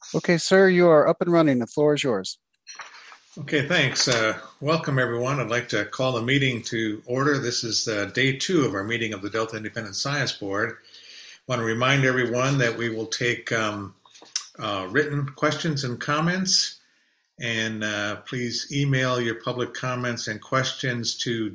Okay, sir, you are up and running. The floor is yours. Okay, thanks. Welcome, everyone. I'd like to call the meeting to order. This is day 2 of our meeting of the Delta Independent Science Board. I want to remind everyone that we will take written questions and comments, and please email your public comments and questions to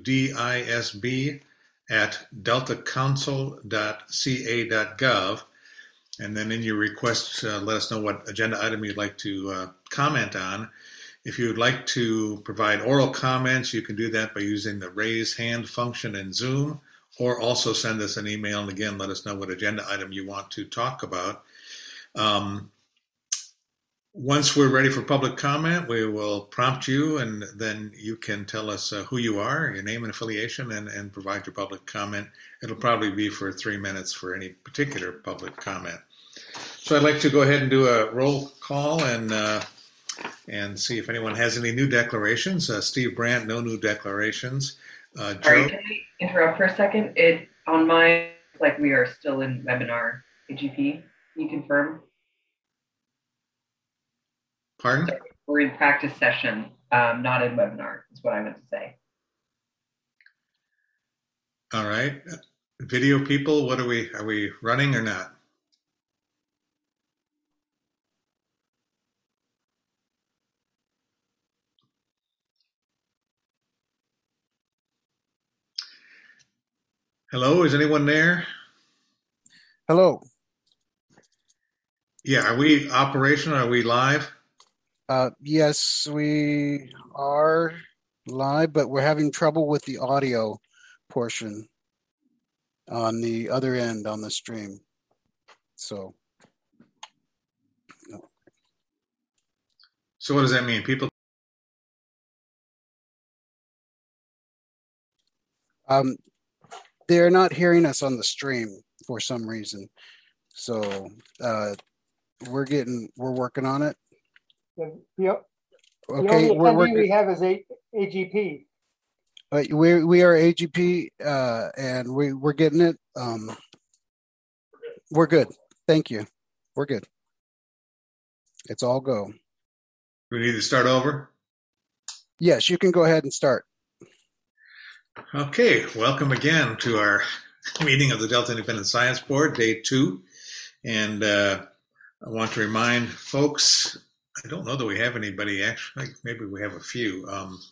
disb@deltacouncil.ca.gov. And then in your request, let us know what agenda item you'd like to comment on. If you would like to provide oral comments, you can do that by using the raise hand function in Zoom, or also send us an email, and again, let us know what agenda item you want to talk about. Once we're ready for public comment, we will prompt you, and then you can tell us who you are, your name and affiliation, and provide your public comment. It'll probably be for 3 minutes for any particular public comment. So I'd like to go ahead and do a roll call and see if anyone has any new declarations. Steve Brandt, no new declarations. Joe? Sorry, can I interrupt for a second? On mine, like we are still in webinar AGP. Can you confirm? Pardon? So we're in practice session, not in webinar, is what I meant to say. All right. Video people, are we running or not? Hello, is anyone there? Hello. Yeah, are we operational? Are we live? Yes, we are live, but we're having trouble with the audio portion on the other end on the stream. So what does that mean? People? They're not hearing us on the stream for some reason. So we're working on it. Yep. Okay. The only attendee we have is AGP. We are AGP, and we're getting it. We're good. Thank you. We're good. It's all go. We need to start over? Yes, you can go ahead and start. Okay, welcome again to our meeting of the Delta Independent Science Board, day 2. And I want to remind folks, I don't know that we have anybody, actually, maybe we have a few,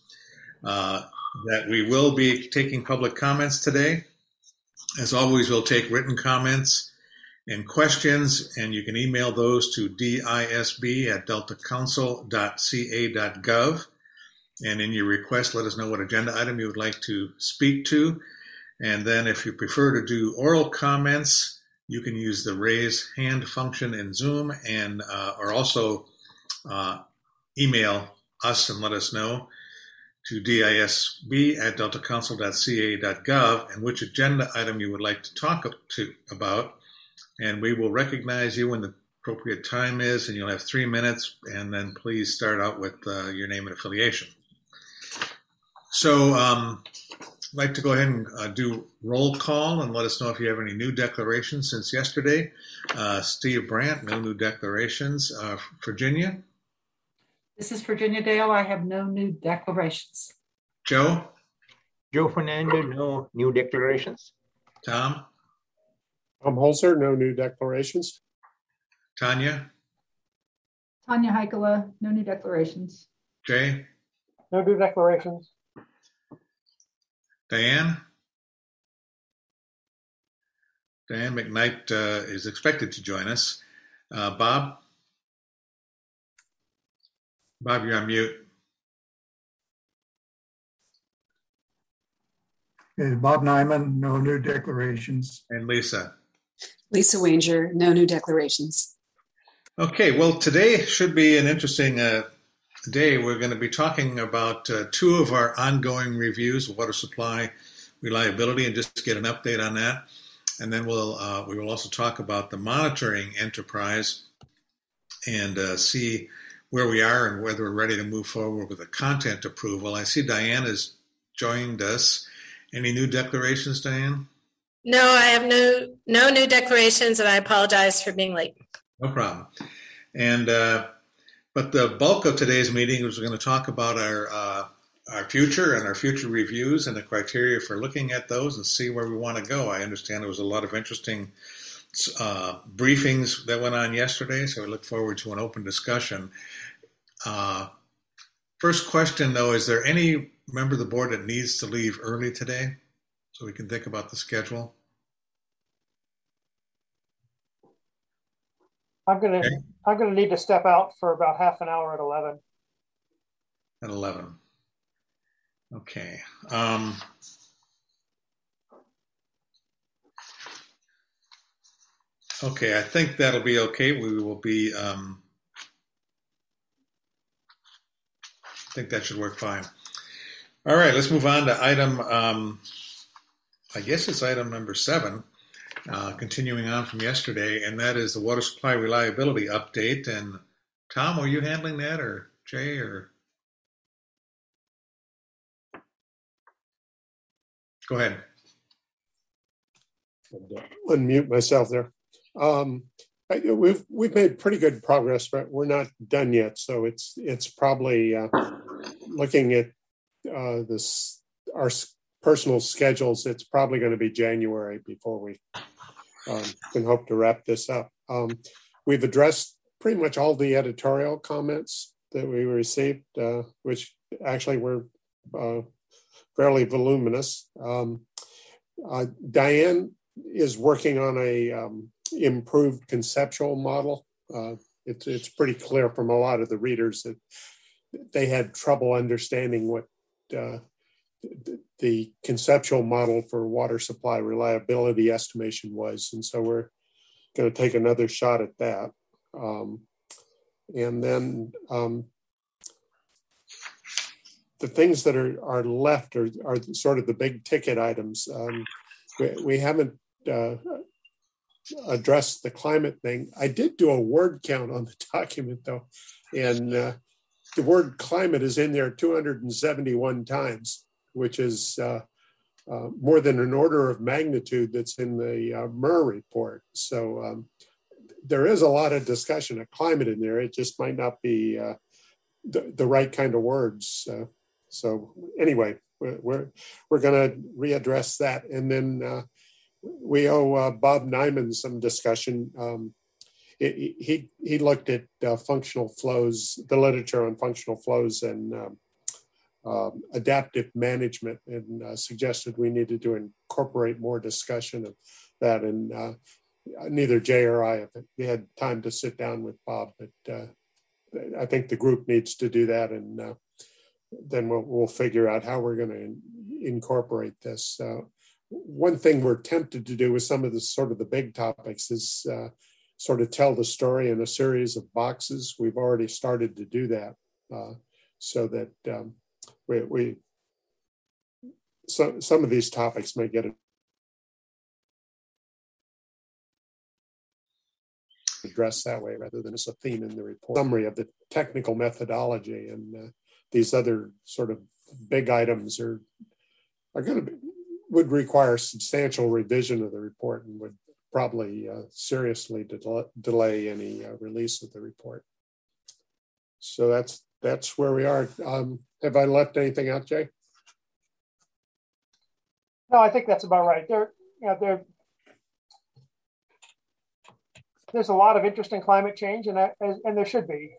that we will be taking public comments today. As always, we'll take written comments and questions, and you can email those to disb@deltacouncil.ca.gov. And in your request, let us know what agenda item you would like to speak to. And then if you prefer to do oral comments, you can use the raise hand function in Zoom, and or also email us and let us know to disb@deltacouncil.ca.gov and which agenda item you would like to talk about. And we will recognize you when the appropriate time is, and you'll have 3 minutes, and then please start out with your name and affiliation. So I'd like to go ahead and do roll call and let us know if you have any new declarations since yesterday. Steve Brandt, no new declarations. Virginia? This is Virginia Dale. I have no new declarations. Joe? Joe Fernando, no new declarations. Tom? Tom Holzer, no new declarations. Tanya? Tanya Heikela, no new declarations. Jay? No new declarations. Diane? Diane McKnight is expected to join us. Bob? Bob, you're on mute. Bob Nyman, no new declarations. And Lisa? Lisa Wanger, no new declarations. Okay, well, today should be an interesting day. We're going to be talking about 2 of our ongoing reviews of water supply reliability and just get an update on that. And then we will also talk about the monitoring enterprise and see where we are and whether we're ready to move forward with a content approval. I see Diane has joined us. Any new declarations, Diane? No, I have no new declarations, and I apologize for being late. No problem. And but the bulk of today's meeting is going to talk about our future and our future reviews and the criteria for looking at those and see where we want to go. I understand there was a lot of interesting briefings that went on yesterday, so I look forward to an open discussion. First question, though, is there any member of the board that needs to leave early today so we can think about the schedule? I'm gonna need to step out for about half an hour at 11. At 11. Okay. Okay, I think that'll be okay. We will be, I think that should work fine. All right, let's move on to item, I guess it's item number 7, continuing on from yesterday, and that is the water supply reliability update. And Tom, were you handling that, or Jay, or? Go ahead. Unmute myself there. We've made pretty good progress, but we're not done yet. So it's probably looking at our personal schedules. It's probably going to be January before we can hope to wrap this up. We've addressed pretty much all the editorial comments that we received, which actually were fairly voluminous. Diane is working on a improved conceptual model. It's pretty clear from a lot of the readers that they had trouble understanding what the conceptual model for water supply reliability estimation was. And so we're going to take another shot at that. And then the things that are left are sort of the big ticket items. We haven't addressed the climate thing. I did do a word count on the document, though, and the word climate is in there 271 times, which is more than an order of magnitude that's in the MER report. So there is a lot of discussion of climate in there. It just might not be the right kind of words. So anyway, we're going to readdress that, and then we owe Bob Nyman some discussion. He looked at functional flows, the literature on functional flows and adaptive management, and suggested we needed to incorporate more discussion of that. And neither Jay or I have had time to sit down with Bob, but I think the group needs to do that, and then we'll figure out how we're going to incorporate this. One thing we're tempted to do with some of the sort of the big topics is sort of tell the story in a series of boxes. We've already started to do that, so that some of these topics may get addressed that way rather than as a theme in the report. Summary of the technical methodology, and these other sort of big items are going to would require substantial revision of the report and would probably seriously delay any release of the report. So that's where we are. Have I left anything out, Jay? No, I think that's about right. There's a lot of interest in climate change, and there should be.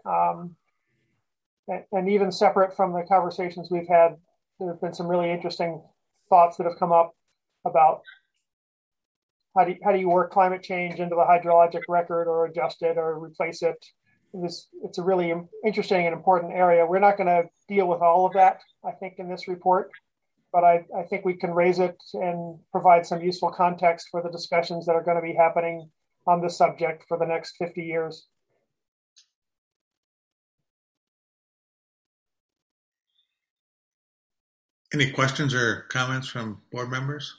And even separate from the conversations we've had, there have been some really interesting thoughts that have come up about how do you work climate change into the hydrologic record, or adjust it, or replace it. It's a really interesting and important area. We're not going to deal with all of that, I think, in this report, but I think we can raise it and provide some useful context for the discussions that are going to be happening on this subject for the next 50 years. Any questions or comments from board members?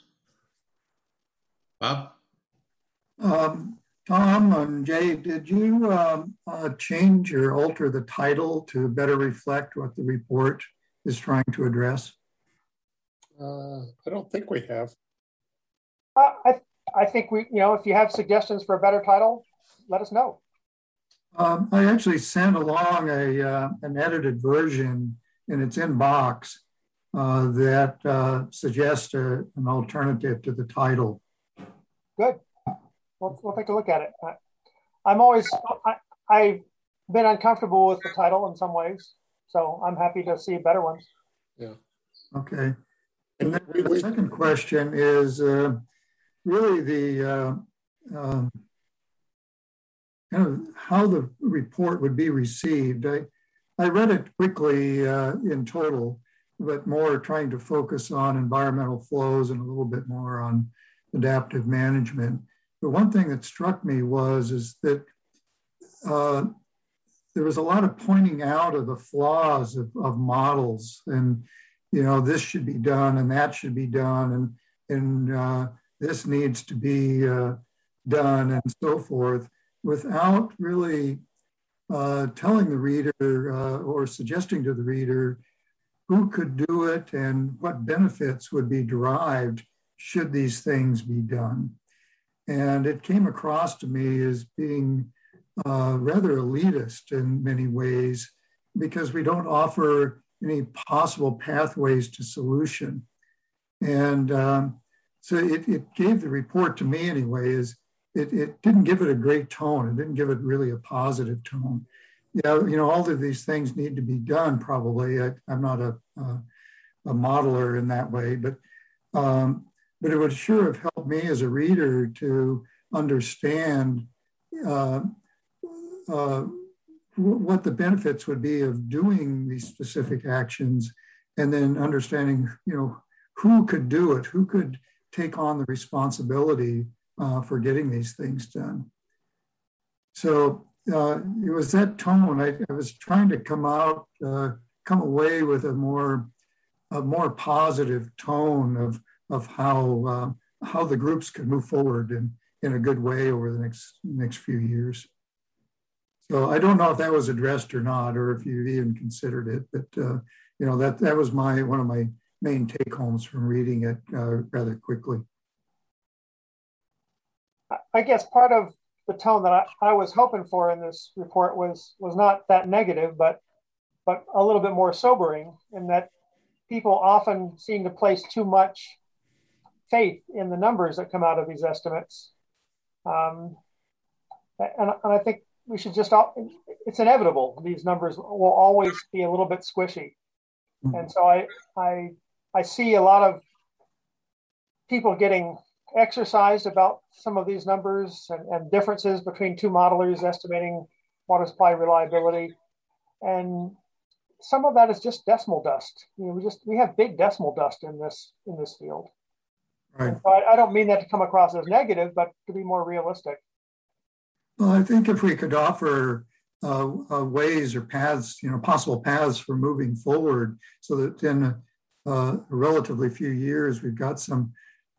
Bob? Tom and Jay, did you change or alter the title to better reflect what the report is trying to address? I don't think we have. I think if you have suggestions for a better title, let us know. I actually sent along an edited version, and it's in box, that suggests an alternative to the title. Good. We'll take a look at it. I've been uncomfortable with the title in some ways, so I'm happy to see better ones. Yeah. Okay. And then the second question is really the kind of how the report would be received. I read it quickly in total, but more trying to focus on environmental flows and a little bit more on adaptive management. But one thing that struck me is that there was a lot of pointing out of the flaws of models, and this should be done and that should be done, and this needs to be done, and so forth, without really telling the reader or suggesting to the reader who could do it and what benefits would be derived should these things be done. And it came across to me as being rather elitist in many ways, because we don't offer any possible pathways to solution. And so it gave the report to me anyway, is it didn't give it a great tone. It didn't give it really a positive tone. Yeah, all of these things need to be done probably. I'm not a modeler in that way, but it would sure have helped me as a reader to understand what the benefits would be of doing these specific actions, and then understanding, who could do it, who could take on the responsibility for getting these things done. So it was that tone. I was trying to come away with a more positive tone of how the groups could move forward in a good way over the next few years. So I don't know if that was addressed or not, or if you even considered it, but that was one of my main take homes from reading it rather quickly. I guess part of the tone that I was hoping for in this report was not that negative, but a little bit more sobering, in that people often seem to place too much faith in the numbers that come out of these estimates. And I think we should it's inevitable. These numbers will always be a little bit squishy. And so I see a lot of people getting exercised about some of these numbers and differences between two modelers estimating water supply reliability. And some of that is just decimal dust. We have big decimal dust in this field. Right. So I don't mean that to come across as negative, but to be more realistic. Well, I think if we could offer ways or paths, possible paths for moving forward, so that in a relatively few years, we've got some,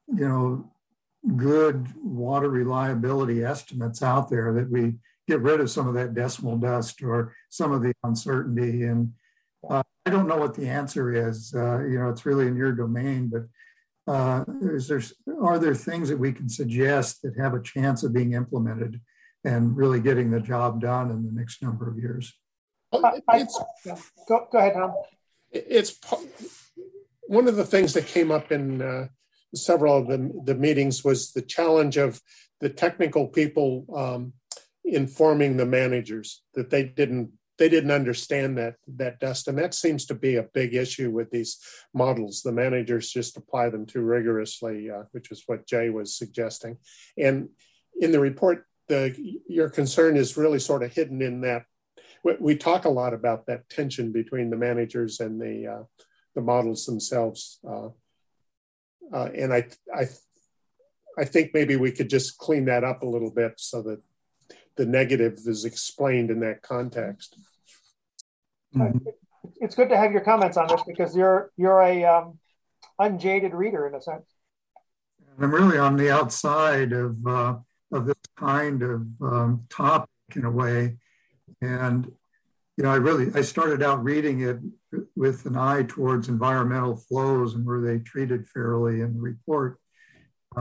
good water reliability estimates out there, that we get rid of some of that decimal dust or some of the uncertainty. And I don't know what the answer is. It's really in your domain, but are there things that we can suggest that have a chance of being implemented and really getting the job done in the next number of years? Go ahead, Tom. It's one of the things that came up in several of the meetings was the challenge of the technical people informing the managers that they didn't understand that dust, and that seems to be a big issue with these models. The managers just apply them too rigorously, which is what Jay was suggesting. And in the report, your concern is really sort of hidden in that we talk a lot about that tension between the managers and the models themselves. And I think maybe we could just clean that up a little bit so that the negative is explained in that context. It's good to have your comments on this, because you're a unjaded reader in a sense. I'm really on the outside of this kind of topic in a way, and I started out reading it with an eye towards environmental flows and were they treated fairly in the report.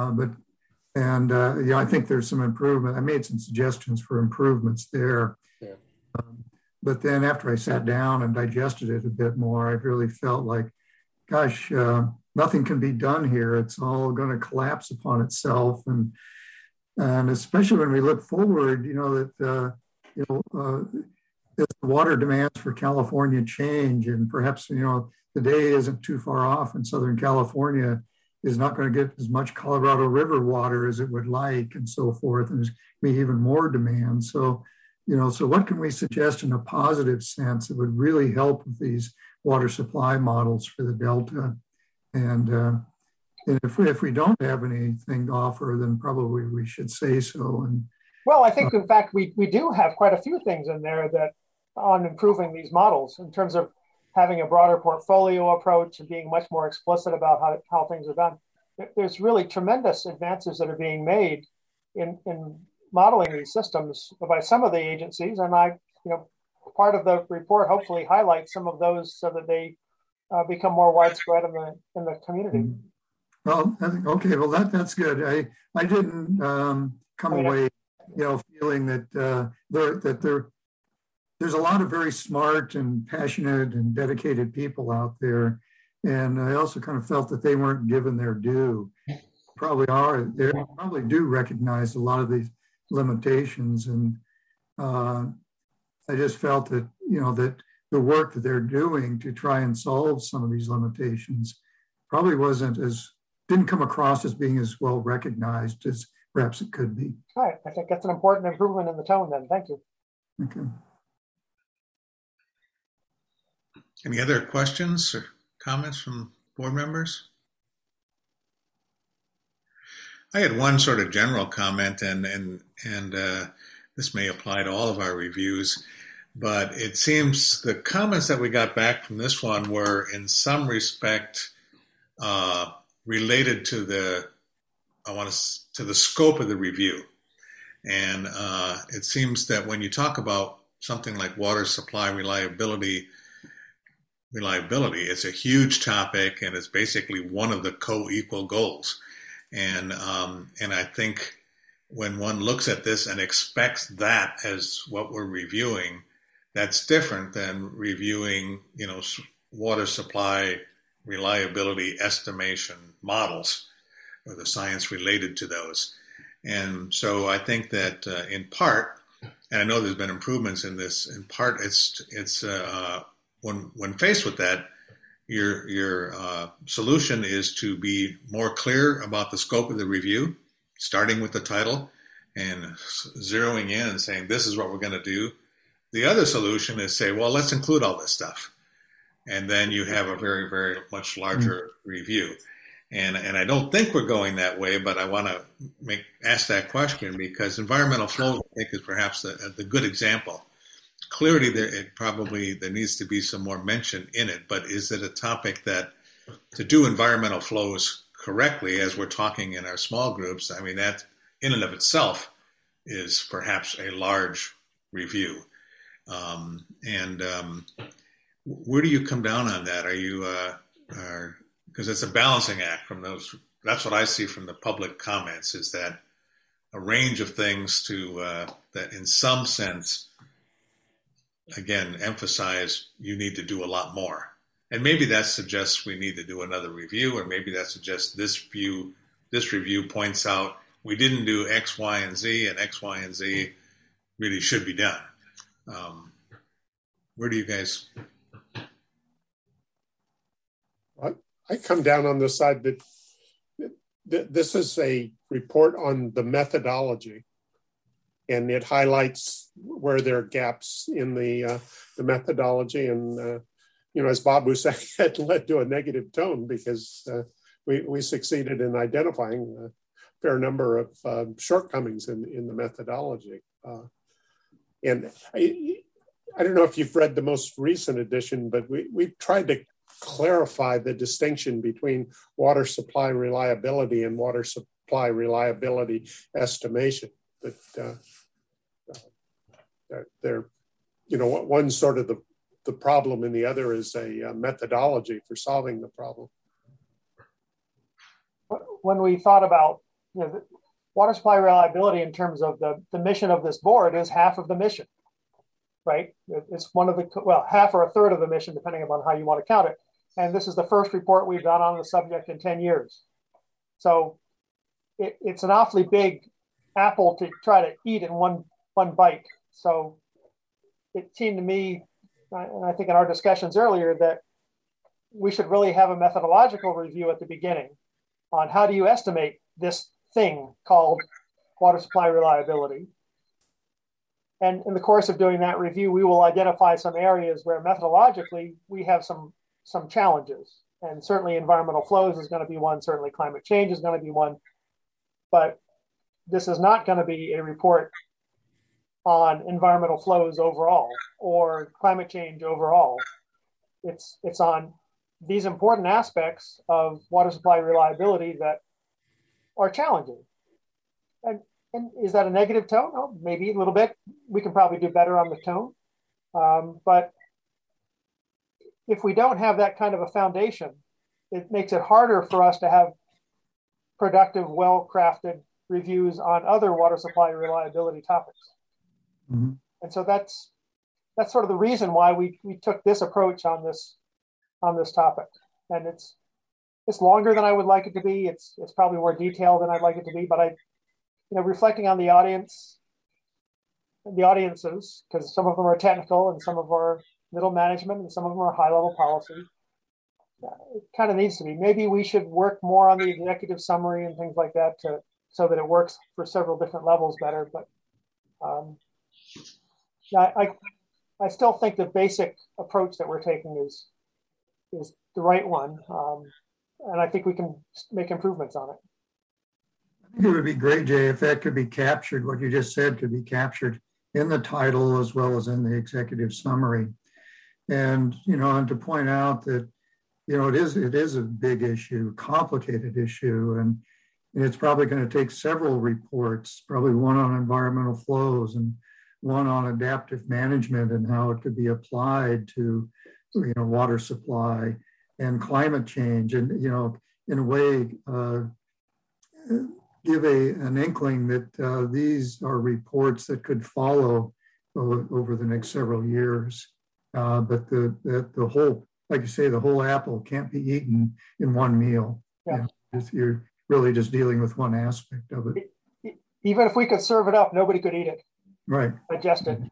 I think there's some improvement. I made some suggestions for improvements there. Yeah. But then after I sat down and digested it a bit more, I really felt like, gosh, nothing can be done here. It's all going to collapse upon itself. And especially when we look forward, that, as the water demands for California change, and perhaps, the day isn't too far off and Southern California is not going to get as much Colorado River water as it would like and so forth. And there's going to be even more demand. So what can we suggest in a positive sense that would really help with these water supply models for the Delta? And if we don't have anything to offer, then probably we should say so. And well, I think in fact we do have quite a few things in there that on improving these models in terms of having a broader portfolio approach and being much more explicit about how things are done. There's really tremendous advances that are being made in modeling these systems by some of the agencies, and part of the report hopefully highlights some of those so that they become more widespread in the community. Well, okay, well that's good. I didn't come away, feeling that there's a lot of very smart and passionate and dedicated people out there, and I also kind of felt that they weren't given their due. Probably are. They probably do recognize a lot of these limitations, and I just felt that that the work that they're doing to try and solve some of these limitations probably didn't come across as being as well recognized as perhaps it could be. All right, I think that's an important improvement in the tone then. Thank you. Okay. Any other questions or comments from board members? I had one sort of general comment, and this may apply to all of our reviews, but it seems the comments that we got back from this one were in some respect related to the scope of the review. And it seems that when you talk about something like water supply reliability, it's a huge topic, and it's basically one of the co-equal goals. And I think when one looks at this and expects that as what we're reviewing, that's different than reviewing, water supply reliability estimation models or the science related to those. And so I think that in part, and I know there's been improvements in this, in part it's when faced with that, your solution is to be more clear about the scope of the review, starting with the title and zeroing in and saying, this is what we're going to do. The other solution is say, well, let's include all this stuff. And then you have a very, very much larger review. And I don't think we're going that way, but I want to ask that question because environmental flow, I think, is perhaps the good example. Clearly, there needs to be some more mention in it, but is it a topic that to do environmental flows correctly, as we're talking in our small groups, I mean, that in and of itself is perhaps a large review. Where do you come down on that? Are you, because it's a balancing act from those, that's what I see from the public comments, is that a range of things that in some sense, again, emphasize you need to do a lot more. And maybe that suggests we need to do another review, or maybe that suggests this review points out we didn't do X, Y, and Z, and X, Y, and Z really should be done. Where do you guys? I come down on the side that this is a report on the methodology, and it highlights where there are gaps in the methodology. And, as Bob was saying, it led to a negative tone because we succeeded in identifying a fair number of shortcomings in the methodology. And I don't know if you've read the most recent edition, but we've tried to clarify the distinction between water supply reliability and water supply reliability estimation. That they're, one's sort of the problem and the other is a methodology for solving the problem. When we thought about water supply reliability in terms of the mission of this board is half of the mission. right? It's one of the, well, half or a third of the mission, depending upon how you want to count it. And this is the first report we've done on the subject in 10 years. So it's an awfully big apple to try to eat in one bite. So it seemed to me, and I think in our discussions earlier, that we should really have a methodological review at the beginning on how do you estimate this thing called water supply reliability. And in the course of doing that review, we will identify some areas where methodologically we have some challenges. And certainly environmental flows is going to be one, certainly climate change is going to be one. But this is not going to be a report on environmental flows overall or climate change overall. It's on these important aspects of water supply reliability that are challenging. And is that a negative tone? Oh, maybe a little bit. We can probably do better on the tone. But if we don't have that kind of a foundation, it makes it harder for us to have productive, well-crafted reviews on other water supply reliability topics. Mm-hmm. And so that's sort of the reason why we took this approach on this topic. And it's longer than I would like it to be. It's probably more detailed than I'd like it to be. But reflecting on the audiences, because some of them are technical and some of them are middle management and some of them are high-level policy. It kind of needs to be. Maybe we should work more on the executive summary and things like that so that it works for several different levels better. But I still think the basic approach that we're taking is the right one, and I think we can make improvements on it. I think it would be great, Jay, if that could be captured, what you just said could be captured in the title as well as in the executive summary. And, and to point out that, it is a big issue, complicated issue, and it's probably going to take several reports, probably one on environmental flows and one on adaptive management and how it could be applied to, water supply and climate change, and, in a way, give an inkling that these are reports that could follow over the next several years. But the whole, like you say, the whole apple can't be eaten in one meal. Yeah. You're really just dealing with one aspect of it. Even if we could serve it up, nobody could eat it. Right. Digest it.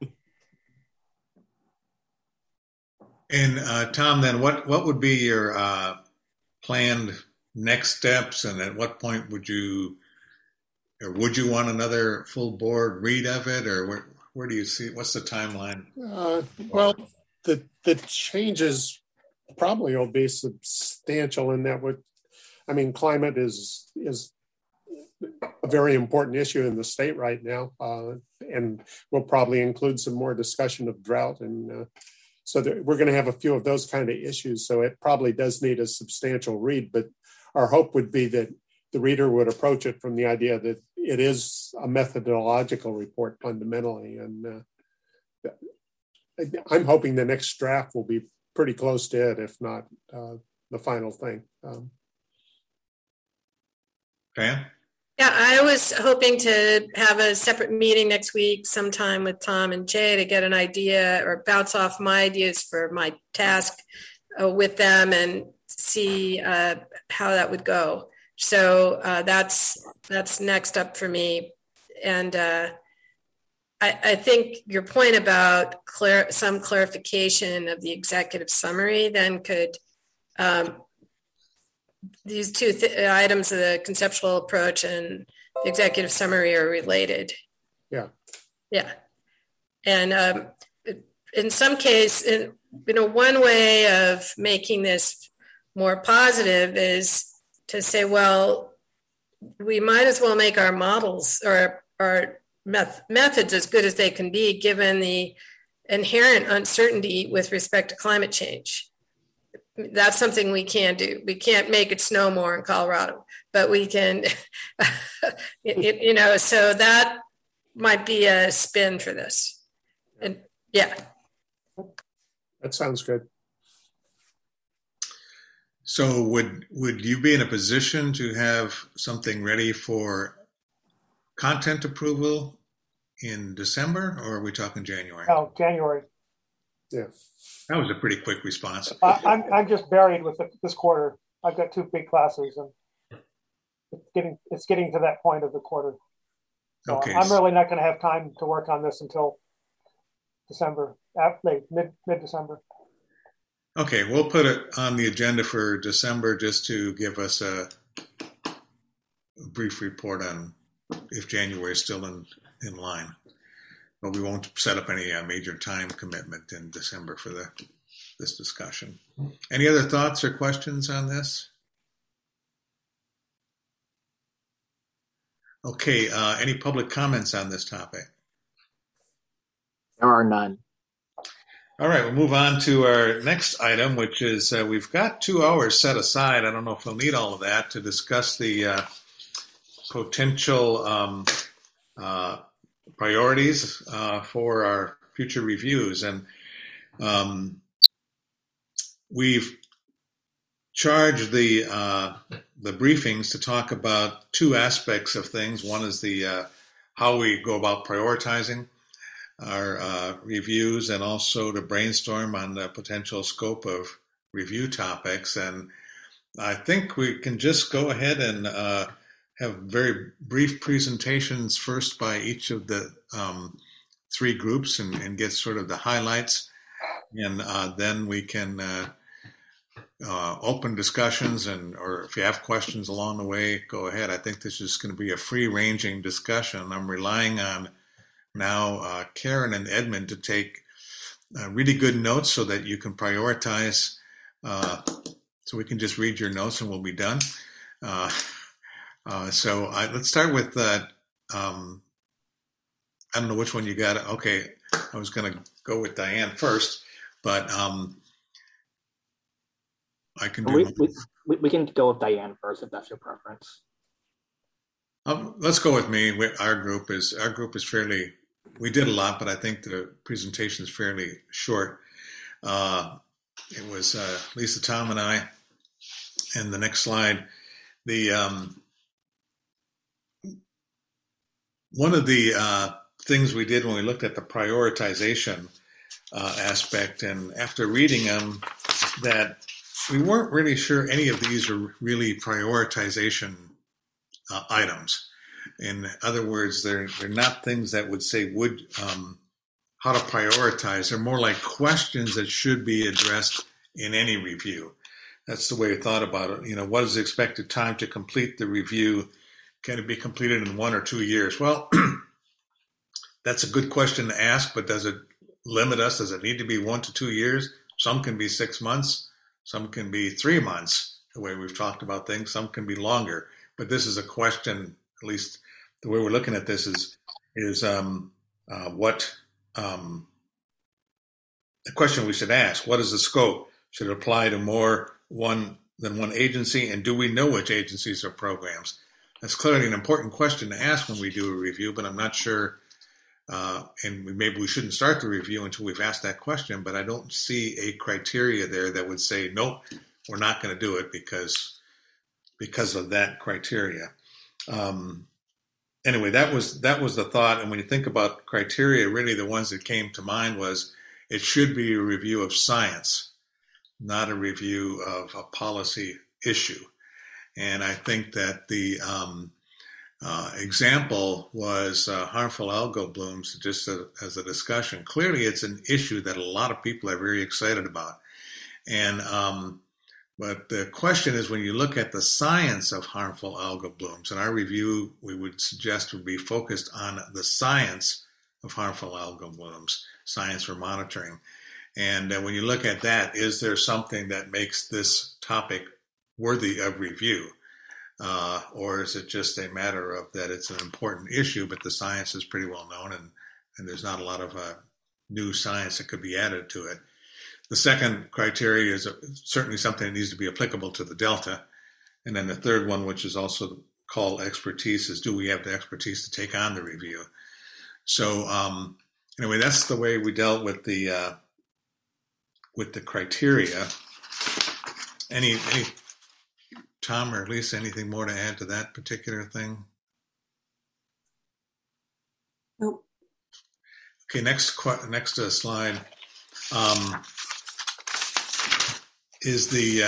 And Tom, then what would be your planned next steps, and at what point would you want another full board read of it, or where do you see, what's the timeline? Well, the changes probably will be substantial in that climate is a very important issue in the state right now, and we'll probably include some more discussion of drought, and so we're going to have a few of those kind of issues. So it probably does need a substantial read, but our hope would be that the reader would approach it from the idea that it is a methodological report fundamentally. And I'm hoping the next draft will be pretty close to it, if not the final thing. Pam? Yeah, I was hoping to have a separate meeting next week sometime with Tom and Jay to get an idea or bounce off my ideas for my task with them and see how that would go. So that's next up for me. And I think your point about some clarification of the executive summary then could, these two items of the conceptual approach and the executive summary are related. Yeah. Yeah. And in some case, one way of making this more positive is to say, well, we might as well make our models or our methods as good as they can be, given the inherent uncertainty with respect to climate change. That's something we can do. We can't make it snow more in Colorado, but we can, so that might be a spin for this. And yeah. That sounds good. So would you be in a position to have something ready for content approval in December, or are we talking January? No, January. Yeah. That was a pretty quick response. I'm just buried with this quarter. I've got 2 big classes, and it's getting to that point of the quarter. So Okay. I'm really not going to have time to work on this until December, mid-December. Okay, we'll put it on the agenda for December just to give us a brief report on if January is still in line. But we won't set up any major time commitment in December for this discussion. Any other thoughts or questions on this? Okay, any public comments on this topic? There are none. All right, we'll move on to our next item, which is we've got 2 hours set aside. I don't know if we'll need all of that to discuss the potential priorities for our future reviews. And we've charged the briefings to talk about 2 aspects of things. One is the how we go about prioritizing our reviews, and also to brainstorm on the potential scope of review topics. And I think we can just go ahead and have very brief presentations first by each of the 3 groups and get sort of the highlights. And then we can open discussions, or if you have questions along the way, go ahead. I think this is going to be a free-ranging discussion. I'm relying on now Karen and Edmund to take really good notes so that you can prioritize, so we can just read your notes and we'll be done. So let's start with I don't know which one you got. Okay, I was going to go with Diane first, but I can do we can go with Diane first if that's your preference. Let's go with me. Our group is fairly. We did a lot, but I think the presentation is fairly short. It was Lisa, Tom, and I. And the next slide, one of the things we did when we looked at the prioritization aspect, and after reading them, that we weren't really sure any of these are really prioritization items. In other words, they're not things that would say how to prioritize. They're more like questions that should be addressed in any review. That's the way I thought about it. You know, what is the expected time to complete the review? Can it be completed in 1 or 2 years? Well, that's a good question to ask, but does it limit us? Does it need to be 1 to 2 years? Some can be 6 months. Some can be 3 months, the way we've talked about things. Some can be longer. But this is a question, at least the way we're looking at this is what the question we should ask. What is the scope? Should it apply to more than one agency? And do we know which agencies or programs? That's clearly an important question to ask when we do a review, but I'm not sure, and maybe we shouldn't start the review until we've asked that question, but I don't see a criteria there that would say, nope, we're not going to do it because of that criteria. Anyway, that was the thought. And when you think about criteria, really the ones that came to mind was it should be a review of science, not a review of a policy issue. And I think that the example was harmful algal blooms, just as a discussion. Clearly, it's an issue that a lot of people are very excited about. And but the question is, when you look at the science of harmful algal blooms, and our review, we would suggest would be focused on the science of harmful algal blooms, science for monitoring. And when you look at that, is there something that makes this topic worthy of review? Or is it just a matter of that it's an important issue, but the science is pretty well known and there's not a lot of new science that could be added to it? The second criteria is certainly something that needs to be applicable to the Delta. And then the third one, which is also called expertise, is do we have the expertise to take on the review? So anyway, that's the way we dealt with the criteria. Any Tom or Lisa, anything more to add to that particular thing? Well, Okay, next slide is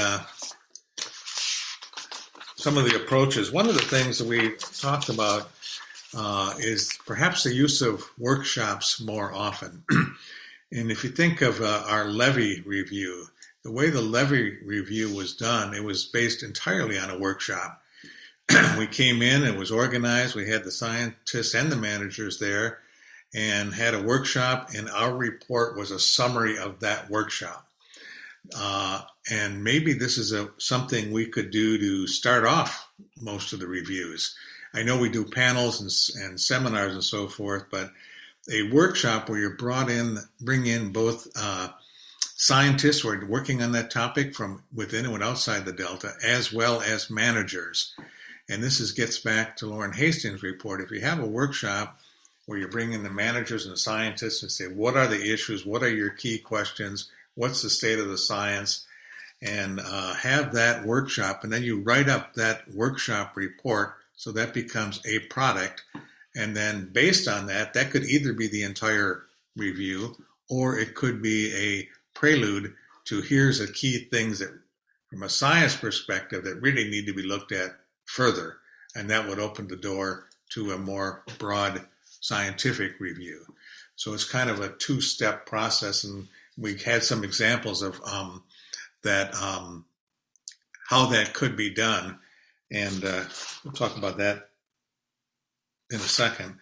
some of the approaches. One of the things that we talked about is perhaps the use of workshops more often. And if you think of our levy review, the way the levy review was done, it was based entirely on a workshop. We came in, it was organized, we had the scientists and the managers there and had a workshop, and our report was a summary of that workshop. And maybe this is something we could do to start off most of the reviews. I know we do panels and seminars and so forth, but a workshop where you're bring in both scientists who are working on that topic from within and outside the Delta, as well as managers. And this gets back to Lauren Hastings' report. If you have a workshop where you bring in the managers and the scientists and say, what are the issues? What are your key questions? What's the state of the science? And have that workshop, and then you write up that workshop report so that becomes a product. And then based on that, that could either be the entire review, or it could be a prelude to here's the key things that, from a science perspective, that really need to be looked at further. And that would open the door to a more broad scientific review. So it's kind of a two-step process, and we had some examples of that, how that could be done. And we'll talk about that in a second.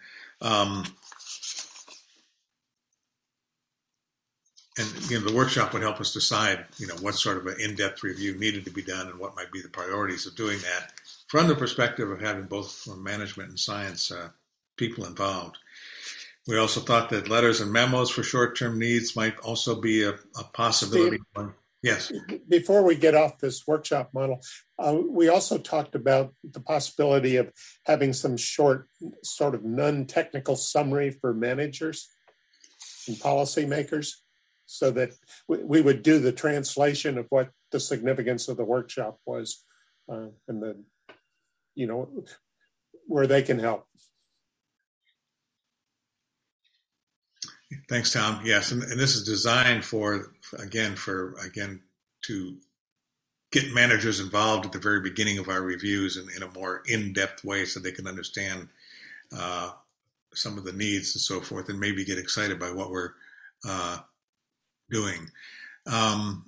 And the workshop would help us decide, what sort of an in-depth review needed to be done and what might be the priorities of doing that from the perspective of having both management and science people involved. We also thought that letters and memos for short-term needs might also be a possibility. Steve, yes. Before we get off this workshop model, we also talked about the possibility of having some short, sort of non-technical summary for managers and policymakers, so that we would do the translation of what the significance of the workshop was, and then, where they can help. Thanks, Tom. Yes, and this is designed to get managers involved at the very beginning of our reviews in a more in-depth way, so they can understand some of the needs and so forth, and maybe get excited by what we're doing. I'm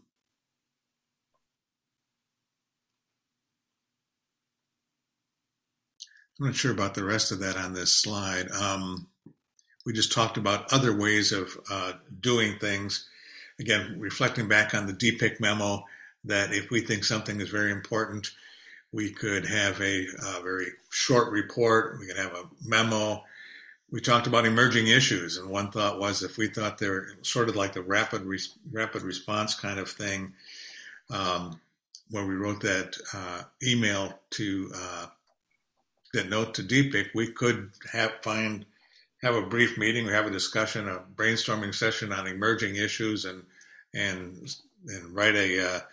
not sure about the rest of that on this slide. We just talked about other ways of doing things. Again, reflecting back on the DPIC memo, that if we think something is very important, we could have a very short report. We could have a memo. We talked about emerging issues, and one thought was, if we thought they were sort of like the rapid response kind of thing, where we wrote that email to that note to DPIC, we could have a brief meeting or have a discussion, a brainstorming session on emerging issues, and write a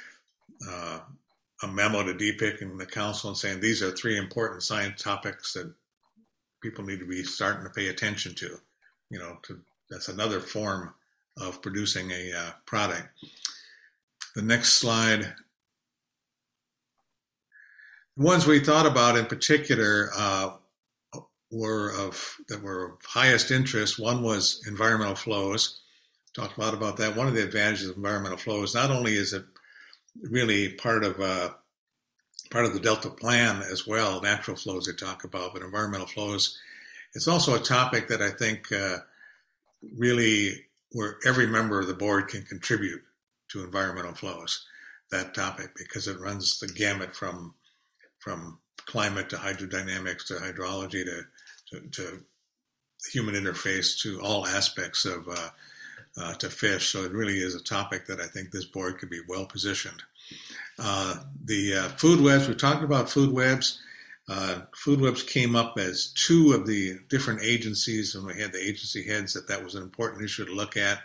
memo to DPIC and the council and saying these are 3 important science topics that people need to be starting to pay attention to. That's another form of producing a product. The next slide. The ones we thought about in particular were of highest interest. One was environmental flows. Talked a lot about that. One of the advantages of environmental flows, not only is it really part of the Delta plan as well, natural flows they talk about, but environmental flows, it's also a topic that I think really where every member of the board can contribute to environmental flows, that topic, because it runs the gamut from climate to hydrodynamics to hydrology to human interface to all aspects of to fish. So it really is a topic that I think this board could be well positioned. The food webs, we talked about food webs. Food webs came up as 2 of the different agencies, and we had the agency heads that was an important issue to look at.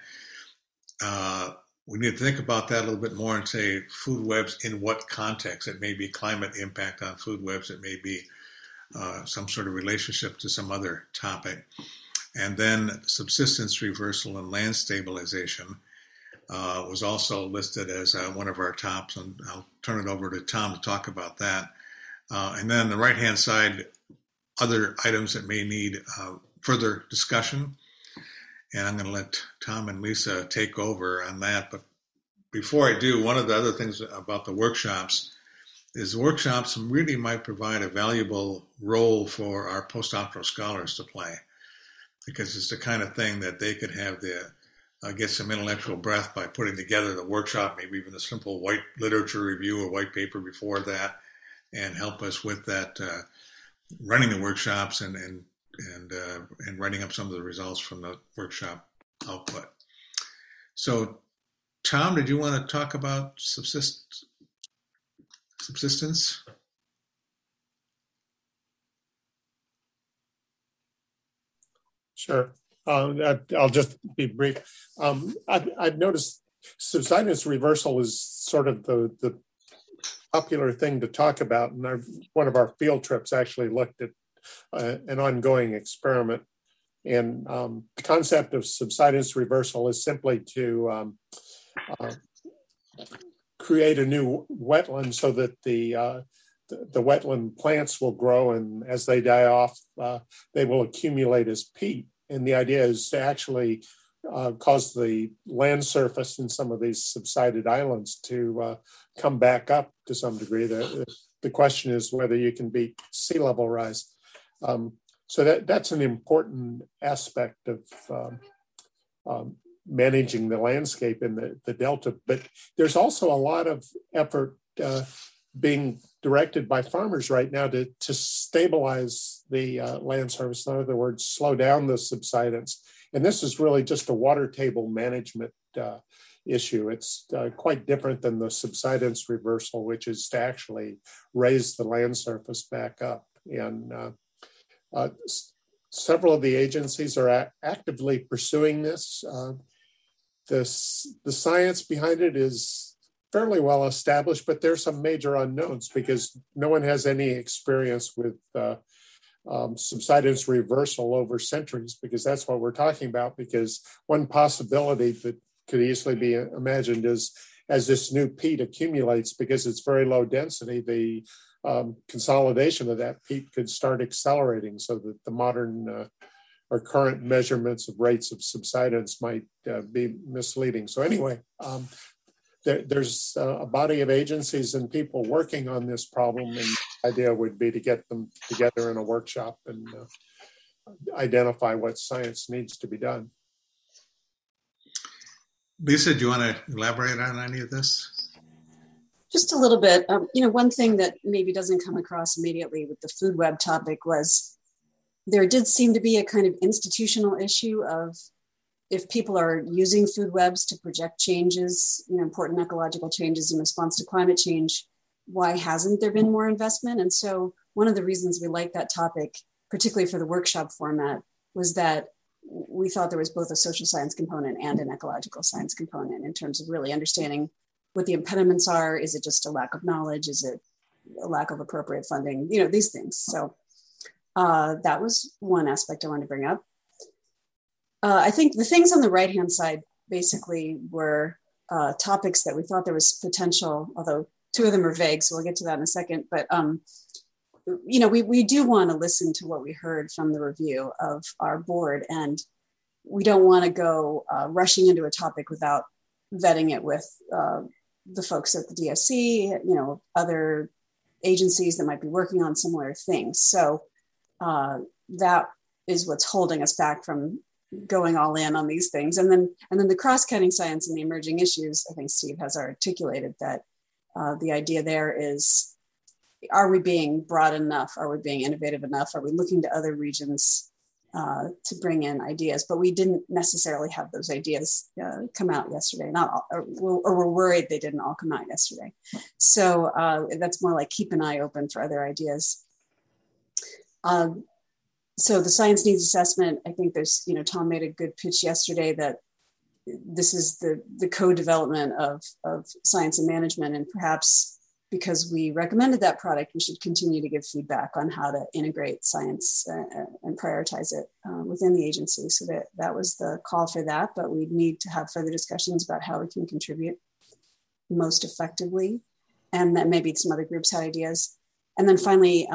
We need to think about that a little bit more and say food webs in what context. It may be climate impact on food webs. It may be some sort of relationship to some other topic. And then subsistence reversal and land stabilization was also listed as one of our tops, and I'll turn it over to Tom to talk about that. And then on the right-hand side, other items that may need further discussion. And I'm going to let Tom and Lisa take over on that. But before I do, one of the other things about the workshops is workshops really might provide a valuable role for our postdoctoral scholars to play, because it's the kind of thing that they could have get some intellectual breath by putting together the workshop, maybe even a simple white literature review or white paper before that, and help us with that, running the workshops and writing up some of the results from the workshop output. So, Tom, did you want to talk about subsistence? Sure. I'll just be brief. I've noticed subsidence reversal is sort of the popular thing to talk about. And one of our field trips actually looked at an ongoing experiment. And the concept of subsidence reversal is simply to create a new wetland so that the wetland plants will grow, and as they die off, they will accumulate as peat. And the idea is to actually cause the land surface in some of these subsided islands to come back up to some degree. The question is whether you can beat sea level rise. So that's an important aspect of managing the landscape in the Delta. But there's also a lot of effort being directed by farmers right now to stabilize the land surface. In other words, slow down the subsidence. And this is really just a water table management issue. It's quite different than the subsidence reversal, which is to actually raise the land surface back up. And several of the agencies are actively pursuing this. The science behind it is fairly well established, but there's some major unknowns because no one has any experience with subsidence reversal over centuries, because that's what we're talking about. Because one possibility that could easily be imagined is as this new peat accumulates, because it's very low density, the consolidation of that peat could start accelerating, so that the modern or current measurements of rates of subsidence might be misleading. So anyway, there's a body of agencies and people working on this problem, and the idea would be to get them together in a workshop and identify what science needs to be done. Lisa, do you want to elaborate on any of this? Just a little bit. One thing that maybe doesn't come across immediately with the food web topic was there did seem to be a kind of institutional issue of, if people are using food webs to project changes, important ecological changes in response to climate change, why hasn't there been more investment? And so one of the reasons we like that topic, particularly for the workshop format, was that we thought there was both a social science component and an ecological science component in terms of really understanding what the impediments are. Is it just a lack of knowledge? Is it a lack of appropriate funding? These things. So that was one aspect I wanted to bring up. I think the things on the right-hand side basically were topics that we thought there was potential, although two of them are vague, so we'll get to that in a second. But, we do want to listen to what we heard from the review of our board, and we don't want to go rushing into a topic without vetting it with the folks at the DSC, other agencies that might be working on similar things. So that is what's holding us back from going all in on these things. And then the cross-cutting science and the emerging issues, I think Steve has articulated that the idea there is, are we being broad enough? Are we being innovative enough? Are we looking to other regions to bring in ideas? But we didn't necessarily have those ideas come out yesterday. Not all, or we're worried they didn't all come out yesterday. So that's more like keep an eye open for other ideas. So the science needs assessment, I think there's, Tom made a good pitch yesterday that this is the co-development of science and management, and perhaps because we recommended that product, we should continue to give feedback on how to integrate science and prioritize it within the agency. So that was the call for that, but we need to have further discussions about how we can contribute most effectively, and that maybe some other groups had ideas. And then finally,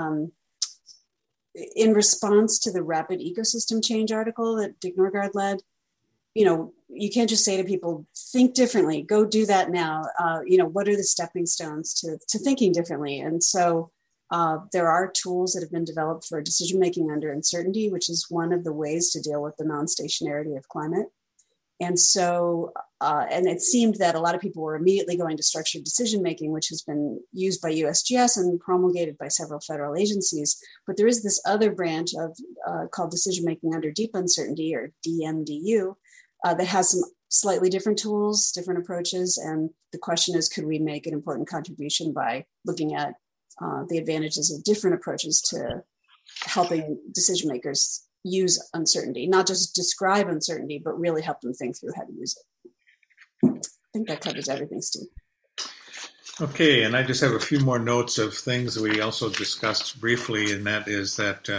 in response to the rapid ecosystem change article that Dick Norgaard led, you can't just say to people, think differently, go do that now. What are the stepping stones to thinking differently? And so there are tools that have been developed for decision-making under uncertainty, which is one of the ways to deal with the non-stationarity of climate. And so, and it seemed that a lot of people were immediately going to structured decision-making, which has been used by USGS and promulgated by several federal agencies. But there is this other branch of called decision-making under deep uncertainty, or DMDU, that has some slightly different tools, different approaches. And the question is, could we make an important contribution by looking at the advantages of different approaches to helping decision makers use uncertainty, not just describe uncertainty, but really help them think through how to use it. I think that covers everything, Steve. Okay, and I just have a few more notes of things that we also discussed briefly, and that is that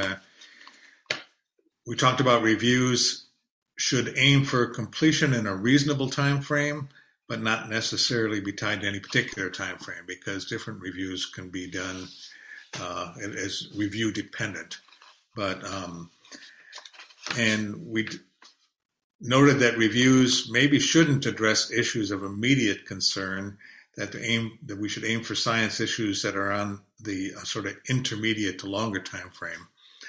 we talked about reviews should aim for completion in a reasonable time frame, but not necessarily be tied to any particular time frame, because different reviews can be done as review dependent. But and we noted that reviews maybe shouldn't address issues of immediate concern, that we should aim for science issues that are on the sort of intermediate to longer time frame.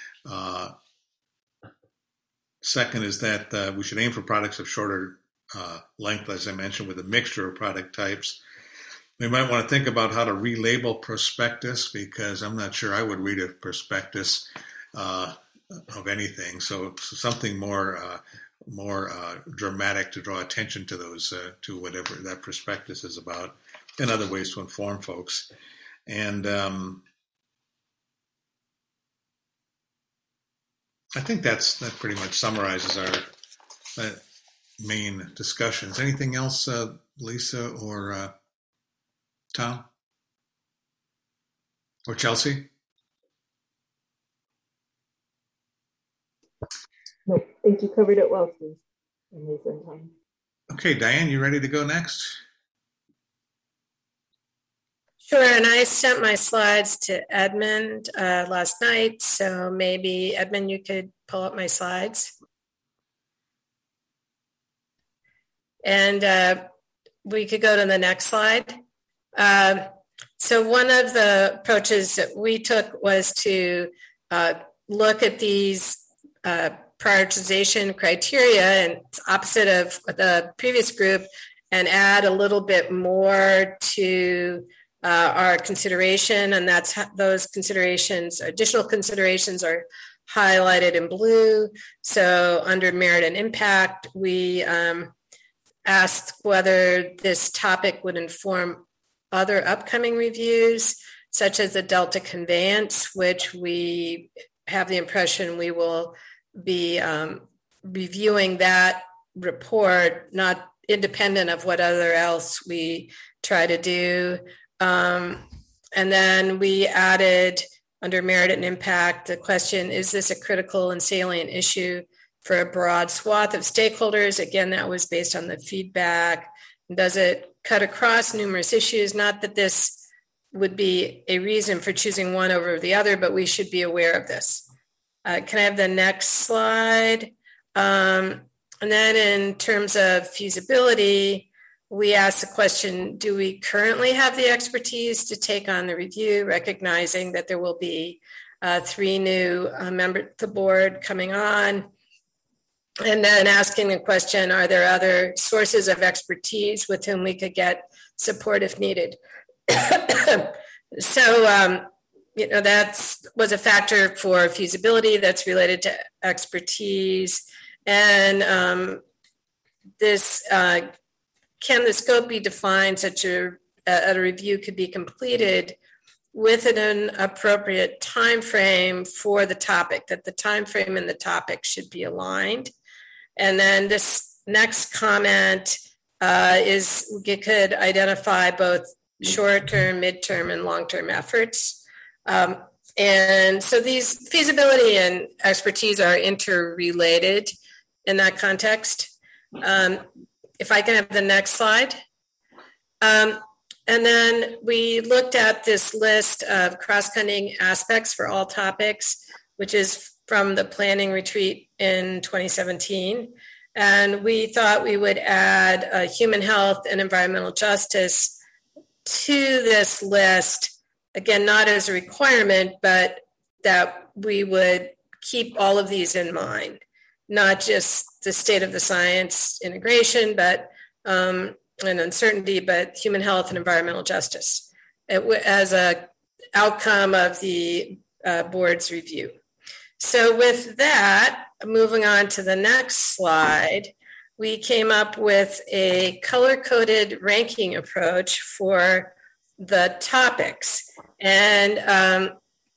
Second is that we should aim for products of shorter length, as I mentioned, with a mixture of product types. We might want to think about how to relabel prospectus, because I'm not sure I would read a prospectus of anything. So something more dramatic to draw attention to those, to whatever that prospectus is about, and other ways to inform folks. And I think that pretty much summarizes our main discussions. Anything else, Lisa or Tom or Chelsea? No, I think you covered it well, Steve and Lisa and Tom. Okay, Diane, you ready to go next? Sure, and I sent my slides to Edmund last night, so maybe, Edmund, you could pull up my slides. And we could go to the next slide. So one of the approaches that we took was to look at these prioritization criteria, and it's opposite of the previous group, and add a little bit more to our consideration, and that's those considerations, additional considerations, are highlighted in blue. So under merit and impact, we asked whether this topic would inform other upcoming reviews, such as the Delta conveyance, which we have the impression we will be reviewing that report, not independent of what other else we try to do. And then we added under merit and impact the question, is this a critical and salient issue for a broad swath of stakeholders? Again, that was based on the feedback. Does it cut across numerous issues? Not that this would be a reason for choosing one over the other, but we should be aware of this. Can I have the next slide? And then in terms of feasibility, we asked the question, do we currently have the expertise to take on the review, recognizing that there will be 3 new members of the board coming on? And then asking the question, are there other sources of expertise with whom we could get support if needed? So, that was a factor for feasibility that's related to expertise. And this, can the scope be defined such a review could be completed within an appropriate time frame for the topic, that the time frame and the topic should be aligned. And then this next comment is we could identify both short-term, midterm, and long-term efforts. And so these feasibility and expertise are interrelated in that context. If I can have the next slide. And then we looked at this list of cross-cutting aspects for all topics, which is from the planning retreat in 2017. And we thought we would add human health and environmental justice to this list, again, not as a requirement, but that we would keep all of these in mind, not just the state of the science integration, but and uncertainty, but human health and environmental justice as a outcome of the board's review. So with that, moving on to the next slide, we came up with a color-coded ranking approach for the topics. And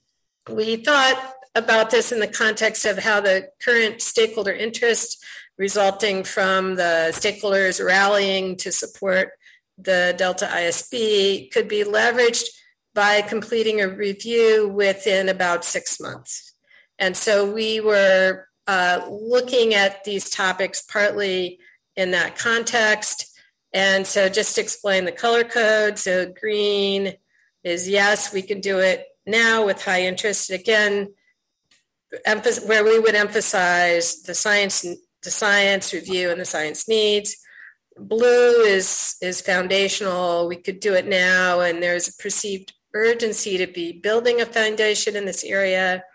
we thought about this in the context of how the current stakeholder interest resulting from the stakeholders rallying to support the Delta ISB could be leveraged by completing a review within about 6 months. And so we were looking at these topics partly in that context. And so just to explain the color code, so green is yes, we can do it now with high interest. Again, where we would emphasize the science review and the science needs. Blue is foundational. We could do it now, and there's a perceived urgency to be building a foundation in this area.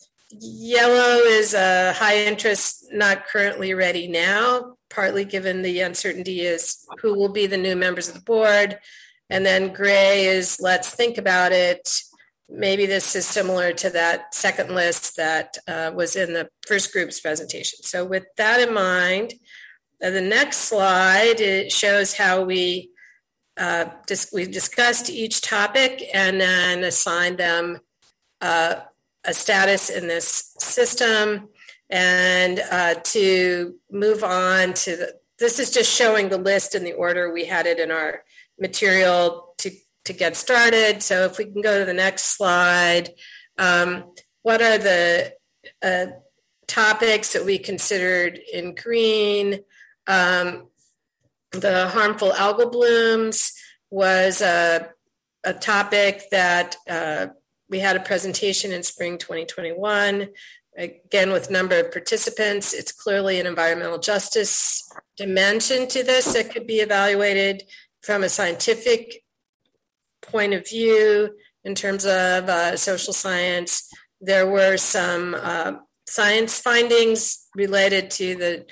Yellow is a high interest, not currently ready now, partly given the uncertainty is who will be the new members of the board. And then gray is let's think about it. Maybe this is similar to that second list that was in the first group's presentation. So with that in mind, the next slide, it shows how we discussed each topic and then assigned them a status in this system. And to move on to this is just showing the list in the order we had it in our material to get started. So if we can go to the next slide, what are the topics that we considered in green? The harmful algal blooms was a topic that we had a presentation in spring 2021, again with number of participants. It's clearly an environmental justice dimension to this that could be evaluated from a scientific point of view in terms of social science. There were some science findings related to the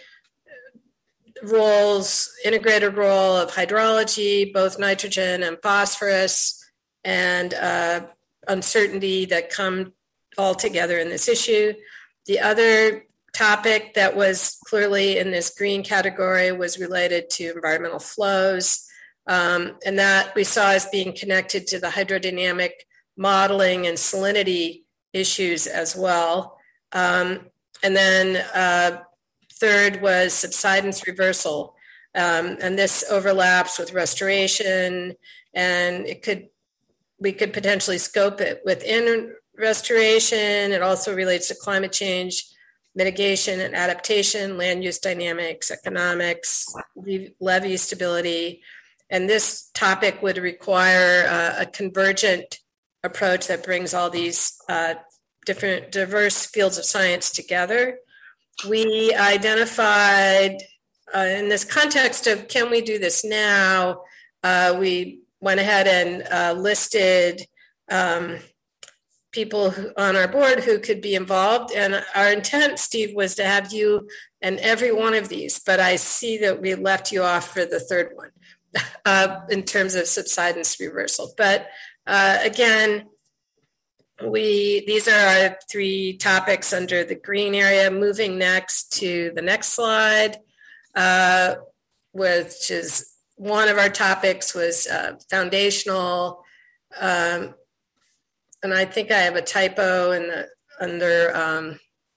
integrated role of hydrology, both nitrogen and phosphorus, and uncertainty that come all together in this issue. The other topic that was clearly in this green category was related to environmental flows. And that we saw as being connected to the hydrodynamic modeling and salinity issues as well. And then third was subsidence reversal. And this overlaps with restoration, and we could potentially scope it within restoration. It also relates to climate change, mitigation and adaptation, land use dynamics, economics, levee stability. And this topic would require a convergent approach that brings all these diverse fields of science together. We identified in this context of can we do this now, we went ahead and listed people on our board who could be involved. And our intent, Steve, was to have you in every one of these, but I see that we left you off for the third one. In terms of subsidence reversal. But again, these are our three topics under the green area. Moving next to the next slide, which is one of our topics was foundational. And I think I have a typo under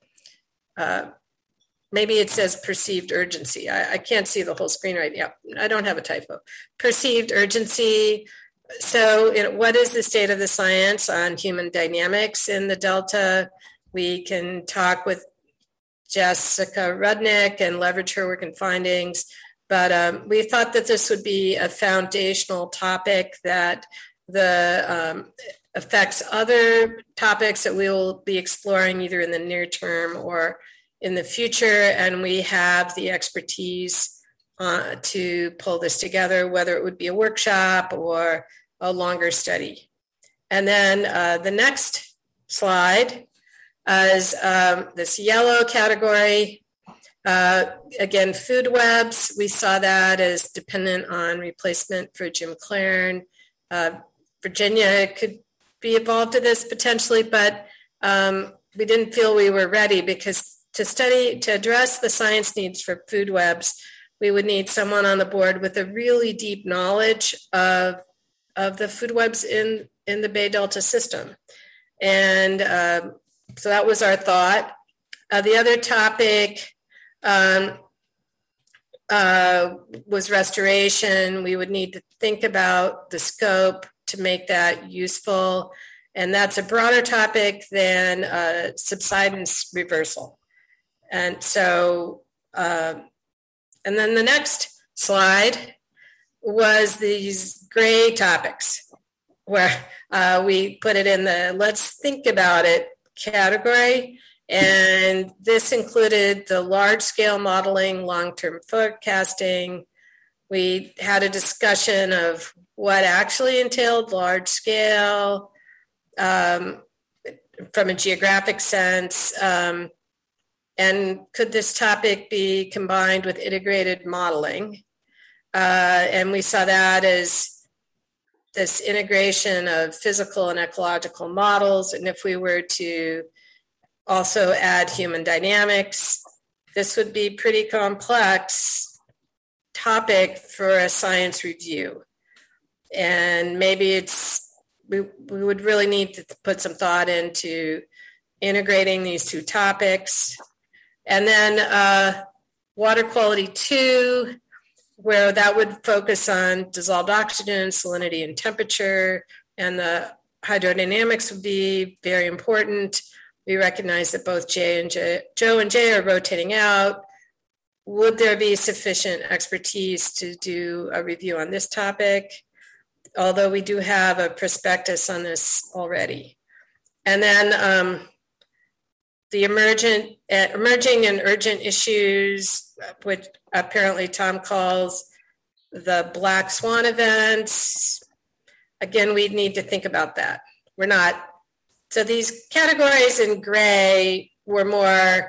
maybe it says perceived urgency. I can't see the whole screen right now. I don't have a typo. Perceived urgency So what is the state of the science on human dynamics in the Delta? We can talk with Jessica Rudnick and leverage her work and findings, but we thought that this would be a foundational topic that affects other topics that we will be exploring either in the near term or in the future, and we have the expertise to pull this together, whether it would be a workshop or a longer study. And then the next slide is this yellow category. Again, food webs, we saw that as dependent on replacement for Jim Clarn. Virginia could be involved in this potentially, but we didn't feel we were ready because to address the science needs for food webs, we would need someone on the board with a really deep knowledge of the food webs in the Bay Delta system. And so that was our thought. The other topic was restoration. We would need to think about the scope to make that useful. And that's a broader topic than subsidence reversal. And so, and then the next slide was these gray topics where we put it in the let's think about it category. And this included the large scale modeling, long-term forecasting. We had a discussion of what actually entailed large scale from a geographic sense. And could this topic be combined with integrated modeling? And we saw that as this integration of physical and ecological models. And if we were to also add human dynamics, this would be pretty complex topic for a science review. And maybe we would really need to put some thought into integrating these two topics. And then water quality 2, where that would focus on dissolved oxygen, salinity, and temperature, and the hydrodynamics would be very important. We recognize that both Joe and Jay are rotating out. Would there be sufficient expertise to do a review on this topic? Although we do have a prospectus on this already. And then the emerging and urgent issues, which apparently Tom calls the black swan events. Again, we'd need to think about that. We're not. So these categories in gray were more,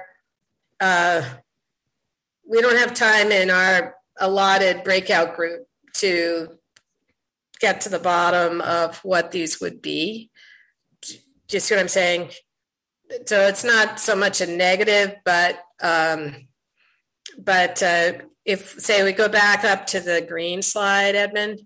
we don't have time in our allotted breakout group to get to the bottom of what these would be. Do you see what I'm saying? So it's not so much a negative, but if, say, we go back up to the green slide, Edmund,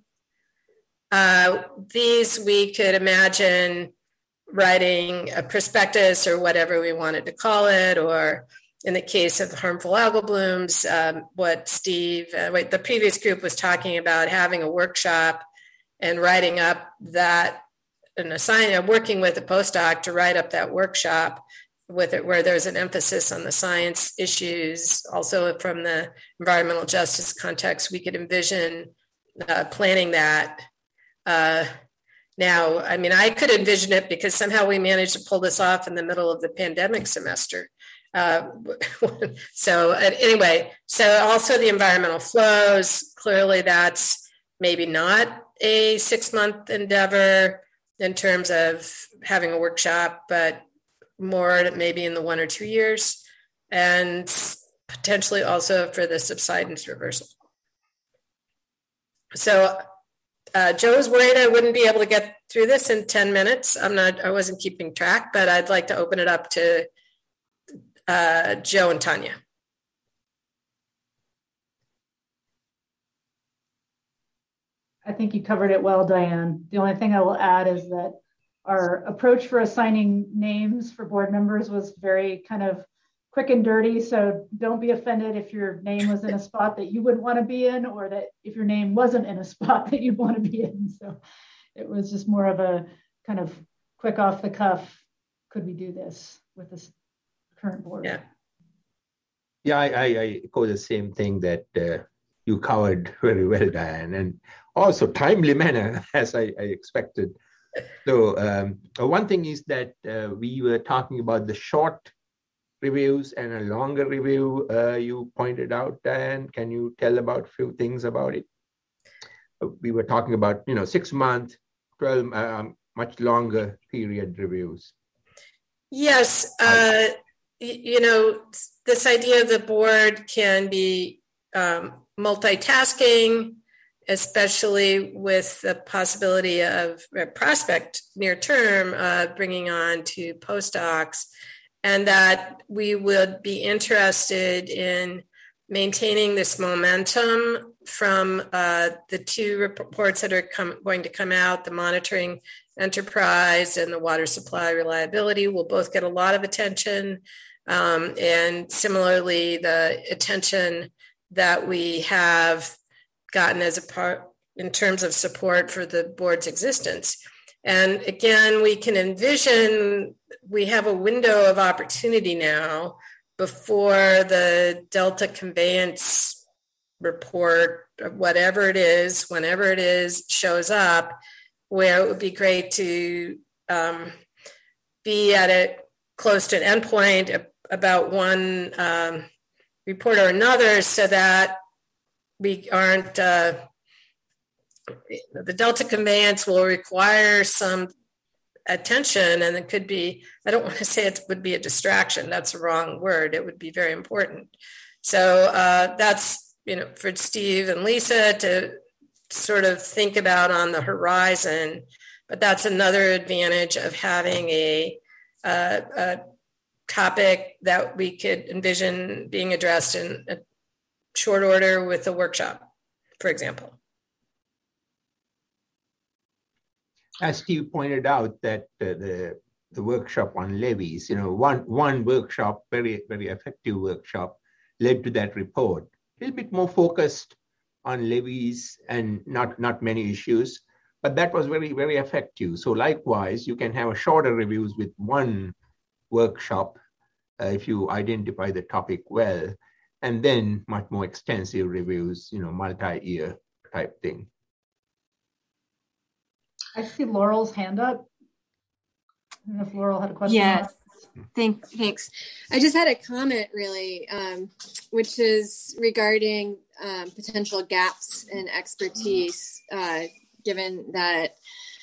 these we could imagine writing a prospectus or whatever we wanted to call it, or in the case of harmful algal blooms, what the previous group was talking about, having a workshop and writing up that, and working with a postdoc to write up that workshop with it, where there's an emphasis on the science issues. Also from the environmental justice context, we could envision planning that. Now, I mean, I could envision it because somehow we managed to pull this off in the middle of the pandemic semester. So anyway, so also the environmental flows, clearly that's maybe not a 6-month endeavor in terms of having a workshop, but more maybe in the 1 or 2 years, and potentially also for the subsidence reversal. So Joe was worried I wouldn't be able to get through this in 10 minutes. I wasn't keeping track, but I'd like to open it up to Joe and Tanya. I think you covered it well, Diane. The only thing I will add is that our approach for assigning names for board members was very kind of quick and dirty. So don't be offended if your name was in a spot that you wouldn't want to be in, or that if your name wasn't in a spot that you'd want to be in. So It was just more of a kind of quick off the cuff. Could we do this with this current board? Yeah. Yeah, I echo the same thing that you covered very well, Diane, and also timely manner, as I expected. So one thing is that we were talking about the short reviews and a longer review. You pointed out, Diane. Can you tell about a few things about it? We were talking about 6 month, 12 much longer period reviews. Yes, this idea of the board can be multitasking, especially with the possibility of a prospect near term bringing on 2 postdocs, and that we would be interested in maintaining this momentum from the 2 reports that are going to come out, the monitoring enterprise and the water supply reliability will both get a lot of attention. And similarly, the attention that we have gotten as a part in terms of support for the board's existence. And again, we can envision we have a window of opportunity now before the Delta conveyance report, or whatever it is, whenever it is, shows up, where it would be great to be at a close to an endpoint about one report or another, so that we aren't, the Delta conveyance will require some attention, and it could be, I don't want to say it would be a distraction, that's the wrong word, it would be very important. So that's, for Steve and Lisa to sort of think about on the horizon, but that's another advantage of having a topic that we could envision being addressed in a short order with a workshop, for example. As Steve pointed out, that the workshop on levies, one workshop, very, very effective workshop, led to that report. A little bit more focused on levies and not many issues, but that was very, very effective. So likewise, you can have a shorter reviews with one workshop if you identify the topic well, and then much more extensive reviews, multi-year type thing. I see Laurel's hand up. I don't know if Laurel had a question. Yes, thanks. I just had a comment really, which is regarding potential gaps in expertise, given the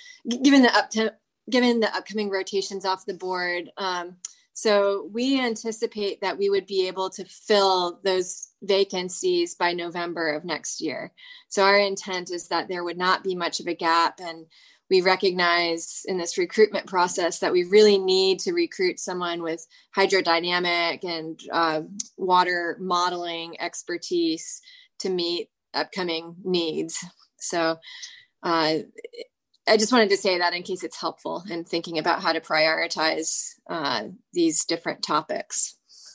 upcoming rotations off the board. So we anticipate that we would be able to fill those vacancies by November of next year. So our intent is that there would not be much of a gap, and we recognize in this recruitment process that we really need to recruit someone with hydrodynamic and water modeling expertise to meet upcoming needs. So I just wanted to say that in case it's helpful in thinking about how to prioritize these different topics.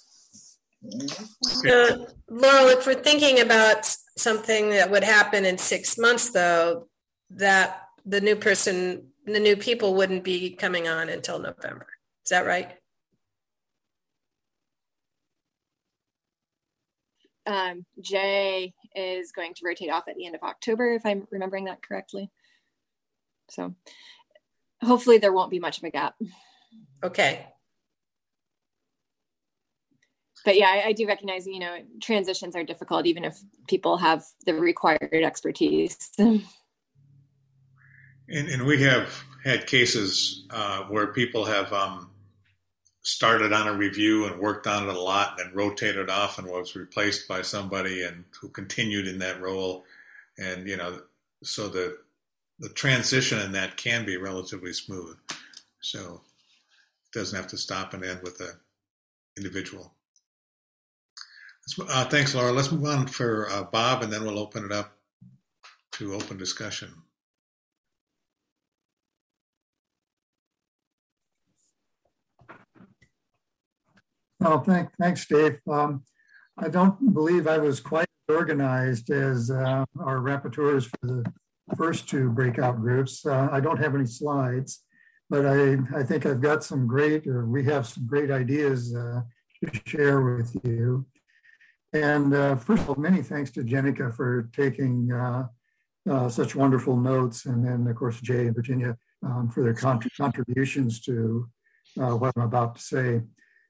Laurel, if we're thinking about something that would happen in 6 months, though, that the new people wouldn't be coming on until November. Is that right? Jay is going to rotate off at the end of October, if I'm remembering that correctly. So hopefully there won't be much of a gap. Okay. But yeah, I do recognize, transitions are difficult, even if people have the required expertise. And we have had cases where people have started on a review and worked on it a lot and then rotated off and was replaced by somebody and who continued in that role. And, so the transition in that can be relatively smooth. So it doesn't have to stop and end with the individual. Thanks, Laura. Let's move on for Bob, and then we'll open it up to open discussion. Oh, thanks, Dave. I don't believe I was quite organized as our rapporteurs for the first two breakout groups. I don't have any slides, but I think I've got some great, or we have some great ideas to share with you. And first of all, many thanks to Jenica for taking such wonderful notes, and then of course Jay and Virginia for their contributions to what I'm about to say.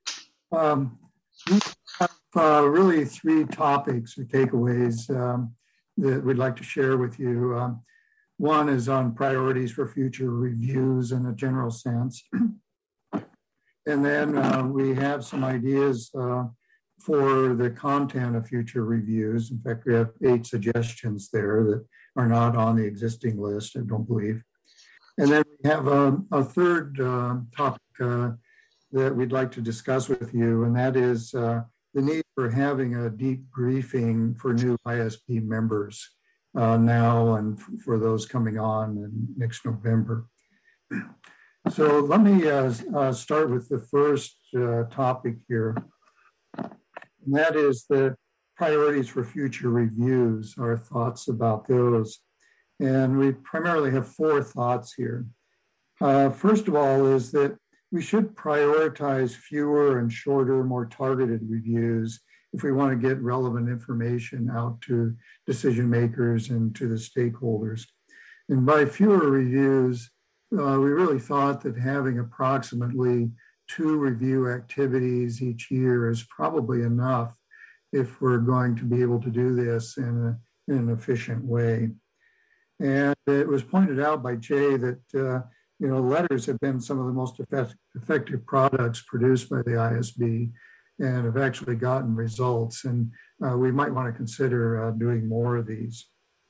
We have really three topics or takeaways that we'd like to share with you. One is on priorities for future reviews in a general sense. And then we have some ideas for the content of future reviews. In fact, we have 8 suggestions there that are not on the existing list, I don't believe. And then we have a third topic that we'd like to discuss with you, and that is the need for having a deep briefing for new ISB members now and for those coming on next November. So let me start with the first topic here, and that is the priorities for future reviews, our thoughts about those. And we primarily have 4 thoughts here. First of all is that we should prioritize fewer and shorter, more targeted reviews if we want to get relevant information out to decision makers and to the stakeholders. And by fewer reviews, we really thought that having approximately 2 review activities each year is probably enough if we're going to be able to do this in an efficient way. And it was pointed out by Jay that letters have been some of the most effective products produced by the ISB and have actually gotten results. And we might want to consider doing more of these.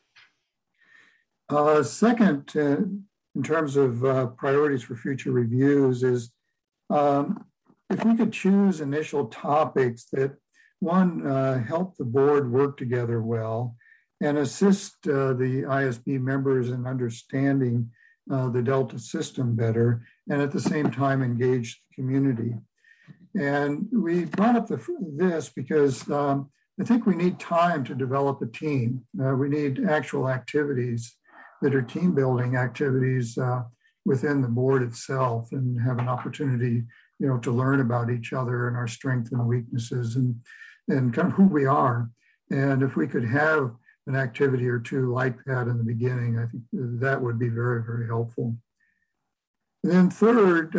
Second, in terms of priorities for future reviews is if we could choose initial topics that, one, help the board work together well and assist the ISB members in understanding the Delta system better, and at the same time engage the community. And we brought up this because I think we need time to develop a team. We need actual activities that are team building activities within the board itself, and have an opportunity, to learn about each other and our strengths and weaknesses and kind of who we are. And if we could have an activity or 2 like that in the beginning, I think that would be very, very helpful. And then third,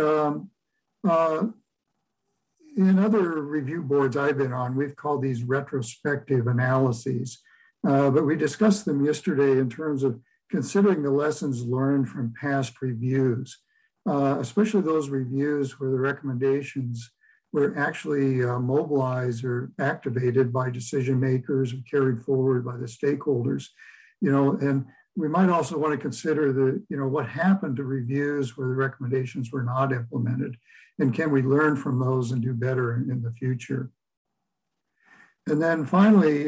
in other review boards I've been on, we've called these retrospective analyses, but we discussed them yesterday in terms of considering the lessons learned from past reviews, especially those reviews where the recommendations were actually mobilized or activated by decision makers and carried forward by the stakeholders, and we might also want to consider what happened to reviews where the recommendations were not implemented, and can we learn from those and do better in the future. And then finally,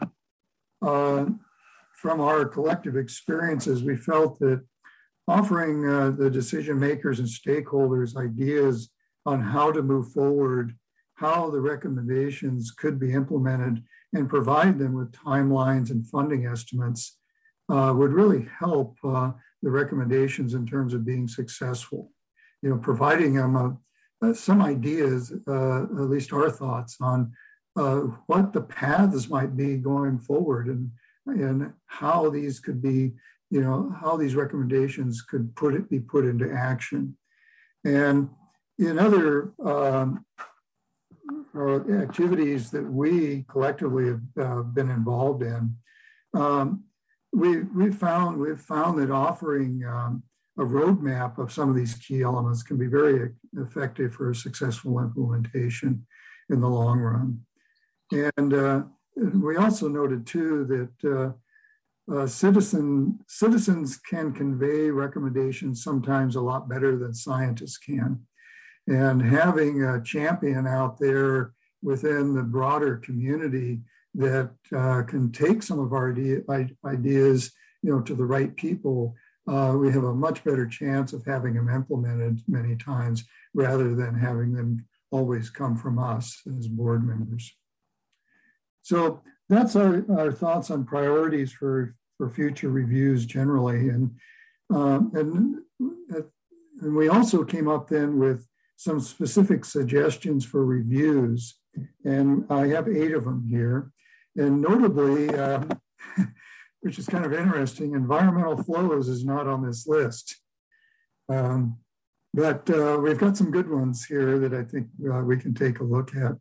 from our collective experiences, we felt that offering the decision makers and stakeholders ideas on how to move forward, how the recommendations could be implemented, and provide them with timelines and funding estimates would really help the recommendations in terms of being successful. Providing them some ideas, at least our thoughts on what the paths might be going forward, and how these could be, how these recommendations could be put into action. And in other activities that we collectively have been involved in, we've found that offering a roadmap of some of these key elements can be very effective for a successful implementation in the long run. And we also noted too that citizens can convey recommendations sometimes a lot better than scientists can. And having a champion out there within the broader community that can take some of our ideas, to the right people, we have a much better chance of having them implemented many times rather than having them always come from us as board members. So that's our thoughts on priorities for future reviews generally. And we also came up then with some specific suggestions for reviews. And I have 8 of them here. And notably, which is kind of interesting, environmental flows is not on this list. But we've got some good ones here that I think we can take a look at.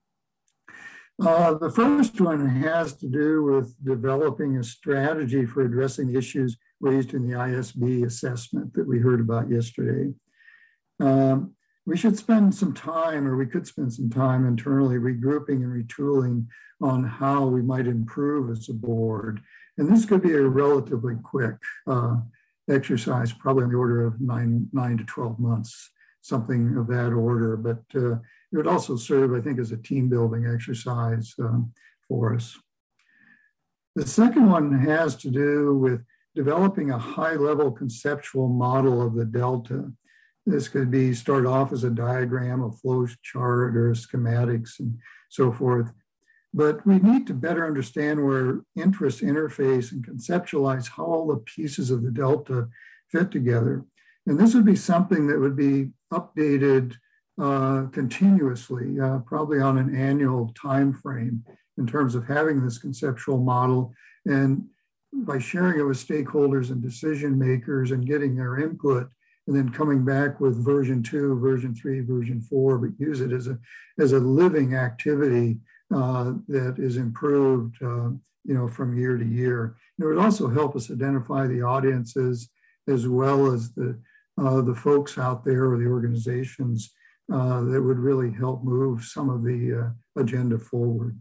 The first one has to do with developing a strategy for addressing the issues raised in the ISB assessment that we heard about yesterday. We should spend some time, or we could spend some time internally regrouping and retooling on how we might improve as a board. And this could be a relatively quick exercise, probably on the order of 9 to 12 months, something of that order. But it would also serve, I think, as a team building exercise for us. The second one has to do with developing a high level conceptual model of the delta. This could be start off as a diagram, a flow chart, or schematics and so forth. But we need to better understand where interests interface and conceptualize how all the pieces of the delta fit together. And this would be something that would be updated continuously, probably on an annual time frame in terms of having this conceptual model. And by sharing it with stakeholders and decision makers and getting their input, and then coming back with version 2, version 3, version 4, but use it as a living activity that is improved, from year to year. It would also help us identify the audiences as well as the folks out there or the organizations that would really help move some of the agenda forward.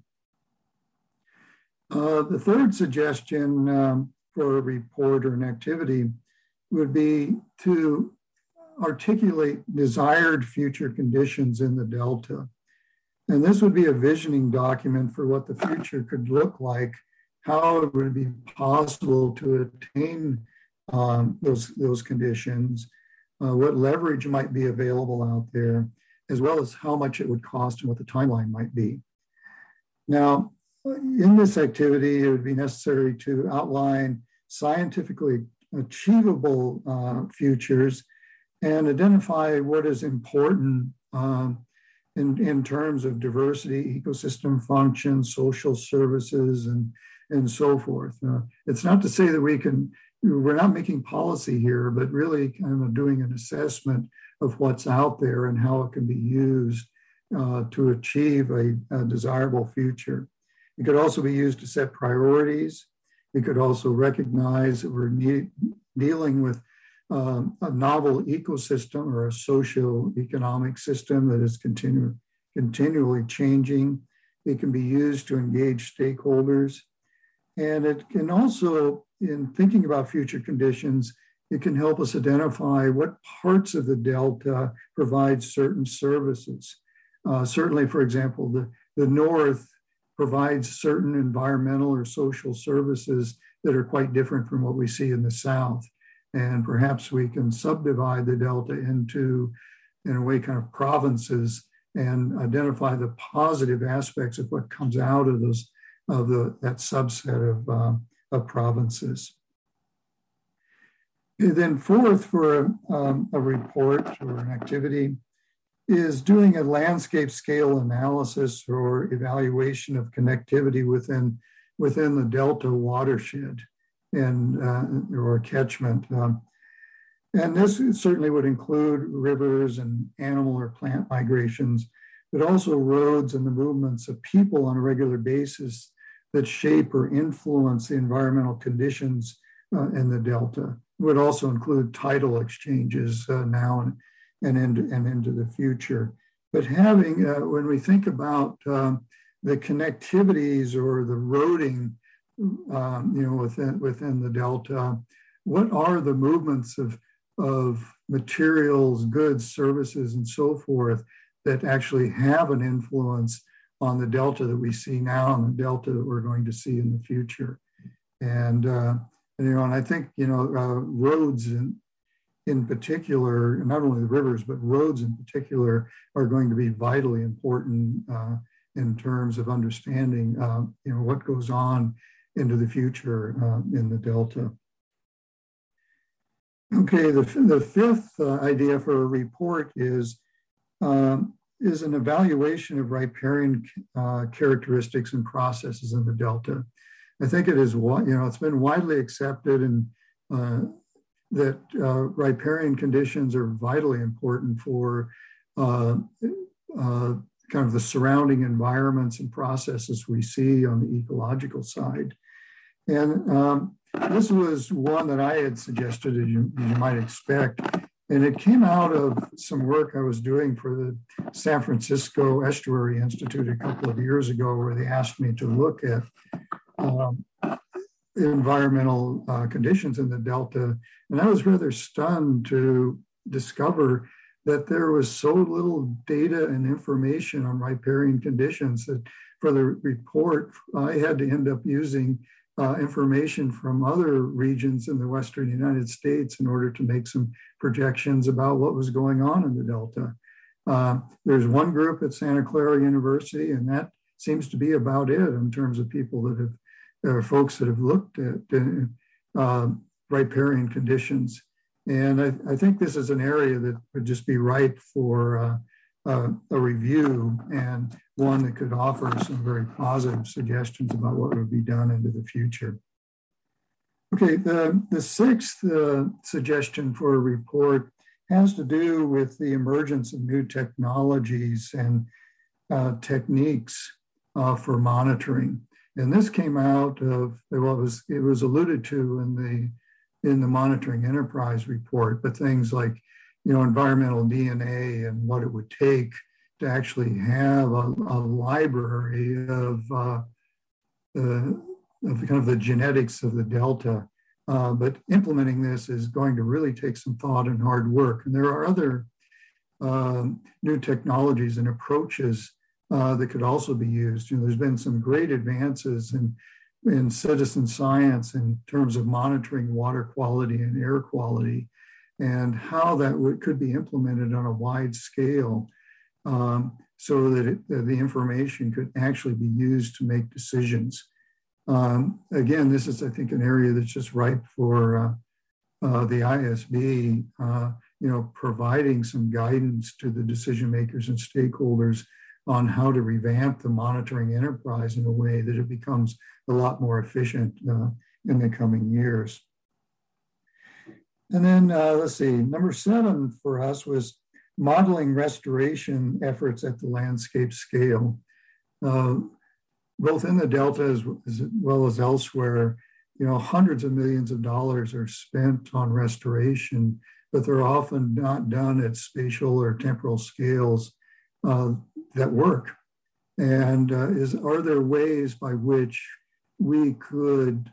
The third suggestion for a report or an activity would be to articulate desired future conditions in the delta. And this would be a visioning document for what the future could look like, how it would be possible to attain those conditions, what leverage might be available out there, as well as how much it would cost and what the timeline might be. Now, in this activity, it would be necessary to outline scientifically achievable futures and identify what is important in terms of diversity, ecosystem function, social services, and so forth. It's not to say that we're not making policy here, but really kind of doing an assessment of what's out there and how it can be used to achieve a desirable future. It could also be used to set priorities. It could also recognize that we're dealing with a novel ecosystem or a socio-economic system that is continually changing. It can be used to engage stakeholders. And it can also, in thinking about future conditions, it can help us identify what parts of the delta provide certain services. Certainly, for example, the North provides certain environmental or social services that are quite different from what we see in the South. And perhaps we can subdivide the delta into, in a way, kind of provinces and identify the positive aspects of what comes out of that subset of provinces. And then fourth, for a report or an activity, is doing a landscape scale analysis or evaluation of connectivity within the Delta watershed and or catchment. And this certainly would include rivers and animal or plant migrations, but also roads and the movements of people on a regular basis that shape or influence the environmental conditions in the Delta. It would also include tidal exchanges now and into the future. But having, when we think about the connectivities or the roading, within the Delta, what are the movements of materials, goods, services, and so forth that actually have an influence on the Delta that we see now and the Delta that we're going to see in the future? And I think, roads in particular, not only the rivers, but roads in particular are going to be vitally important in terms of understanding, what goes on into the future in the Delta. Okay, the fifth idea for a report is an evaluation of riparian characteristics and processes in the Delta. I think it is, it's been widely accepted that riparian conditions are vitally important for kind of the surrounding environments and processes we see on the ecological side. And this was one that I had suggested, as you might expect, and it came out of some work I was doing for the San Francisco Estuary Institute a couple of years ago, where they asked me to look at environmental conditions in the Delta. And I was rather stunned to discover that there was so little data and information on riparian conditions that for the report, I had to end up using information from other regions in the Western United States in order to make some projections about what was going on in the Delta. There's one group at Santa Clara University, and that seems to be about it in terms of people that have, folks that have looked at riparian conditions. And I think this is an area that would just be ripe for a review, and one that could offer some very positive suggestions about what would be done into the future. Okay, the sixth suggestion for a report has to do with the emergence of new technologies and techniques for monitoring. And this came out of, well, it was alluded to in the Monitoring Enterprise report, but things like, environmental DNA and what it would take to actually have a library of kind of the genetics of the Delta. But implementing this is going to really take some thought and hard work. And there are other new technologies and approaches that could also be used. There's been some great advances in citizen science in terms of monitoring water quality and air quality, and how that could be implemented on a wide scale so that the information could actually be used to make decisions. Again, this is, I think, an area that's just ripe for the ISB, providing some guidance to the decision makers and stakeholders on how to revamp the monitoring enterprise in a way that it becomes a lot more efficient in the coming years. And then let's see, number 7 for us was modeling restoration efforts at the landscape scale. Both in the Delta as well as elsewhere, hundreds of millions of dollars are spent on restoration, but they're often not done at spatial or temporal scales that work. And are there ways by which we could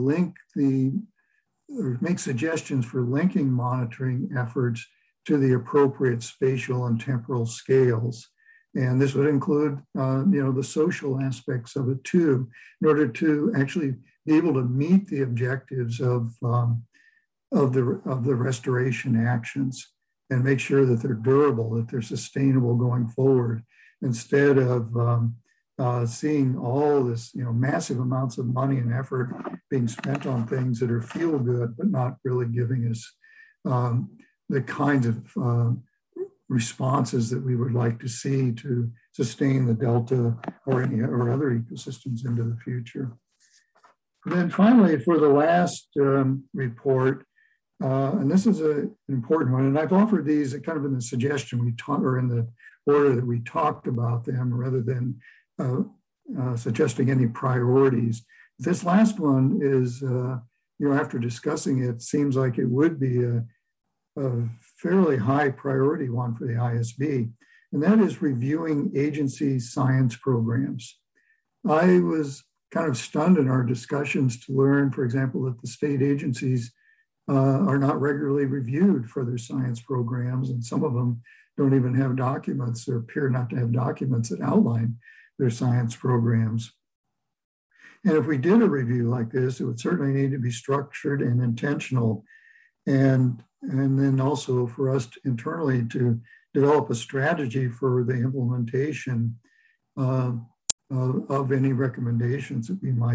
make suggestions for linking monitoring efforts to the appropriate spatial and temporal scales? And this would include, the social aspects of it too, in order to actually be able to meet the objectives of the restoration actions and make sure that they're durable, that they're sustainable going forward, instead of seeing all this, massive amounts of money and effort being spent on things that are feel good, but not really giving us the kinds of responses that we would like to see to sustain the Delta or other ecosystems into the future. And then finally, for the last report, and this is an important one, and I've offered these kind of in the suggestion we talked, or in the order that we talked about them, rather than suggesting any priorities. This last one is, after discussing it, seems like it would be a fairly high priority one for the ISB, and that is reviewing agency science programs. I was kind of stunned in our discussions to learn, for example, that the state agencies are not regularly reviewed for their science programs, and some of them don't even have documents or appear not to have documents that outline their science programs. And if we did a review like this, it would certainly need to be structured and intentional, and then also for us internally to develop a strategy for the implementation of any recommendations that we might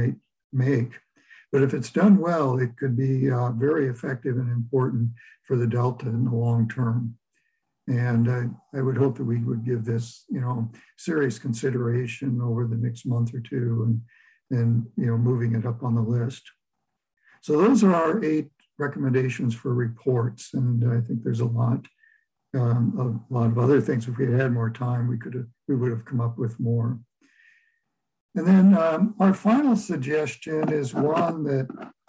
make. But if it's done well, it could be very effective and important for the Delta in the long term. And I would hope that we would give this, serious consideration over the next month or two and moving it up on the list. So those are our 8 recommendations for reports. And I think there's a lot of other things. If we had more time, we would have come up with more. And then our final suggestion is one that,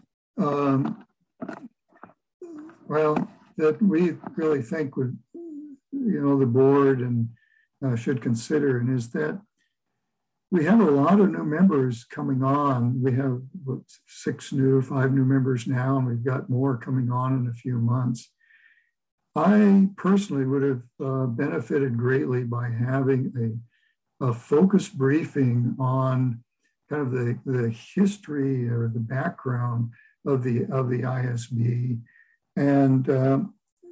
that we really think would, the board and should consider, and is that we have a lot of new members coming on. We have 5 new members now, and we've got more coming on in a few months. I personally would have benefited greatly by having a focused briefing on kind of the history or the background of the ISB, and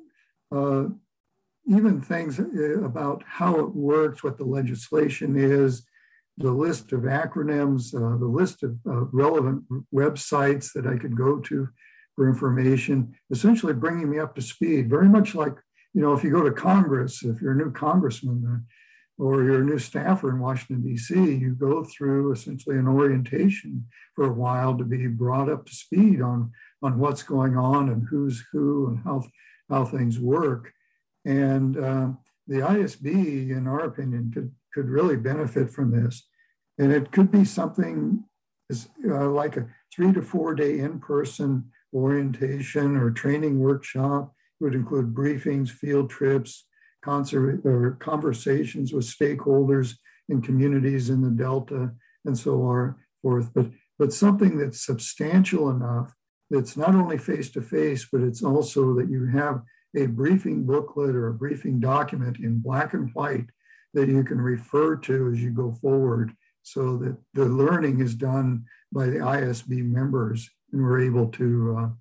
even things about how it works, what the legislation is, the list of acronyms, the list of relevant websites that I could go to for information, essentially bringing me up to speed, very much like, if you go to Congress, if you're a new congressman or you're a new staffer in Washington, D.C., you go through essentially an orientation for a while to be brought up to speed on what's going on and who's who and how things work. And the ISB, in our opinion, could really benefit from this. And it could be something like a 3 to 4 day in-person orientation or training workshop. It would include briefings, field trips, conversations with stakeholders in communities in the Delta, and so forth. But something that's substantial enough that's not only face-to-face, but it's also that you have a briefing booklet or a briefing document in black and white that you can refer to as you go forward, so that the learning is done by the ISB members, and we're able to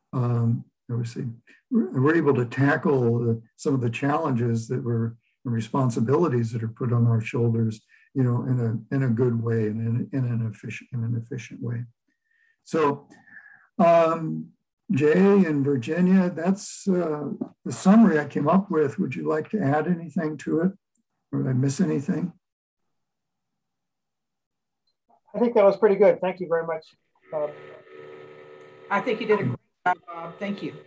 we're able to tackle some of the challenges that and responsibilities that are put on our shoulders, in a good way and in an efficient way. So, Jay and Virginia, that's the summary I came up with. Would you like to add anything to it, or did I miss anything? I think that was pretty good. Thank you very much. I think you did a great job, Bob. Thank you.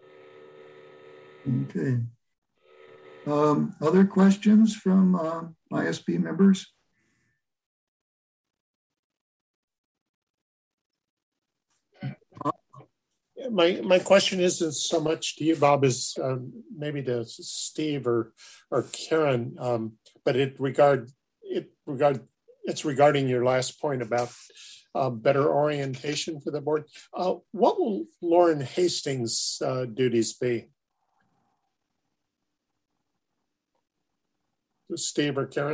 Okay. Other questions from ISB members? My question isn't so much to you, Bob, as maybe to Steve or Karen, but it's regarding your last point about better orientation for the board. What will Lauren Hastings' duties be? Steve or Karen?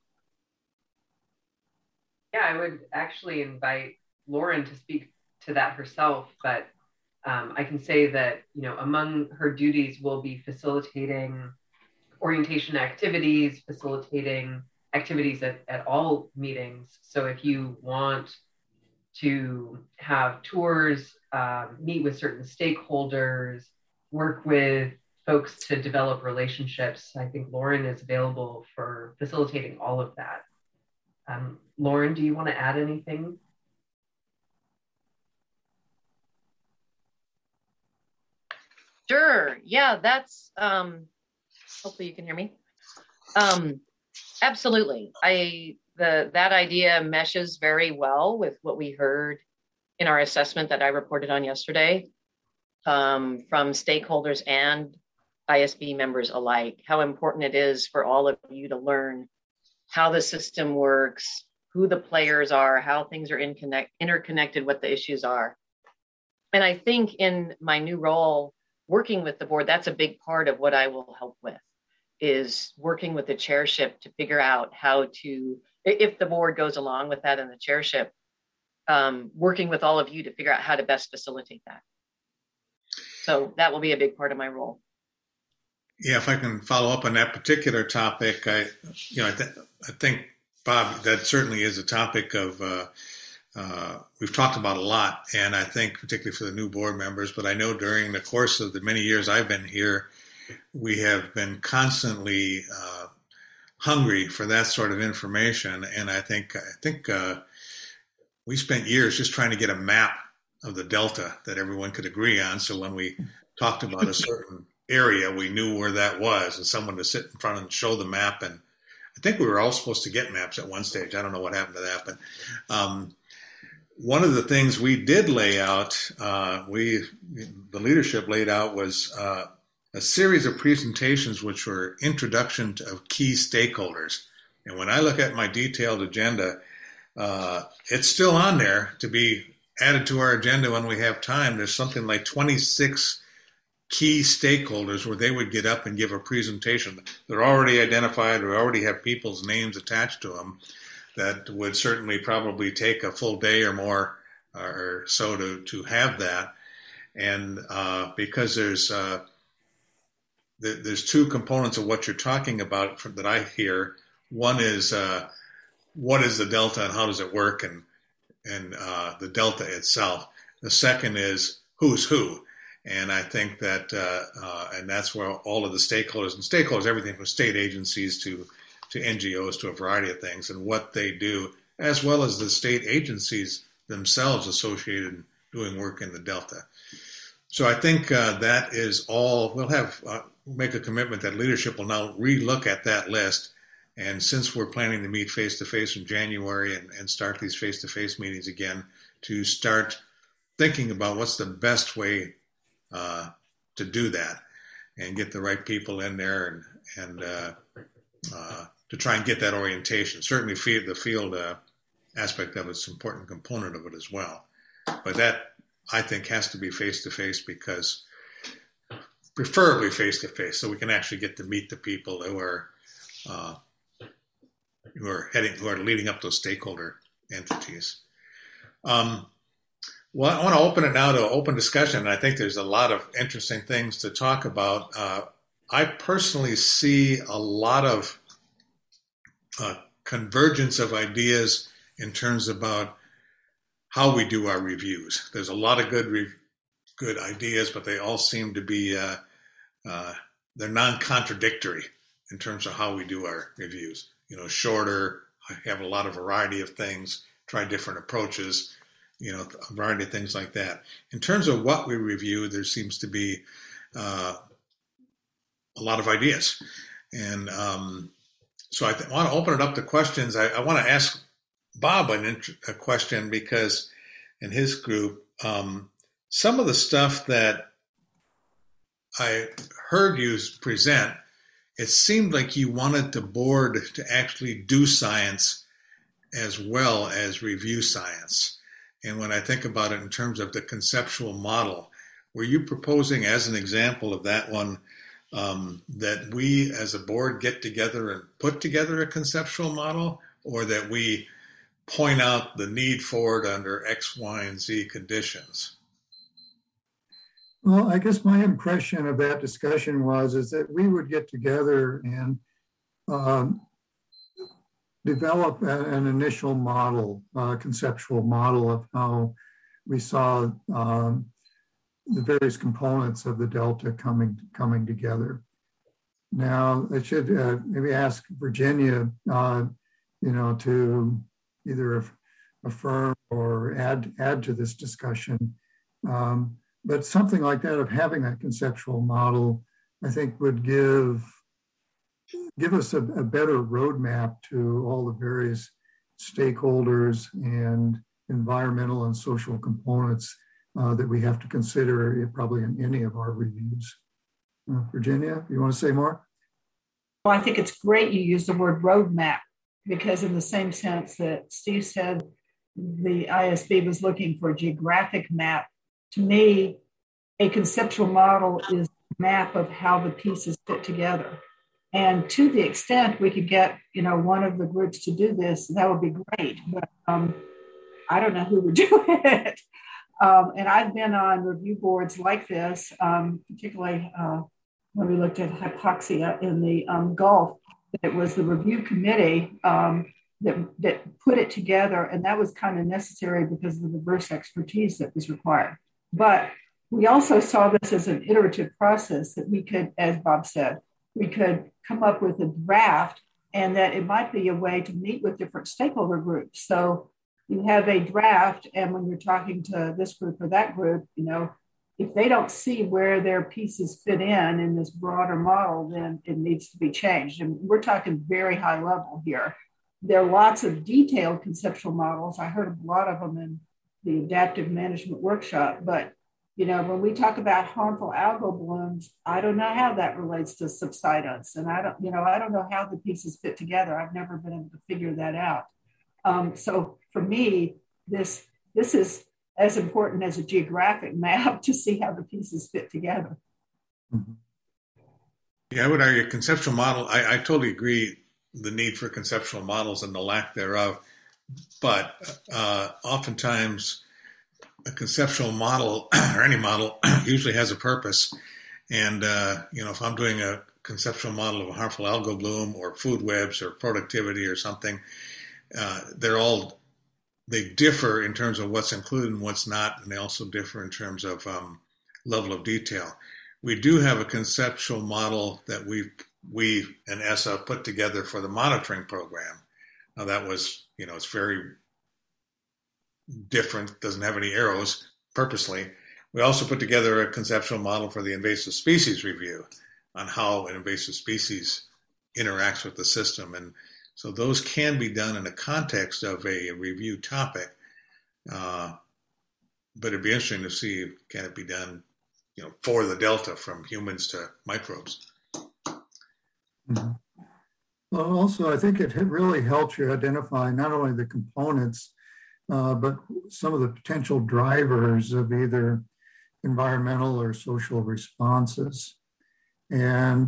Yeah, I would actually invite Lauren to speak to that herself, but I can say that, among her duties will be facilitating orientation activities, facilitating activities at all meetings. So if you want to have tours, meet with certain stakeholders, work with folks to develop relationships, I think Lauren is available for facilitating all of that. Lauren, do you want to add anything? Sure. Yeah, that's hopefully you can hear me. Absolutely. That idea meshes very well with what we heard in our assessment that I reported on yesterday from stakeholders and ISB members alike, how important it is for all of you to learn how the system works, who the players are, how things are interconnected, what the issues are. And I think in my new role, working with the board, that's a big part of what I will help with, is working with the chairship to figure out how to, if the board goes along with that and the chairship, working with all of you to figure out how to best facilitate that. So that will be a big part of my role. Yeah, if I can follow up on that particular topic, I think, Bob, that certainly is a topic of we've talked about a lot, and I think particularly for the new board members, but I know during the course of the many years I've been here, we have been constantly hungry for that sort of information, and I think we spent years just trying to get a map of the Delta that everyone could agree on, so when we talked about a certain area, we knew where that was, and someone to sit in front and show the map. And I think we were all supposed to get maps at one stage. I don't know what happened to that, but one of the things we did lay out, the leadership laid out, was a series of presentations which were introduction of key stakeholders. And when I look at my detailed agenda, it's still on there to be added to our agenda when we have time. There's something like 26 key stakeholders where they would get up and give a presentation. They're already identified. We already have people's names attached to them. That would certainly probably take a full day or more or so to have that. And because there's two components of what you're talking about that I hear. One is what is the Delta and how does it work, and the Delta itself. The second is who's who. And I think that, and that's where all of the stakeholders, everything from state agencies to NGOs to a variety of things, and what they do, as well as the state agencies themselves associated in doing work in the Delta. So I think that is all. We'll make a commitment that leadership will now relook at that list. And since we're planning to meet face-to-face in January and start these face-to-face meetings again, to start thinking about what's the best way to do that and get the right people in there and to try and get that orientation. Certainly the field aspect of it's an important component of it as well. But that, I think, has to be face-to-face, because preferably face-to-face, so we can actually get to meet the people who are leading up those stakeholder entities. Well, I want to open it now to open discussion, and I think there's a lot of interesting things to talk about. I personally see a lot of convergence of ideas in terms about how we do our reviews. There's a lot of good ideas, but they all seem to be they're non-contradictory in terms of how we do our reviews. Shorter, have a lot of variety of things, try different approaches, a variety of things like that. In terms of what we review, there seems to be a lot of ideas. And so I want to open it up to questions. I want to ask Bob a question, because in his group, some of the stuff that I heard you present, it seemed like you wanted the board to actually do science as well as review science. And when I think about it in terms of the conceptual model, were you proposing as an example of that one that we as a board get together and put together a conceptual model, or that we point out the need for it under X, Y, and Z conditions? Well, I guess my impression of that discussion is that we would get together and develop an initial model, conceptual model of how we saw the various components of the Delta coming together. Now, I should maybe ask Virginia, to either affirm or add to this discussion. But something like that, of having that conceptual model, I think would give us a better roadmap to all the various stakeholders and environmental and social components that we have to consider probably in any of our reviews. Virginia, you want to say more? Well, I think it's great you use the word roadmap, because in the same sense that Steve said the ISB was looking for a geographic map, to me, a conceptual model is a map of how the pieces fit together. And to the extent we could get, one of the groups to do this, that would be great. But I don't know who would do it. And I've been on review boards like this, particularly when we looked at hypoxia in the Gulf. It was the review committee that put it together, and that was kind of necessary because of the diverse expertise that was required. But we also saw this as an iterative process that we could, as Bob said, we could come up with a draft, and that it might be a way to meet with different stakeholder groups. So you have a draft, and when you're talking to this group or that group, you know, if they don't see where their pieces fit in this broader model, then it needs to be changed. And we're talking very high level here. There are lots of detailed conceptual models. I heard a lot of them in the adaptive management workshop, but you know, when we talk about harmful algal blooms, I don't know how that relates to subsidence. And I don't know how the pieces fit together. I've never been able to figure that out. So for me, this is as important as a geographic map to see how the pieces fit together. Yeah, I would argue conceptual model, I totally agree the need for conceptual models and the lack thereof, but oftentimes a conceptual model or any model usually has a purpose. And, if I'm doing a conceptual model of a harmful algal bloom or food webs or productivity or something, they differ in terms of what's included and what's not, and they also differ in terms of level of detail. We do have a conceptual model that we and ESSA put together for the monitoring program. Now that was, it's very different, doesn't have any arrows purposely. We also put together a conceptual model for the invasive species review on how an invasive species interacts with the system. And so those can be done in the context of a review topic, but it'd be interesting to see, can it be done, for the delta from humans to microbes. Mm-hmm. Well, also, I think it really helps you identify not only the components, but some of the potential drivers of either environmental or social responses. And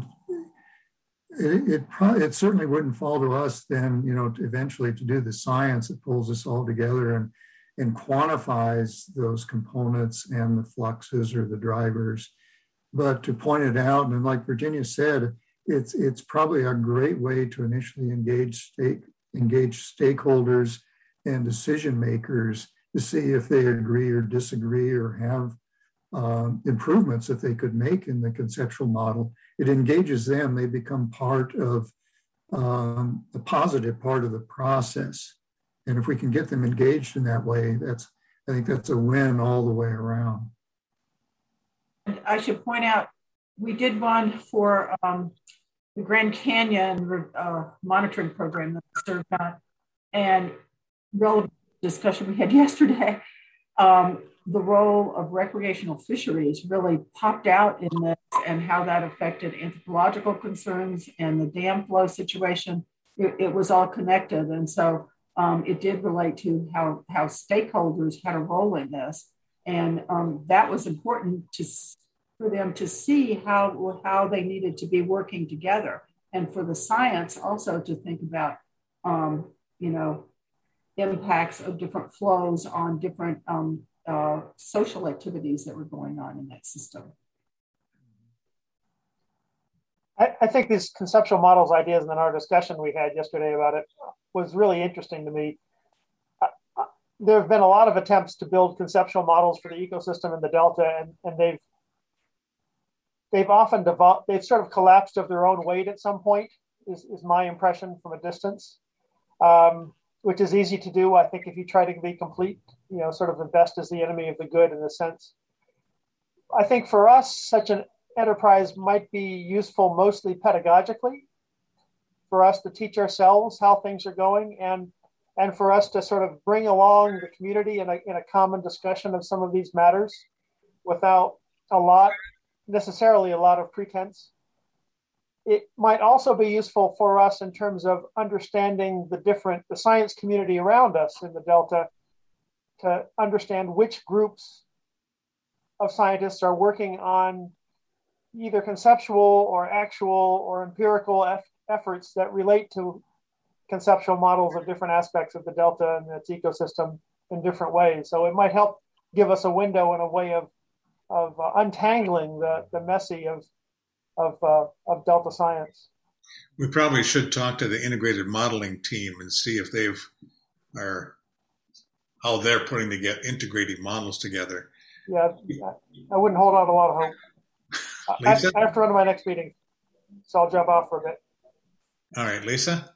it certainly wouldn't fall to us then, eventually to do the science that pulls this all together and quantifies those components and the fluxes or the drivers. But to point it out, and like Virginia said, it's probably a great way to initially engage stakeholders and decision makers to see if they agree or disagree or have improvements that they could make in the conceptual model. It engages them. They become part of the positive part of the process. And if we can get them engaged in that way, I think that's a win all the way around. I should point out, we did one for the Grand Canyon monitoring program that I served on, and relevant discussion we had yesterday, the role of recreational fisheries really popped out in this and how that affected anthropological concerns and the dam flow situation. It was all connected. And so it did relate to how stakeholders had a role in this. And that was important for them to see how they needed to be working together. And for the science also to think about, impacts of different flows on different social activities that were going on in that system. I think these conceptual models ideas and then our discussion we had yesterday about it was really interesting to me. There have been a lot of attempts to build conceptual models for the ecosystem in the Delta, and they've often they've sort of collapsed of their own weight at some point, is my impression from a distance, which is easy to do. I think if you try to be complete, sort of the best is the enemy of the good in a sense. I think for us, such an enterprise might be useful mostly pedagogically, for us to teach ourselves how things are going, and for us to sort of bring along the community in a common discussion of some of these matters without necessarily a lot of pretense. It might also be useful for us in terms of understanding the science community around us in the Delta, to understand which groups of scientists are working on either conceptual or actual or empirical efforts that relate to conceptual models of different aspects of the Delta and its ecosystem in different ways. So it might help give us a window and a way of untangling the messy of Delta science. We probably should talk to the integrated modeling team and see if they've how they're putting together integrating models together. Yeah, I wouldn't hold out a lot of hope. I have to run to my next meeting, so I'll jump off for a bit. All right, Lisa.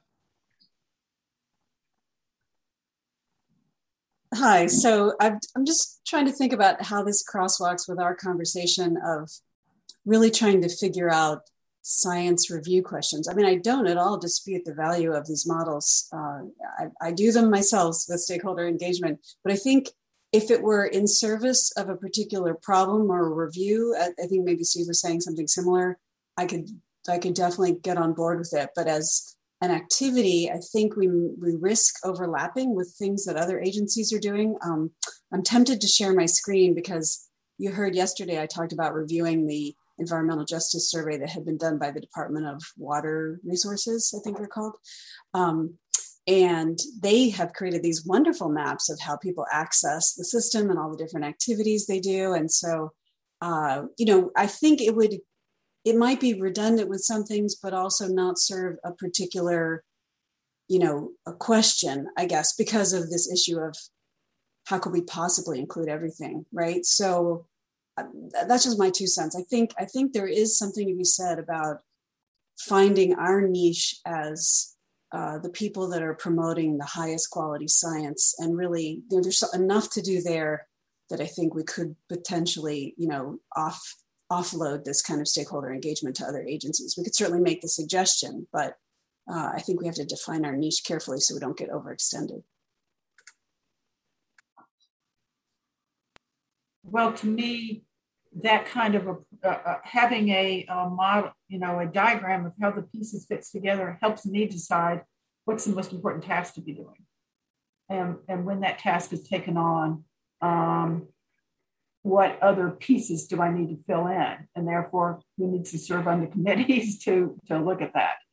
Hi. So I'm just trying to think about how this crosswalks with our conversation of really trying to figure out science review questions. I mean, I don't at all dispute the value of these models. I do them myself with stakeholder engagement, but I think if it were in service of a particular problem or a review, I think maybe Steve was saying something similar, I could definitely get on board with it. But as an activity, I think we risk overlapping with things that other agencies are doing. I'm tempted to share my screen because you heard yesterday I talked about reviewing the environmental justice survey that had been done by the Department of Water Resources, I think they're called. And they have created these wonderful maps of how people access the system and all the different activities they do. And so, I think it might be redundant with some things, but also not serve a particular, a question, I guess, because of this issue of how could we possibly include everything, right? So that's just my 2 cents. I think there is something to be said about finding our niche as the people that are promoting the highest quality science, and really, there's enough to do there that I think we could potentially, offload this kind of stakeholder engagement to other agencies. We could certainly make the suggestion, but I think we have to define our niche carefully so we don't get overextended. Well, to me, that kind of having a model, a diagram of how the pieces fits together helps me decide what's the most important task to be doing. And when that task is taken on, what other pieces do I need to fill in? And therefore, who needs to serve on the committees to look at that?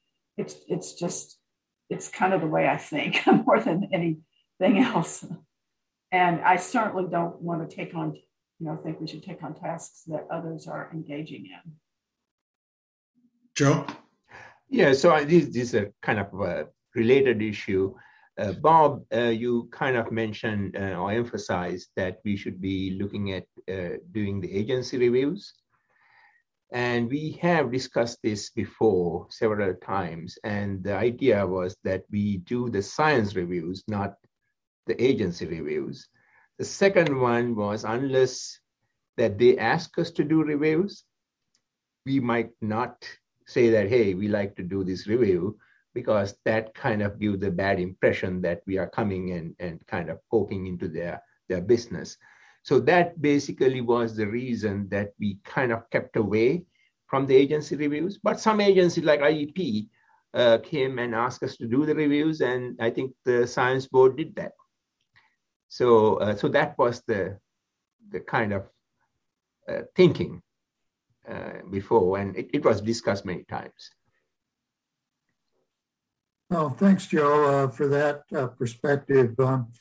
It's kind of the way I think more than anything else. And I certainly don't want to take on, think we should take on tasks that others are engaging in. Joe? Yeah, so this is a kind of a related issue. Bob, you kind of mentioned or emphasized that we should be looking at doing the agency reviews. And we have discussed this before several times. And the idea was that we do the science reviews, not the agency reviews. The second one was, unless that they ask us to do reviews, we might not say that, hey, we like to do this review, because that kind of gives the bad impression that we are coming in and kind of poking into their business. So that basically was the reason that we kind of kept away from the agency reviews. But some agencies like IEP came and asked us to do the reviews, and I think the science board did that. So that was the kind of thinking before, and it was discussed many times. Well, thanks, Joe, for that perspective.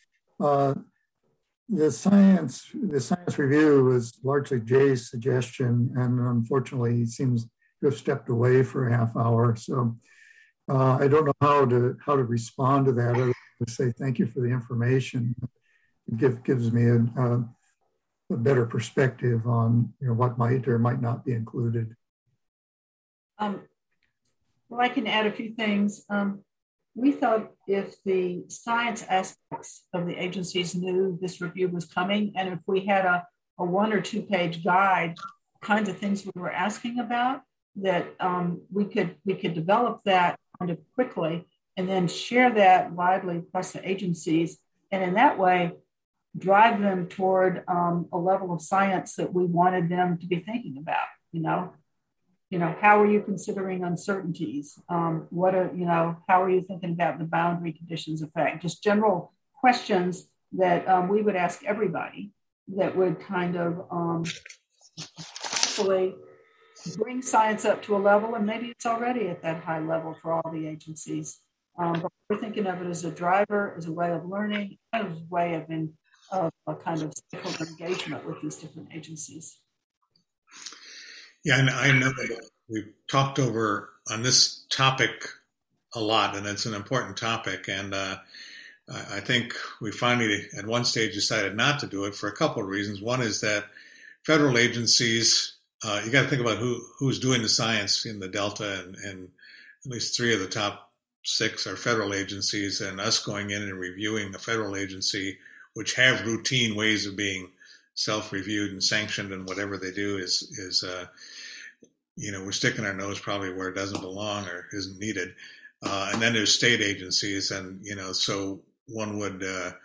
The science review was largely Jay's suggestion, and unfortunately, he seems to have stepped away for a half hour. So I don't know how to respond to that, other than to say thank you for the information. It gives me a better perspective on what might or might not be included. Well, I can add a few things. We thought if the science aspects of the agencies knew this review was coming, and if we had a 1 or 2 page guide, kinds of things we were asking about, that we could develop that kind of quickly and then share that widely across the agencies, and in that way drive them toward a level of science that we wanted them to be thinking about. How are you considering uncertainties? How are you thinking about the boundary conditions effect? Just general questions that we would ask everybody that would kind of hopefully bring science up to a level, and maybe it's already at that high level for all the agencies. But we're thinking of it as a driver, as a way of learning, as a way of a kind of stakeholder engagement with these different agencies. Yeah, and I know that we've talked over on this topic a lot, and it's an important topic. And I think we finally, at one stage, decided not to do it for a couple of reasons. One is that federal agencies, you got to think about who's doing the science in the Delta, and at least 3 of the top 6 are federal agencies, and us going in and reviewing the federal agency, which have routine ways of being self-reviewed and sanctioned, and whatever they do is we're sticking our nose probably where it doesn't belong or isn't needed. And then there's state agencies, and so one would,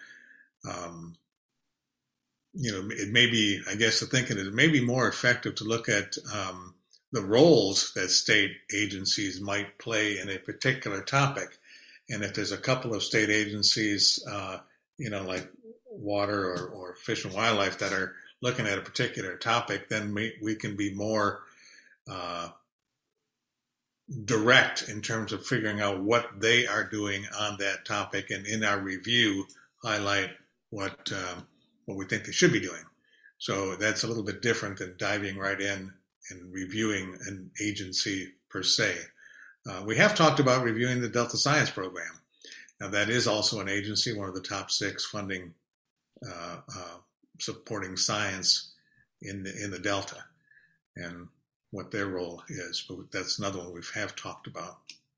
it may be, I guess the thinking is it may be more effective to look at the roles that state agencies might play in a particular topic. And if there's a couple of state agencies, like water or fish and wildlife that are looking at a particular topic, then we can be more direct in terms of figuring out what they are doing on that topic, and in our review highlight what we think they should be doing. So that's a little bit different than diving right in and reviewing an agency per se. We have talked about reviewing the Delta Science Program. Now that is also an agency, one of the top 6 funding supporting science in the Delta, and what their role is, but that's another one we have talked about.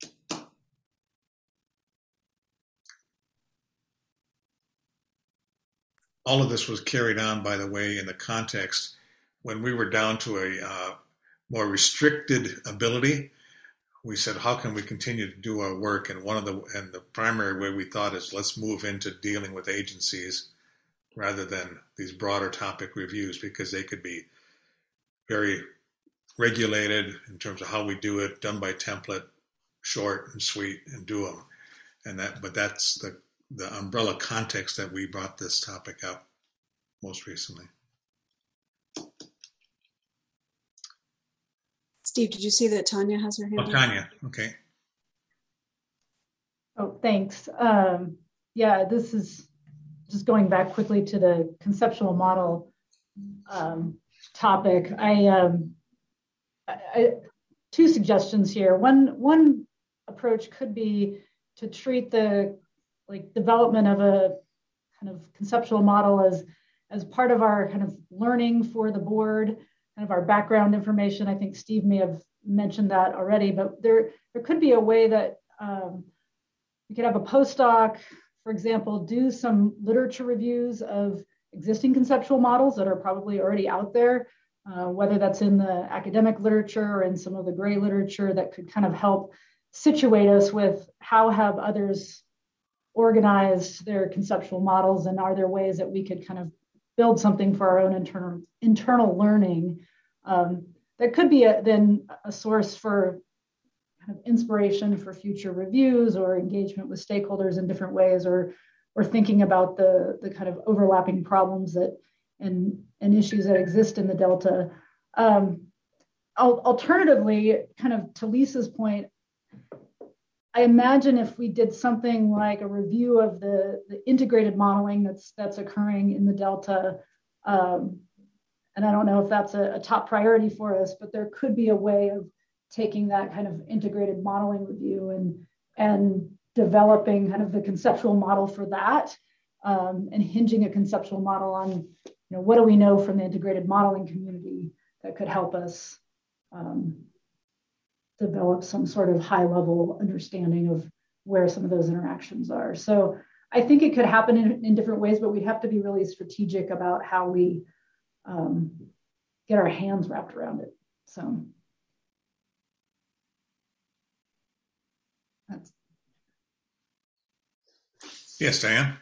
All of this was carried on, by the way, in the context when we were down to a more restricted ability. We said, how can we continue to do our work? And the primary way we thought is, let's move into dealing with agencies rather than these broader topic reviews, because they could be very regulated in terms of how we do it, done by template, short and sweet, and do them. But that's the umbrella context that we brought this topic up most recently. Steve, did you see that Tanya has her hand up? Tanya, okay. Oh, thanks. Yeah, this is just going back quickly to the conceptual model topic. I 2 suggestions here. One approach could be to treat the development of a kind of conceptual model as part of our kind of learning for the board, kind of our background information. I think Steve may have mentioned that already, but there could be a way that we could have a postdoc, for example, do some literature reviews of existing conceptual models that are probably already out there, whether that's in the academic literature or in some of the gray literature that could kind of help situate us with how have others organized their conceptual models, and are there ways that we could kind of build something for our own internal learning that could be then a source for kind of inspiration for future reviews or engagement with stakeholders in different ways, or thinking about the kind of overlapping problems that and issues that exist in the Delta. Alternatively, kind of to Lisa's point, I imagine if we did something like a review of the integrated modeling that's occurring in the Delta, and I don't know if that's a top priority for us, but there could be a way of taking that kind of integrated modeling review and developing kind of the conceptual model for that, and hinging a conceptual model on, what do we know from the integrated modeling community that could help us develop some sort of high-level understanding of where some of those interactions are. So I think it could happen in different ways, but we'd have to be really strategic about how we get our hands wrapped around it. So that's. Yes, Diane.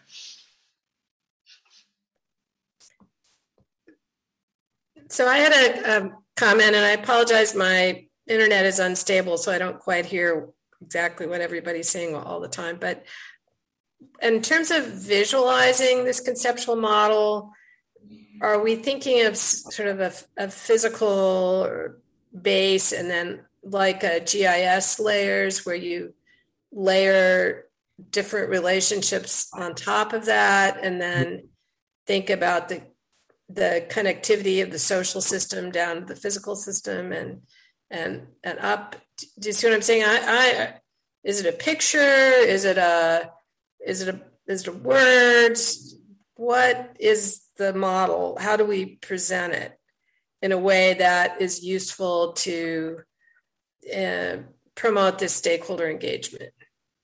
So I had a comment, and I apologize, my internet is unstable, so I don't quite hear exactly what everybody's saying all the time. But in terms of visualizing this conceptual model, are we thinking of sort of a physical base and then like a GIS layers where you layer different relationships on top of that, and then think about the connectivity of the social system down to the physical system and up? Do you see what I'm saying? Is it a picture? Is it Is it words? What is the model? How do we present it in a way that is useful to promote this stakeholder engagement?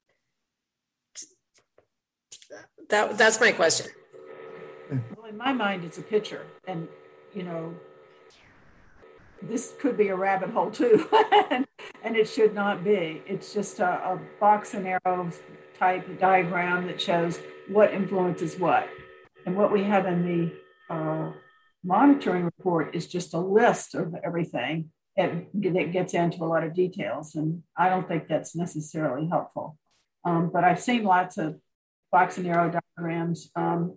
That's my question. Well, in my mind, it's a picture, and this could be a rabbit hole too, and it should not be. It's just a box and arrows type diagram that shows what influences what. And what we have in the monitoring report is just a list of everything that gets into a lot of details. And I don't think that's necessarily helpful. But I've seen lots of box and arrow diagrams,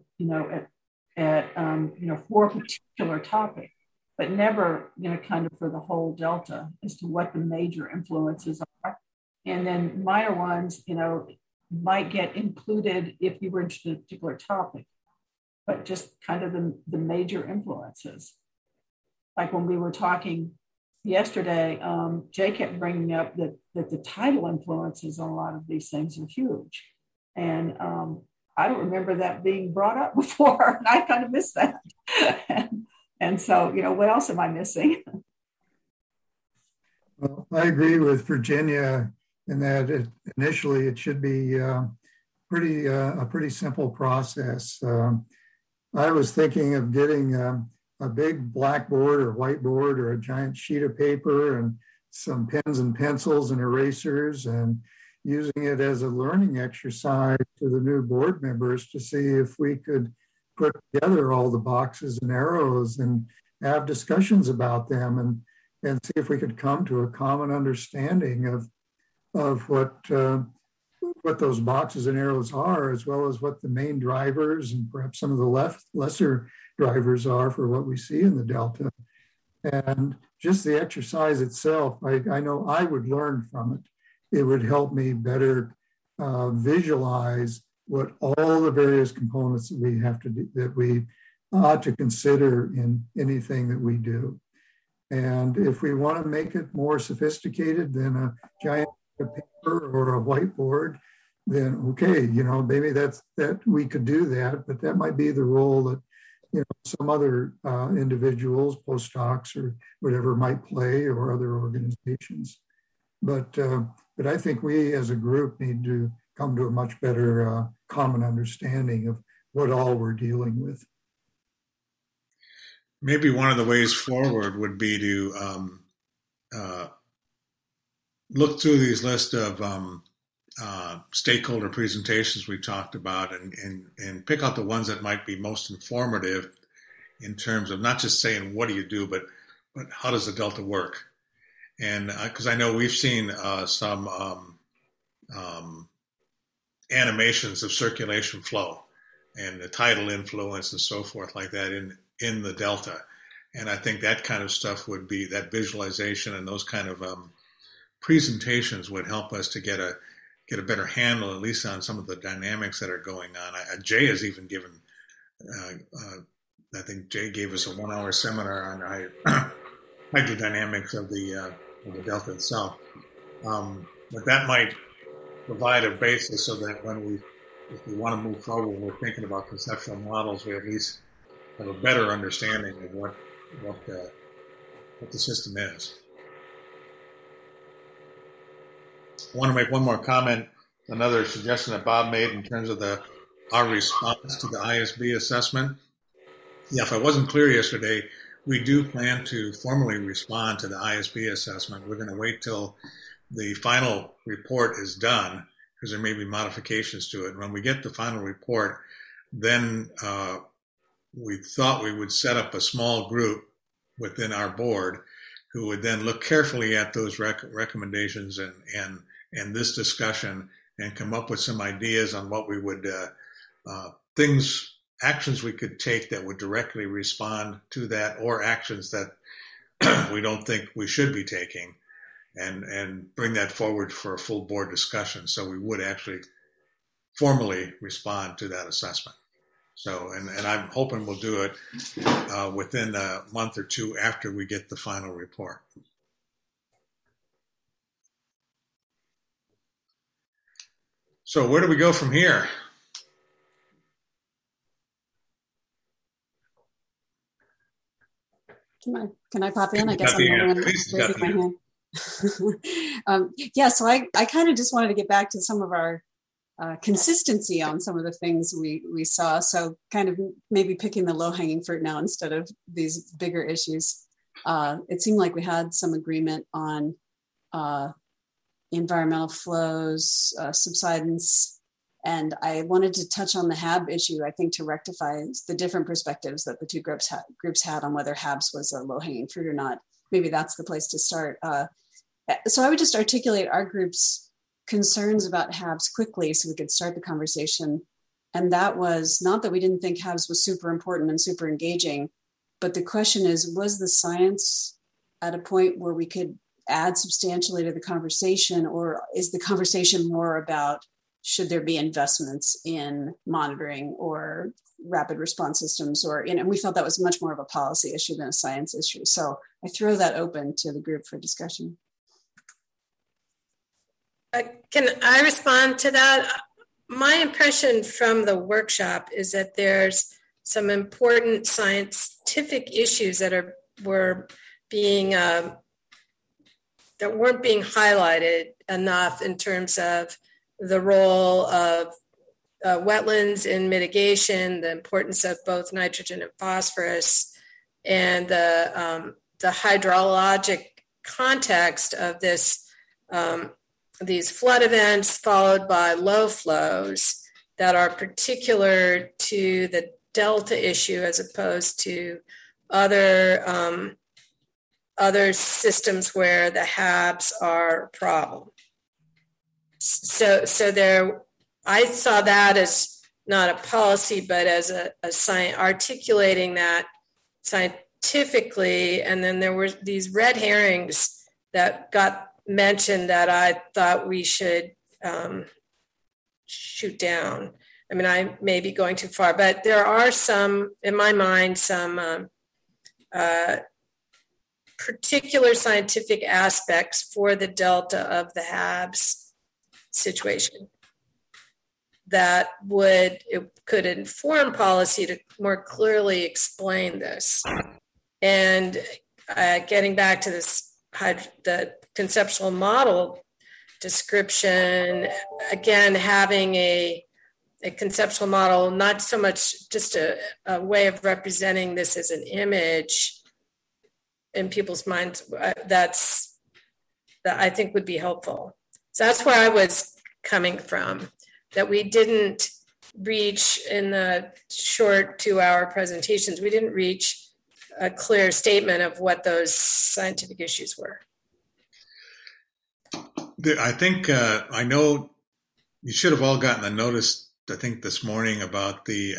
for a particular topic, but never, kind of for the whole delta as to what the major influences are. And then minor ones, might get included if you were interested in a particular topic, but just kind of the major influences. Like when we were talking yesterday, Jay kept bringing up that the tidal influences on a lot of these things are huge. And I don't remember that being brought up before, and I kind of missed that. and so, what else am I missing? Well, I agree with Virginia in that initially it should be a pretty simple process. I was thinking of getting a big blackboard or whiteboard or a giant sheet of paper and some pens and pencils and erasers, and using it as a learning exercise to the new board members to see if we could put together all the boxes and arrows and have discussions about them and see if we could come to a common understanding of what those boxes and arrows are, as well as what the main drivers and perhaps some of the lesser drivers are for what we see in the Delta. And just the exercise itself, I know I would learn from it. It would help me better visualize what all the various components that we have to do, that we ought to consider in anything that we do. And if we want to make it more sophisticated than a giant paper or a whiteboard, then okay, maybe that we could do that, but that might be the role that some other individuals, postdocs or whatever might play, or other organizations. But I think we as a group need to come to a much better common understanding of what all we're dealing with. Maybe one of the ways forward would be to look through these list of stakeholder presentations we talked about and pick out the ones that might be most informative in terms of not just saying what do you do, but how does the Delta work? And because I know we've seen some animations of circulation flow and the tidal influence and so forth like that in the Delta. And I think that kind of stuff would be, that visualization and those kind of presentations would help us to get a better handle, at least on some of the dynamics that are going on. Jay has even given, I think Jay gave us a 1-hour seminar on hydrodynamics of the Delta itself. But that might provide a basis so that if we want to move forward, we're thinking about conceptual models, we at least have a better understanding of what the system is. I want to make one more comment, another suggestion that Bob made in terms of our response to the ISB assessment. Yeah, if I wasn't clear yesterday, we do plan to formally respond to the ISB assessment. We're going to wait till the final report is done because there may be modifications to it. When we get the final report, then we thought we would set up a small group within our board who would then look carefully at those recommendations and this discussion and come up with some ideas on what we would, actions we could take that would directly respond to that, or actions that we don't think we should be taking, and bring that forward for a full board discussion. So we would actually formally respond to that assessment. So, and I'm hoping we'll do it within a month or two after we get the final report. So where do we go from here? Can I pop in? I guess I'm the one raising my hand. So I kind of just wanted to get back to some of our consistency on some of the things we saw. So kind of maybe picking the low-hanging fruit now instead of these bigger issues. It seemed like we had some agreement on environmental flows, subsidence, and I wanted to touch on the HAB issue, I think, to rectify the different perspectives that the two groups had on whether HABs was a low-hanging fruit or not. Maybe that's the place to start. So I would just articulate our group's concerns about HABs quickly so we could start the conversation. And that was not that we didn't think HABs was super important and super engaging, but the question is, was the science at a point where we could add substantially to the conversation, or is the conversation more about should there be investments in monitoring or rapid response systems, and we felt that was much more of a policy issue than a science issue. So I throw that open to the group for discussion. Can I respond to that? My impression from the workshop is that there's some important scientific issues that weren't being highlighted enough in terms of the role of wetlands in mitigation, the importance of both nitrogen and phosphorus, and the hydrologic context of these flood events followed by low flows that are particular to the delta issue as opposed to other systems where the HABs are a problem. So there, I saw that as not a policy, but as a science, articulating that scientifically. And then there were these red herrings that got mentioned that I thought we should shoot down. I mean, I may be going too far, but there are some, in my mind, some particular scientific aspects for the delta of the HABs situation that could inform policy to more clearly explain this. And getting back to this, the conceptual model description, again, having a conceptual model, not so much just a way of representing this as an image in people's minds, that I think would be helpful. So that's where I was coming from, that we didn't reach in the short 2-hour presentations, we didn't reach a clear statement of what those scientific issues were. I think, I know you should have all gotten a notice, I think this morning, about the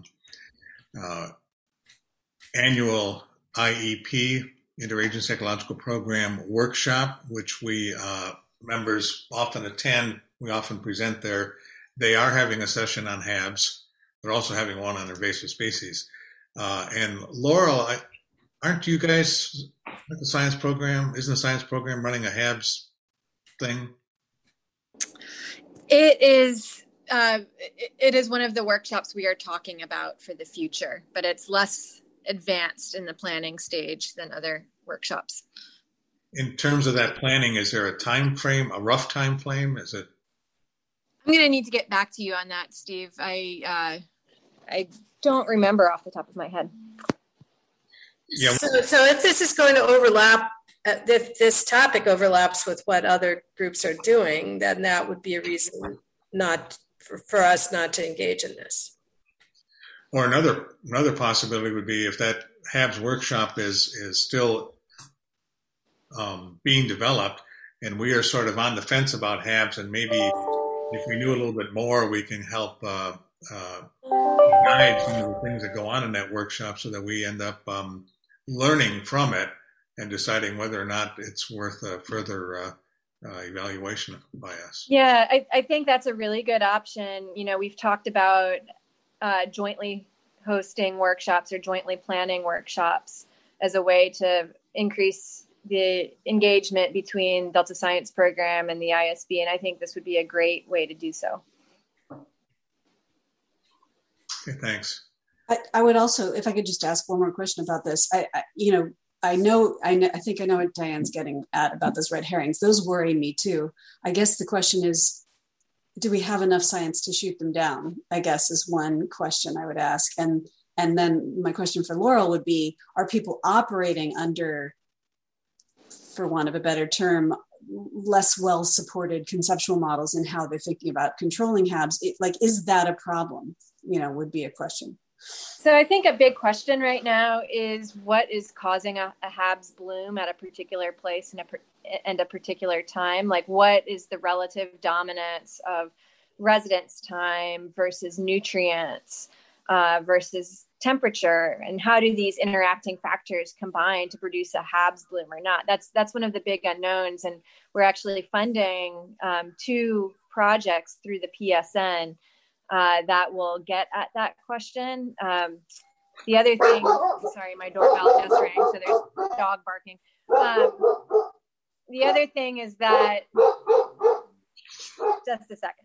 annual IEP, Interagency Ecological Program workshop, which we members often attend. We often present there. They are having a session on HABs. They're also having one on invasive species. And Laurel, aren't you guys at the science program? Isn't the science program running a HABs thing? It is one of the workshops we are talking about for the future, but it's less advanced in the planning stage than other workshops. In terms of that planning, is there a time frame, a rough time frame? Is it? I'm going to need to get back to you on that, Steve. I don't remember off the top of my head. Yeah. So if this is going to overlap, if this topic overlaps with what other groups are doing, then that would be a reason not for us not to engage in this. Or another possibility would be if that HABs workshop is still being developed, and we are sort of on the fence about HABs, and maybe if we knew a little bit more, we can help guide some of the things that go on in that workshop, so that we end up learning from it and deciding whether or not it's worth a further evaluation by us. Yeah, I think that's a really good option. You know, we've talked about jointly hosting workshops or jointly planning workshops as a way to increase the engagement between Delta Science Program and the ISB, and I think this would be a great way to do so. Okay, thanks. I would also, if I could just ask one more question about this, I think I know what Diane's getting at about those red herrings. Those worry me too. I guess the question is, do we have enough science to shoot them down? I guess is one question I would ask. And then my question for Laurel would be, are people operating under, for want of a better term, less well-supported conceptual models in how they're thinking about controlling HABs? Is that a problem? Would be a question. So I think a big question right now is what is causing a HABs bloom at a particular place and a particular time? Like, what is the relative dominance of residence time versus nutrients versus temperature, and how do these interacting factors combine to produce a HABs bloom or not? That's one of the big unknowns, and we're actually funding 2 projects through the PSN that will get at that question. The other thing, sorry, my doorbell just rang, so there's a dog barking. The other thing is that, just a second.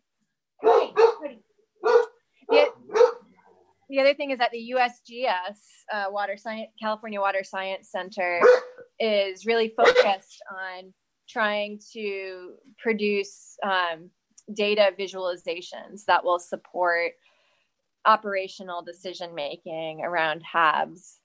The other thing is that the USGS, California Water Science Center, is really focused on trying to produce data visualizations that will support operational decision-making around HABs.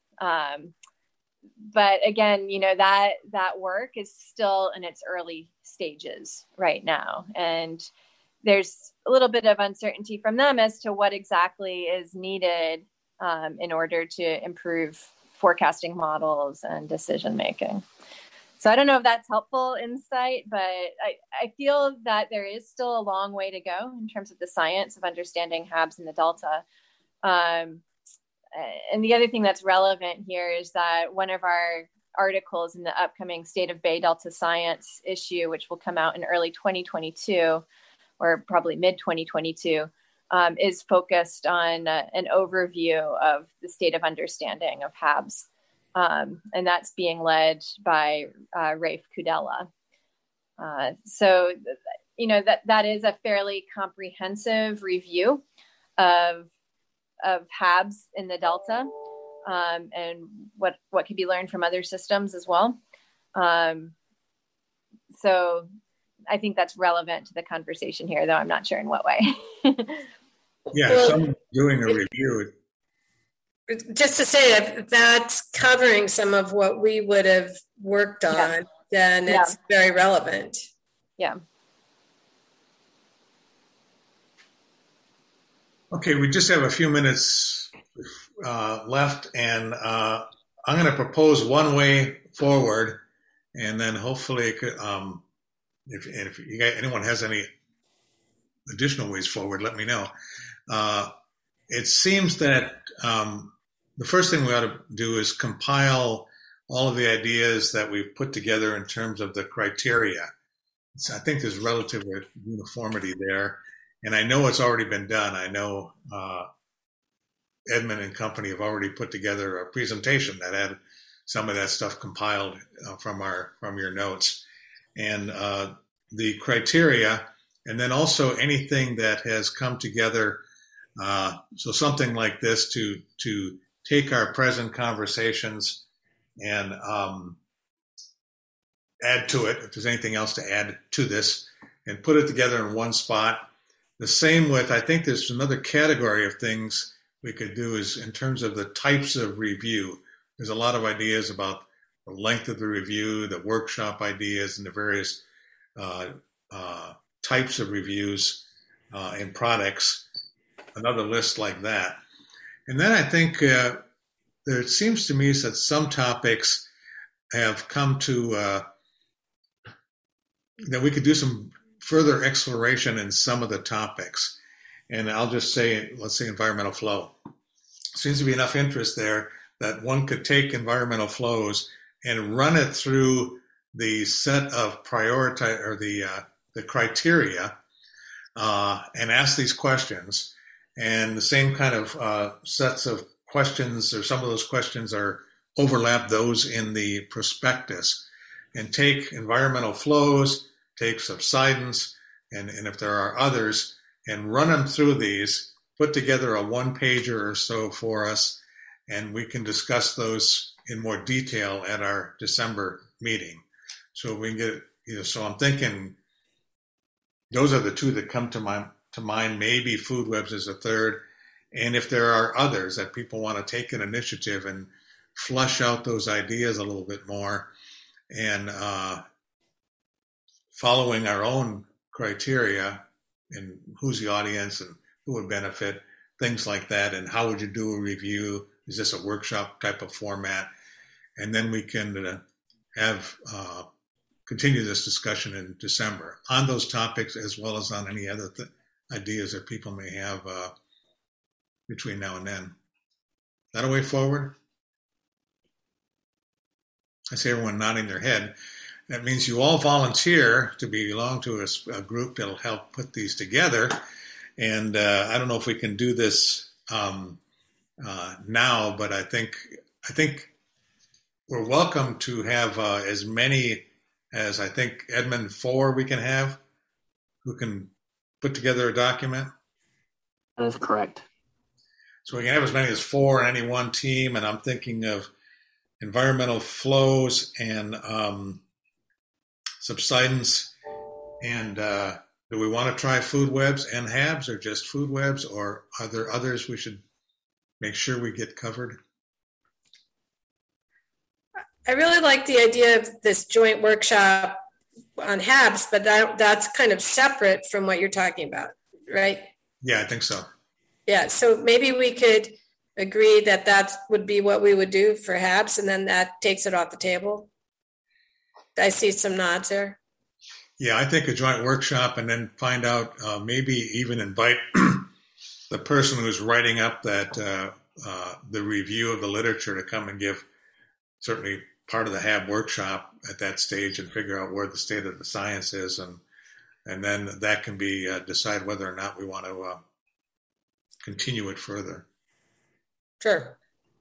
But again, that work is still in its early stages right now. And there's a little bit of uncertainty from them as to what exactly is needed in order to improve forecasting models and decision-making. So I don't know if that's helpful insight, but I feel that there is still a long way to go in terms of the science of understanding HABs in the Delta. And the other thing that's relevant here is that one of our articles in the upcoming State of Bay Delta Science issue, which will come out in early 2022, or probably mid-2022, is focused on an overview of the state of understanding of HABs. And that's being led by Rafe Kudela. So, that is a fairly comprehensive review of HABs in the Delta, and what can be learned from other systems as well. So I think that's relevant to the conversation here, though I'm not sure in what way. Yeah, someone doing a review. Just to say, if that's covering some of what we would have worked on, then it's very relevant. Yeah. Okay, we just have a few minutes left, and I'm going to propose one way forward, and then hopefully it could, if you guys, anyone has any additional ways forward, let me know. It seems that the first thing we ought to do is compile all of the ideas that we've put together in terms of the criteria. So I think there's relative uniformity there. And I know it's already been done. I know Edmund and company have already put together a presentation that had some of that stuff compiled from your notes. And the criteria, and then also anything that has come together. So something like this to take our present conversations and add to it, if there's anything else to add to this, and put it together in one spot. The same with, I think there's another category of things we could do is in terms of the types of review. There's a lot of ideas about the length of the review, the workshop ideas, and the various types of reviews and products, another list like that. And then I think there seems to me that some topics have come to, that we could do some further exploration in some of the topics. And I'll just say, let's say environmental flow. Seems to be enough interest there that one could take environmental flows and run it through the set of the criteria and ask these questions. And the same kind of sets of questions, or some of those questions overlap those in the prospectus, and take environmental flows, take subsidence, and if there are others, and run them through these, put together a one-pager or so for us, and we can discuss those in more detail at our December meeting. So we can get, so I'm thinking those are the two that come to mind. Maybe food webs is a third. And if there are others that people want to take an initiative and flush out those ideas a little bit more, and following our own criteria and who's the audience and who would benefit, things like that, and how would you do a review? Is this a workshop type of format? And then we can have continue this discussion in December on those topics, as well as on any other ideas that people may have between now and then. Is that a way forward? I see everyone nodding their head. That means you all volunteer to belong to a group that'll help put these together. And I don't know if we can do this now, but I think we're welcome to have as many as I think Edmund 4 we can have who can put together a document. That is correct. So we can have as many as 4 on any one team, and I'm thinking of environmental flows and subsidence. And do we want to try food webs and HABs, or just food webs, or are there others we should make sure we get covered? I really like the idea of this joint workshop on HABs, but that's kind of separate from what you're talking about, right? Yeah, I think so. Yeah, so maybe we could agree that would be what we would do for HABs, and then that takes it off the table. I see some nods there. Yeah, I think a joint workshop, and then find out, maybe even invite the person who's writing up that the review of the literature to come and give certainly part of the HAB workshop at that stage, and figure out where the state of the science is, and then that can be decide whether or not we want to continue it further. Sure.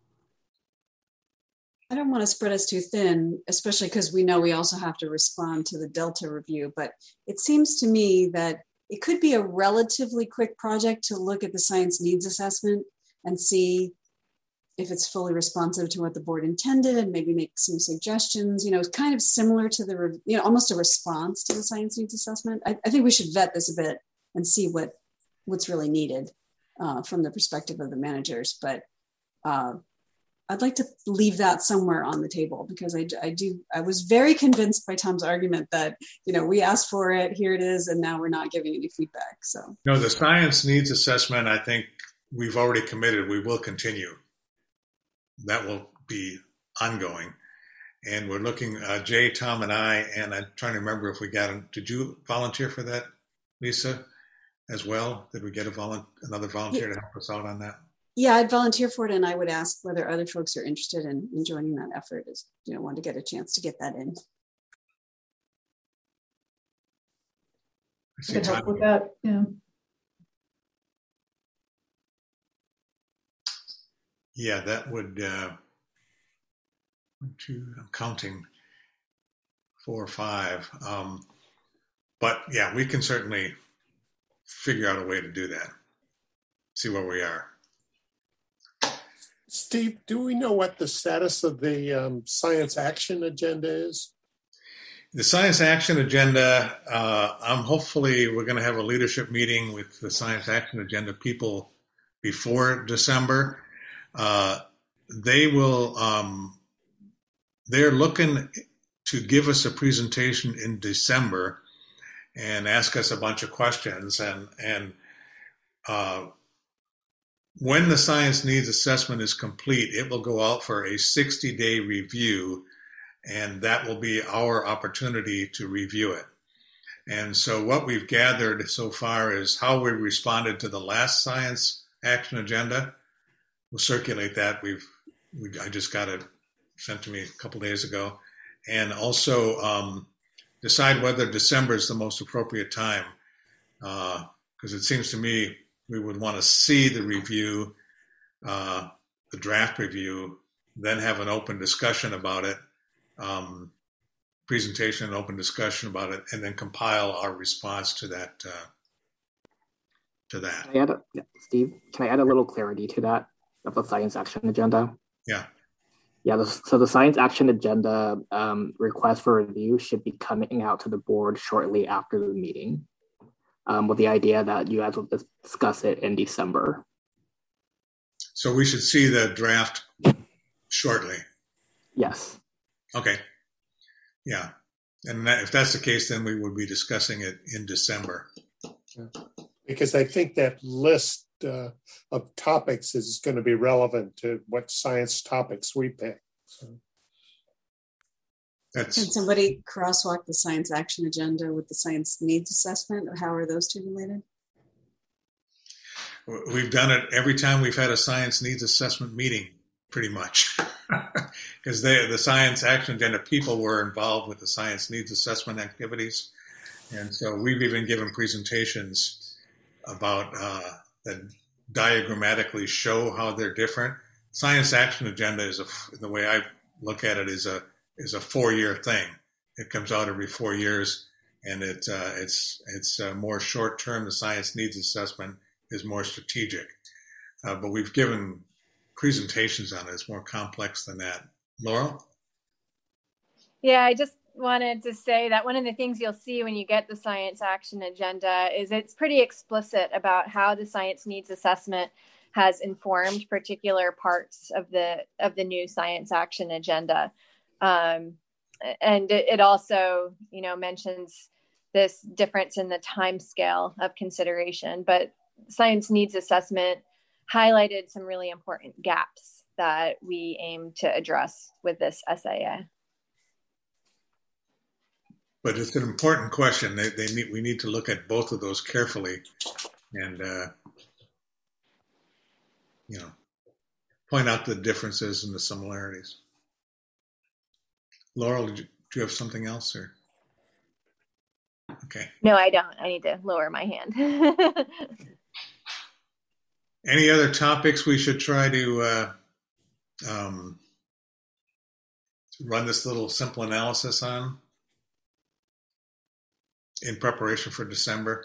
I don't want to spread us too thin, especially because we know we also have to respond to the Delta review, but it seems to me that it could be a relatively quick project to look at the science needs assessment and see if it's fully responsive to what the board intended, and maybe make some suggestions. It's kind of similar to almost a response to the science needs assessment. I think we should vet this a bit and see what's really needed from the perspective of the managers. But I'd like to leave that somewhere on the table, because I was very convinced by Tom's argument that, we asked for it, here it is, and now we're not giving any feedback. So the science needs assessment, I think we've already committed, we will continue. That will be ongoing. And we're looking, Jay, Tom, and I, and I'm trying to remember if we got him. Did you volunteer for that, Lisa, as well? Did we get another volunteer to help us out on that? Yeah, I'd volunteer for it, and I would ask whether other folks are interested in joining that effort, want to get a chance to get that in. I could help with that, yeah. Yeah, that would, I'm counting 4 or 5. But yeah, we can certainly figure out a way to do that. See where we are. Steve, do we know what the status of the science action agenda is? The science action agenda, hopefully we're going to have a leadership meeting with the science action agenda people before December. They will, they're looking to give us a presentation in December and ask us a bunch of questions. And when the science needs assessment is complete, it will go out for a 60-day review, and that will be our opportunity to review it. And so what we've gathered so far is how we responded to the last science action agenda. We'll circulate that. I just got it sent to me a couple days ago, and also decide whether December is the most appropriate time, because it seems to me we would want to see the review, the draft review, then have an open discussion about it, presentation and open discussion about it, and then compile our response to that. Steve, can I add a little clarity to that of the science action agenda? Yeah. Yeah, so the science action agenda request for review should be coming out to the board shortly after the meeting, with the idea that you guys will discuss it in December. So we should see the draft shortly. Yes. Okay. Yeah. And if that's the case, then we would be discussing it in December. Because I think that list of topics is going to be relevant to what science topics we pick. So. Can somebody crosswalk the science action agenda with the science needs assessment? Or how are those two related? We've done it every time we've had a science needs assessment meeting, pretty much. Because the science action agenda people were involved with the science needs assessment activities. And so we've even given presentations about that diagrammatically show how they're different. Science action agenda is the way I look at it is a 4-year thing. It comes out every 4 years, and it's more short term. The science needs assessment is more strategic, but we've given presentations on it. It's more complex than that. Laurel? Yeah, I just wanted to say that one of the things you'll see when you get the science action agenda is it's pretty explicit about how the science needs assessment has informed particular parts of the new science action agenda. And it also, mentions this difference in the time scale of consideration, but science needs assessment highlighted some really important gaps that we aim to address with this SAA. But it's an important question. We need to look at both of those carefully, and point out the differences and the similarities. Laurel, do you have something else, or? Okay. No, I don't. I need to lower my hand. Any other topics we should try to run this little simple analysis on in preparation for December?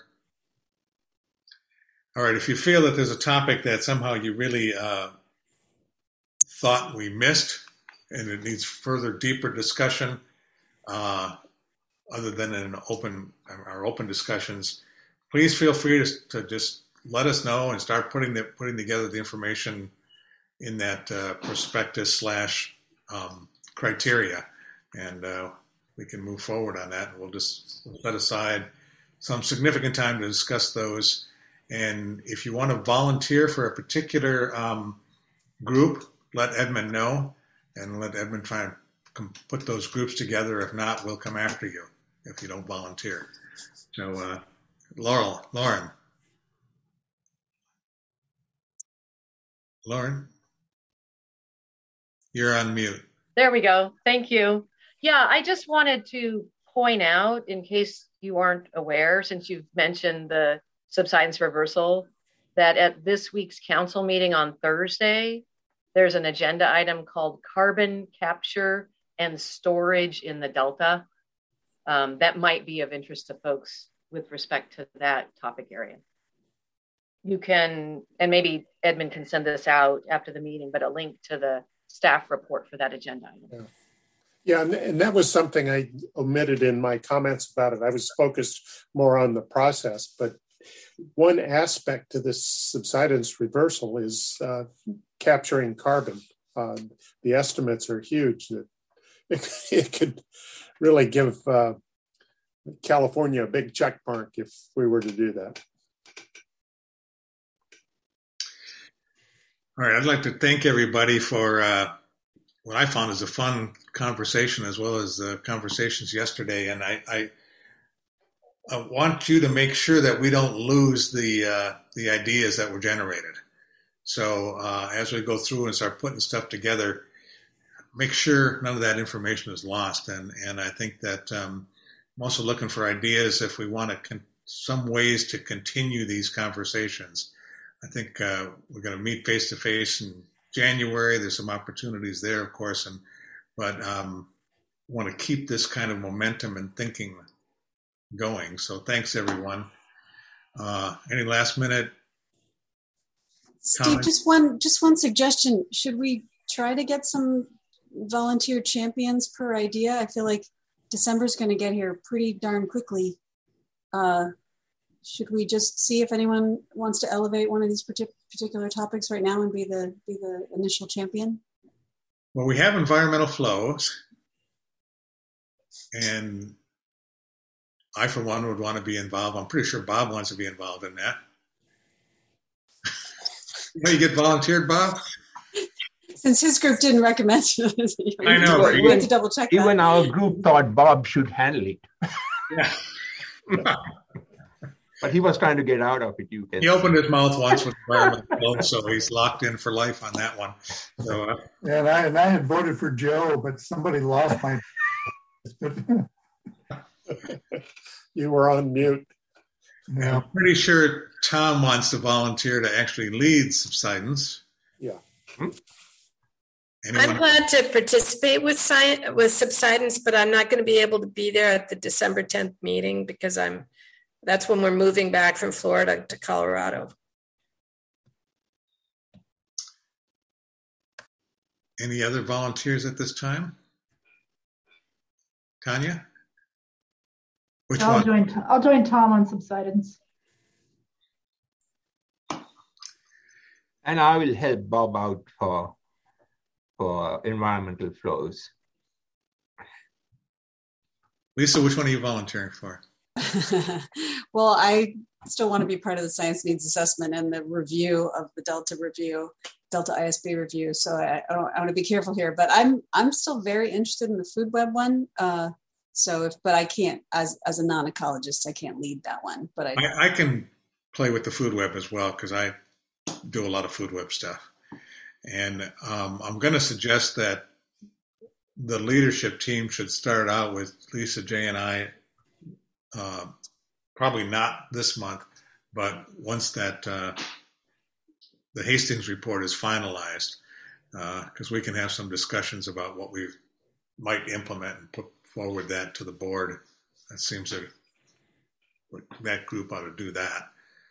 All right, if you feel that there's a topic that somehow you really thought we missed and it needs further, deeper discussion, other than in our open discussions, please feel free to just let us know and start putting together the information in that prospectus / criteria, and we can move forward on that. We'll just set aside some significant time to discuss those. And if you want to volunteer for a particular group, let Edmund know, and let Edmund try and put those groups together. If not, we'll come after you if you don't volunteer. So, Lauren, you're on mute. There we go. Thank you. Yeah, I just wanted to point out, in case you aren't aware, since you've mentioned the subsidence reversal, that at this week's council meeting on Thursday, there's an agenda item called carbon capture and storage in the Delta. That might be of interest to folks with respect to that topic area. You can, and maybe Edmund can send this out after the meeting, but a link to the staff report for that agenda item. Yeah, and that was something I omitted in my comments about it. I was focused more on the process, but one aspect to this subsidence reversal is capturing carbon. The estimates are huge. That it could really give California a big check mark if we were to do that. All right, I'd like to thank everybody for what I found is a fun conversation, as well as the conversations yesterday. And I want you to make sure that we don't lose the ideas that were generated. So as we go through and start putting stuff together, make sure none of that information is lost. And I think that I'm also looking for ideas if we want to some ways to continue these conversations. I think we're going to meet face to face in January. There's some opportunities there, of course, but want to keep this kind of momentum and thinking going. So thanks, everyone. Any last minute comments? Steve, just one suggestion. Should we try to get some volunteer champions per idea? I feel like December's going to get here pretty darn quickly. Should we just see if anyone wants to elevate one of these particular topics right now and be the initial champion? Well, we have environmental flows, and I, for one, would want to be involved. I'm pretty sure Bob wants to be involved in that. You get volunteered, Bob? Since his group didn't recommend it, I know. Right? We have to double check that. Even our group thought Bob should handle it. Yeah. But he was trying to get out of it. He opened his mouth once with environmental flows, so he's locked in for life on that one. So, and I had voted for Joe, but somebody lost my. You were on mute. Yeah. I'm pretty sure Tom wants to volunteer to actually lead subsidence. Yeah. I'm glad to participate with subsidence, but I'm not going to be able to be there at the December 10th meeting because that's when we're moving back from Florida to Colorado. Any other volunteers at this time? Tanya? Which one? I'll join Tom on subsidence. And I will help Bob out for environmental flows. Lisa, which one are you volunteering for? Well, I still want to be part of the science needs assessment and the review of the Delta ISB review. So I want to be careful here, but I'm still very interested in the food web one. But I can't, as a non-ecologist, I can't lead that one. But I can play with the food web as well because I do a lot of food web stuff. And I'm going to suggest that the leadership team should start out with Lisa, Jay, and I, probably not this month, but once that the Hastings report is finalized, because we can have some discussions about what we might implement and put forward that to the board. That seems that group ought to do that.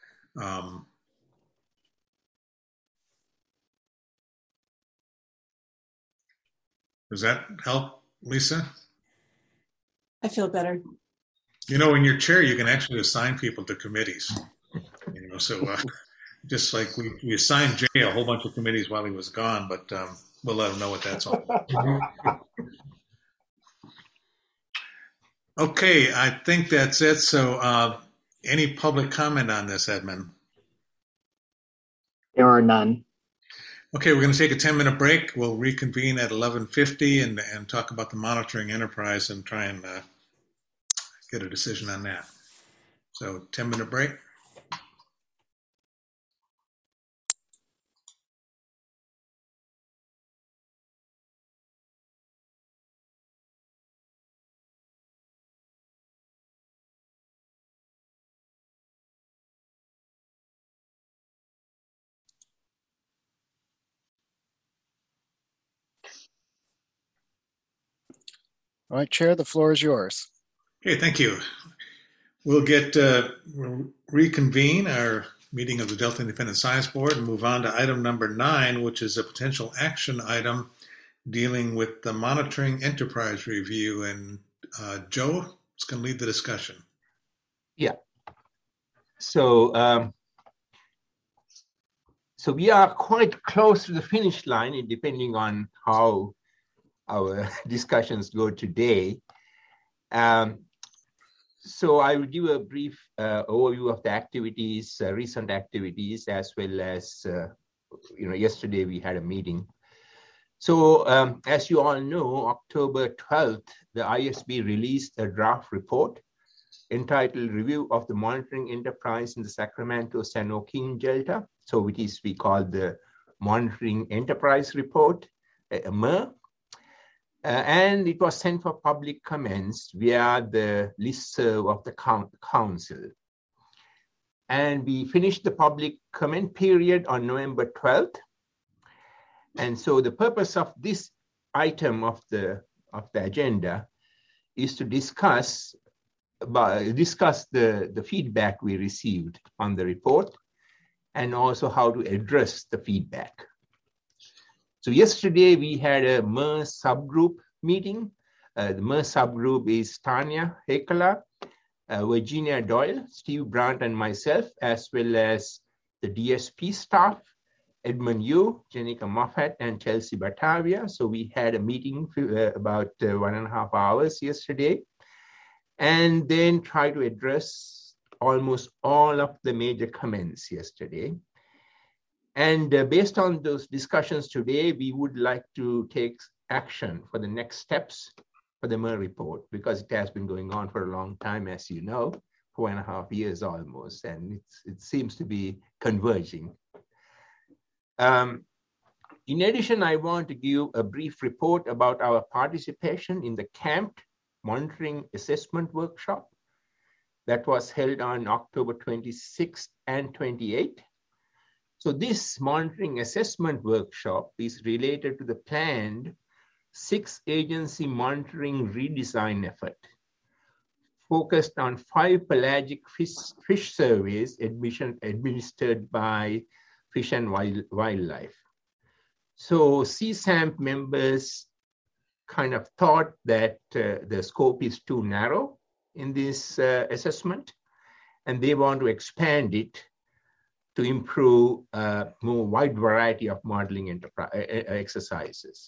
Does that help, Lisa? I feel better. You know, in your chair, you can actually assign people to committees. You know, so just like we assigned Jay a whole bunch of committees while he was gone, but we'll let him know what that's all about. Okay, I think that's it. So any public comment on this, Edmund? There are none. Okay, we're going to take a 10-minute break. We'll reconvene at 11:50 and talk about the monitoring enterprise and try and get a decision on that. So 10-minute break. All right, Chair, the floor is yours. Okay, thank you. We'll reconvene our meeting of the Delta Independent Science Board and move on to item number 9, which is a potential action item dealing with the monitoring enterprise review. And Joe is going to lead the discussion. Yeah. So, so we are quite close to the finish line, depending on how our discussions go today. So I will give a brief overview of the activities, recent activities, as well as, yesterday we had a meeting. So as you all know, October 12th, the ISB released a draft report entitled Review of the Monitoring Enterprise in the Sacramento-San Joaquin Delta. So which is we call the Monitoring Enterprise Report, MER. And it was sent for public comments via the listserv of the council. And we finished the public comment period on November 12th. And so the purpose of this item of the agenda is to discuss the feedback we received on the report and also how to address the feedback. So yesterday we had a MERS subgroup meeting. The MERS subgroup is Tanya Hekala, Virginia Doyle, Steve Brandt, and myself, as well as the DSP staff, Edmund Yu, Jenica Moffat, and Chelsea Batavia. So we had a meeting for about 1.5 hours yesterday, and then try to address almost all of the major comments yesterday. And based on those discussions today, we would like to take action for the next steps for the MER report, because it has been going on for a long time, as you know, 4.5 years almost, and it seems to be converging. In addition, I want to give a brief report about our participation in the CAMPT Monitoring Assessment Workshop that was held on October 26th and 28th. So this monitoring assessment workshop is related to the planned 6-agency monitoring redesign effort, focused on 5 pelagic fish surveys administered by Fish and Wildlife. So CSAMP members kind of thought that the scope is too narrow in this assessment, and they want to expand it to improve more wide variety of modeling exercises.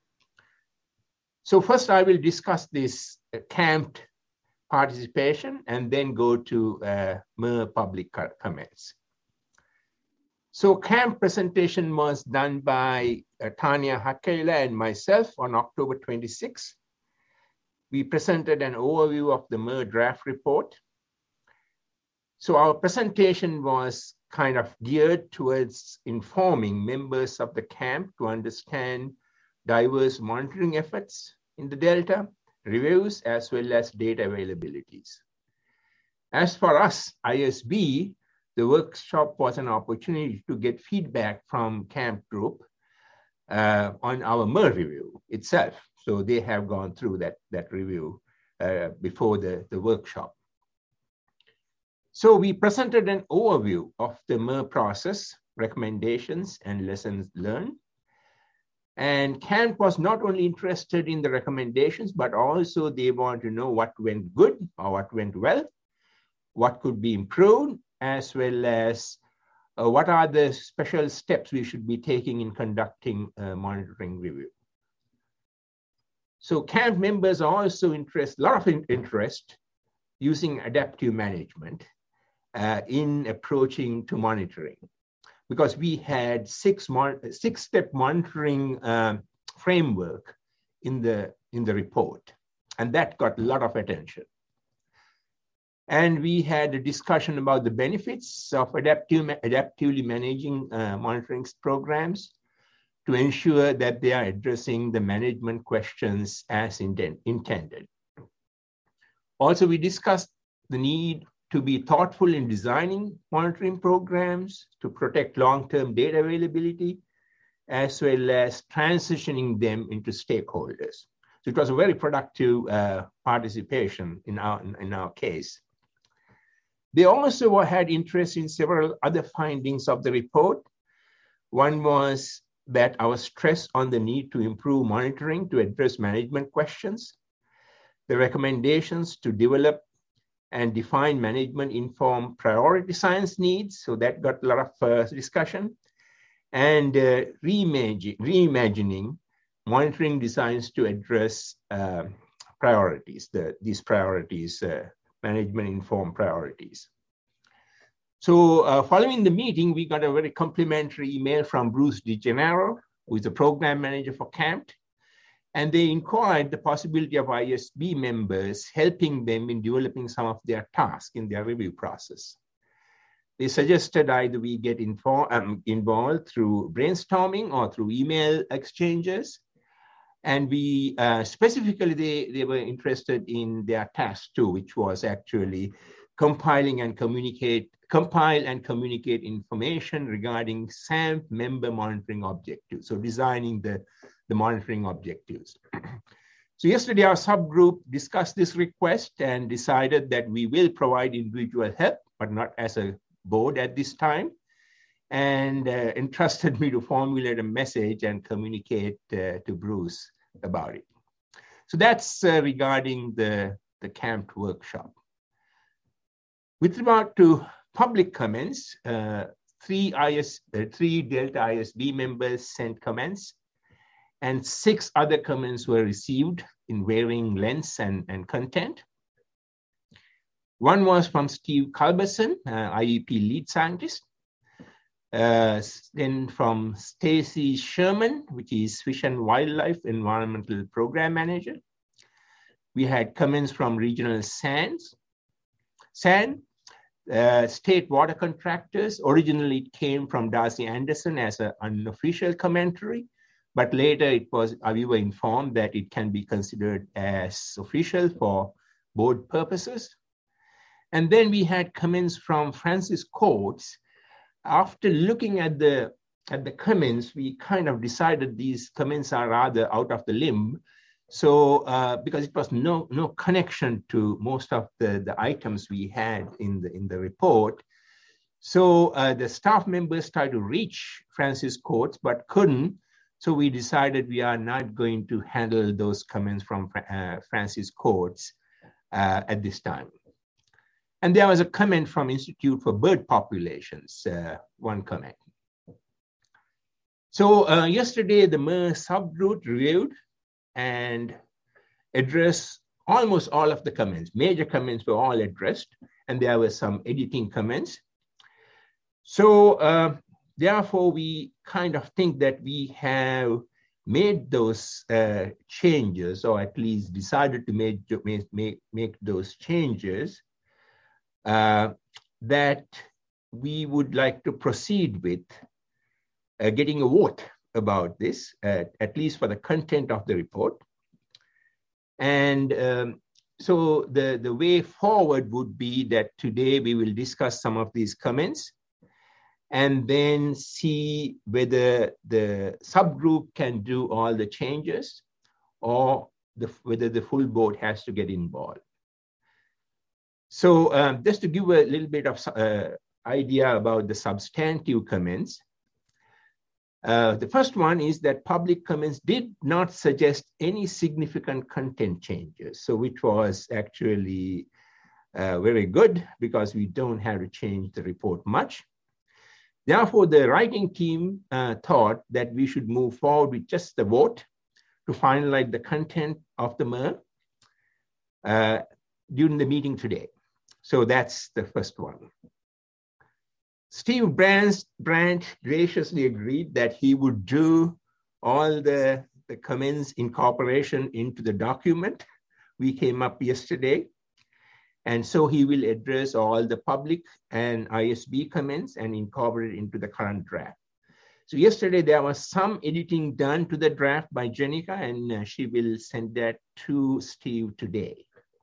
So first I will discuss this CAMPT participation and then go to MER public comments. So CAMPT presentation was done by Tanya Hekala and myself on October 26th. We presented an overview of the MER draft report. So our presentation was kind of geared towards informing members of the CAMPT to understand diverse monitoring efforts in the Delta, reviews, as well as data availabilities. As for us, ISB, the workshop was an opportunity to get feedback from CAMPT group on our MER review itself. So they have gone through that review before the workshop. So we presented an overview of the MER process, recommendations, and lessons learned. And CAMPT was not only interested in the recommendations, but also they want to know what went good or what went well, what could be improved, as well as what are the special steps we should be taking in conducting a monitoring review. So CAMPT members also a lot of interest using adaptive management in approaching to monitoring, because we had six-step monitoring framework in the report, and that got a lot of attention. And we had a discussion about the benefits of adaptively managing monitoring programs to ensure that they are addressing the management questions as intended. Also, we discussed the need to be thoughtful in designing monitoring programs to protect long-term data availability, as well as transitioning them into stakeholders. So it was a very productive participation in our case. They also had interest in several other findings of the report. One was that our stress on the need to improve monitoring to address management questions, the recommendations to develop and define management-informed priority science needs. So that got a lot of discussion. And reimagining monitoring designs to address priorities, these priorities, management-informed priorities. So following the meeting, we got a very complimentary email from Bruce DeGennaro, who is the program manager for CAMPT. And they inquired the possibility of ISB members helping them in developing some of their tasks in their review process. They suggested either we get involved through brainstorming or through email exchanges. And we specifically, they were interested in their task too, which was actually compile and communicate information regarding SAMP member monitoring objectives. So designing the monitoring objectives. So yesterday our subgroup discussed this request and decided that we will provide individual help, but not as a board at this time. and entrusted me to formulate a message and communicate to Bruce about it. So that's regarding the CAMP workshop. With regard to public comments, three Delta ISB members sent comments, and 6 other comments were received in varying lengths and content. One was from Steve Culberson, IEP lead scientist. Then from Stacy Sherman, which is Fish and Wildlife Environmental Program Manager. We had comments from Regional SAN, State Water Contractors. Originally, it came from Darcy Anderson as an unofficial commentary, but later we were informed that it can be considered as official for board purposes. And then we had comments from Francis Coates. After looking at the comments, we kind of decided these comments are rather out of the limb. So because it was no connection to most of the items we had in the report. So the staff members tried to reach Francis Coates but couldn't. So we decided we are not going to handle those comments from Francis Coates at this time. And there was a comment from Institute for Bird Populations, one comment. So yesterday, the MER subgroup reviewed and addressed almost all of the comments. Major comments were all addressed, and there were some editing comments. So therefore, we kind of think that we have made those changes, or at least decided to make those changes that we would like to proceed with getting a vote about this, at least for the content of the report. And so the way forward would be that today we will discuss some of these comments and then see whether the subgroup can do all the changes or whether the full board has to get involved. So just to give a little bit of idea about the substantive comments, the first one is that public comments did not suggest any significant content changes, so which was actually very good because we don't have to change the report much. Therefore, the writing team thought that we should move forward with just the vote to finalize the content of the MER during the meeting today. So that's the first one. Steve Brandt graciously agreed that he would do all the comments incorporation into the document we came up yesterday. And so he will address all the public and ISB comments and incorporate it into the current draft. So yesterday there was some editing done to the draft by Jenica, and she will send that to Steve today.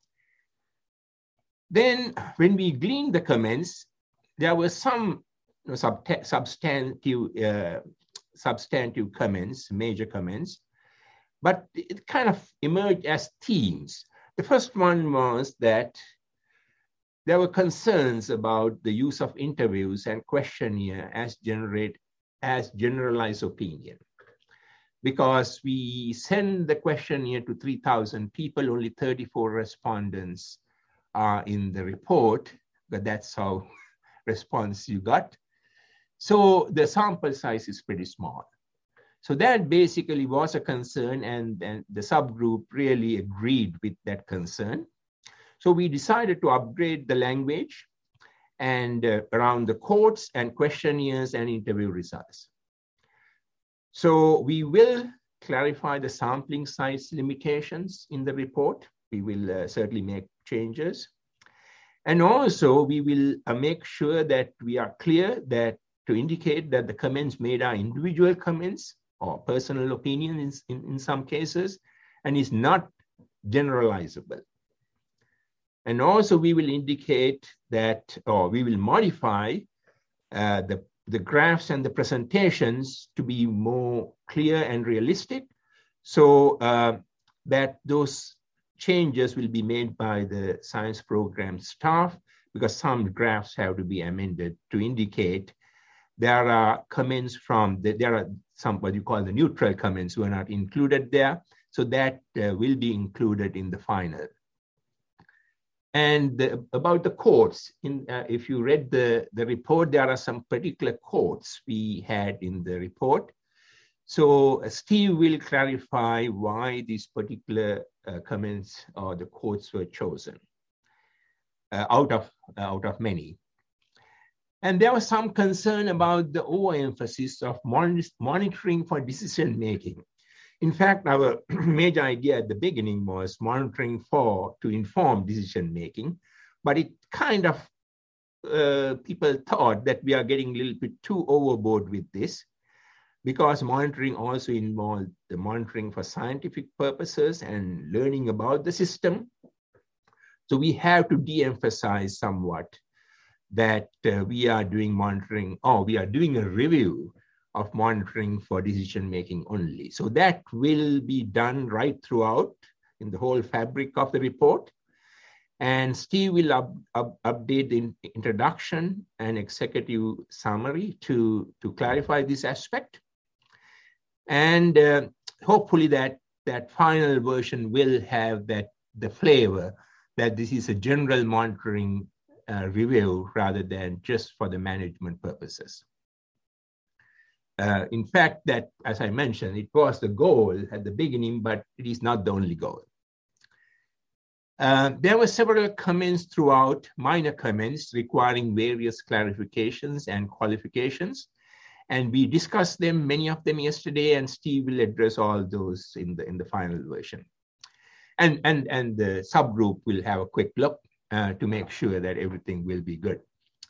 Then when we gleaned the comments, there were some substantive comments, major comments, but it kind of emerged as themes. The first one was that there were concerns about the use of interviews and questionnaire as generalized opinion. Because we send the questionnaire to 3,000 people, only 34 respondents are in the report, but that's how response you got. So the sample size is pretty small. So that basically was a concern, and the subgroup really agreed with that concern. So we decided to upgrade the language and around the quotes and questionnaires and interview results. So we will clarify the sampling size limitations in the report. We will certainly make changes. And also we will make sure that we are clear that to indicate that the comments made are individual comments or personal opinions in some cases, and is not generalizable. And also we will indicate that, or we will modify the graphs and the presentations to be more clear and realistic, so that those changes will be made by the science program staff, because some graphs have to be amended to indicate There are comments there are some what you call the neutral comments who are not included there. So that will be included in the final. And about the quotes, if you read the report, there are some particular quotes we had in the report. So Steve will clarify why these particular comments or the quotes were chosen out of many. And there was some concern about the overemphasis of monitoring for decision making. In fact, our major idea at the beginning was monitoring to inform decision making, but it kind of, people thought that we are getting a little bit too overboard with this, because monitoring also involved the monitoring for scientific purposes and learning about the system. So we have to de-emphasize somewhat that we are doing monitoring, or we are doing a review of monitoring for decision-making only. So that will be done right throughout in the whole fabric of the report. And Steve will update the introduction and executive summary to clarify this aspect. And hopefully that final version will have the flavor that this is a general monitoring review rather than just for the management purposes. In fact, that, as I mentioned, it was the goal at the beginning, but it is not the only goal. There were several comments throughout, minor comments requiring various clarifications and qualifications. And we discussed them, many of them yesterday, and Steve will address all those in the final version. And the subgroup will have a quick look to make sure that everything will be good.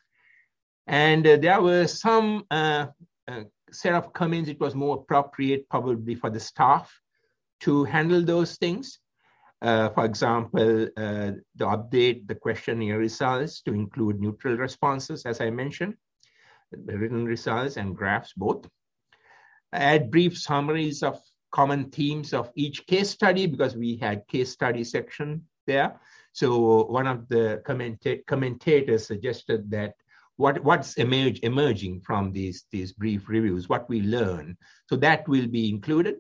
And there were some set of comments. It was more appropriate probably for the staff to handle those things. For example, to update the questionnaire results to include neutral responses, as I mentioned, the written results and graphs both. Add brief summaries of common themes of each case study, because we had case study section there. So one of the commentators suggested that what's emerging from these brief reviews, what we learn. So that will be included.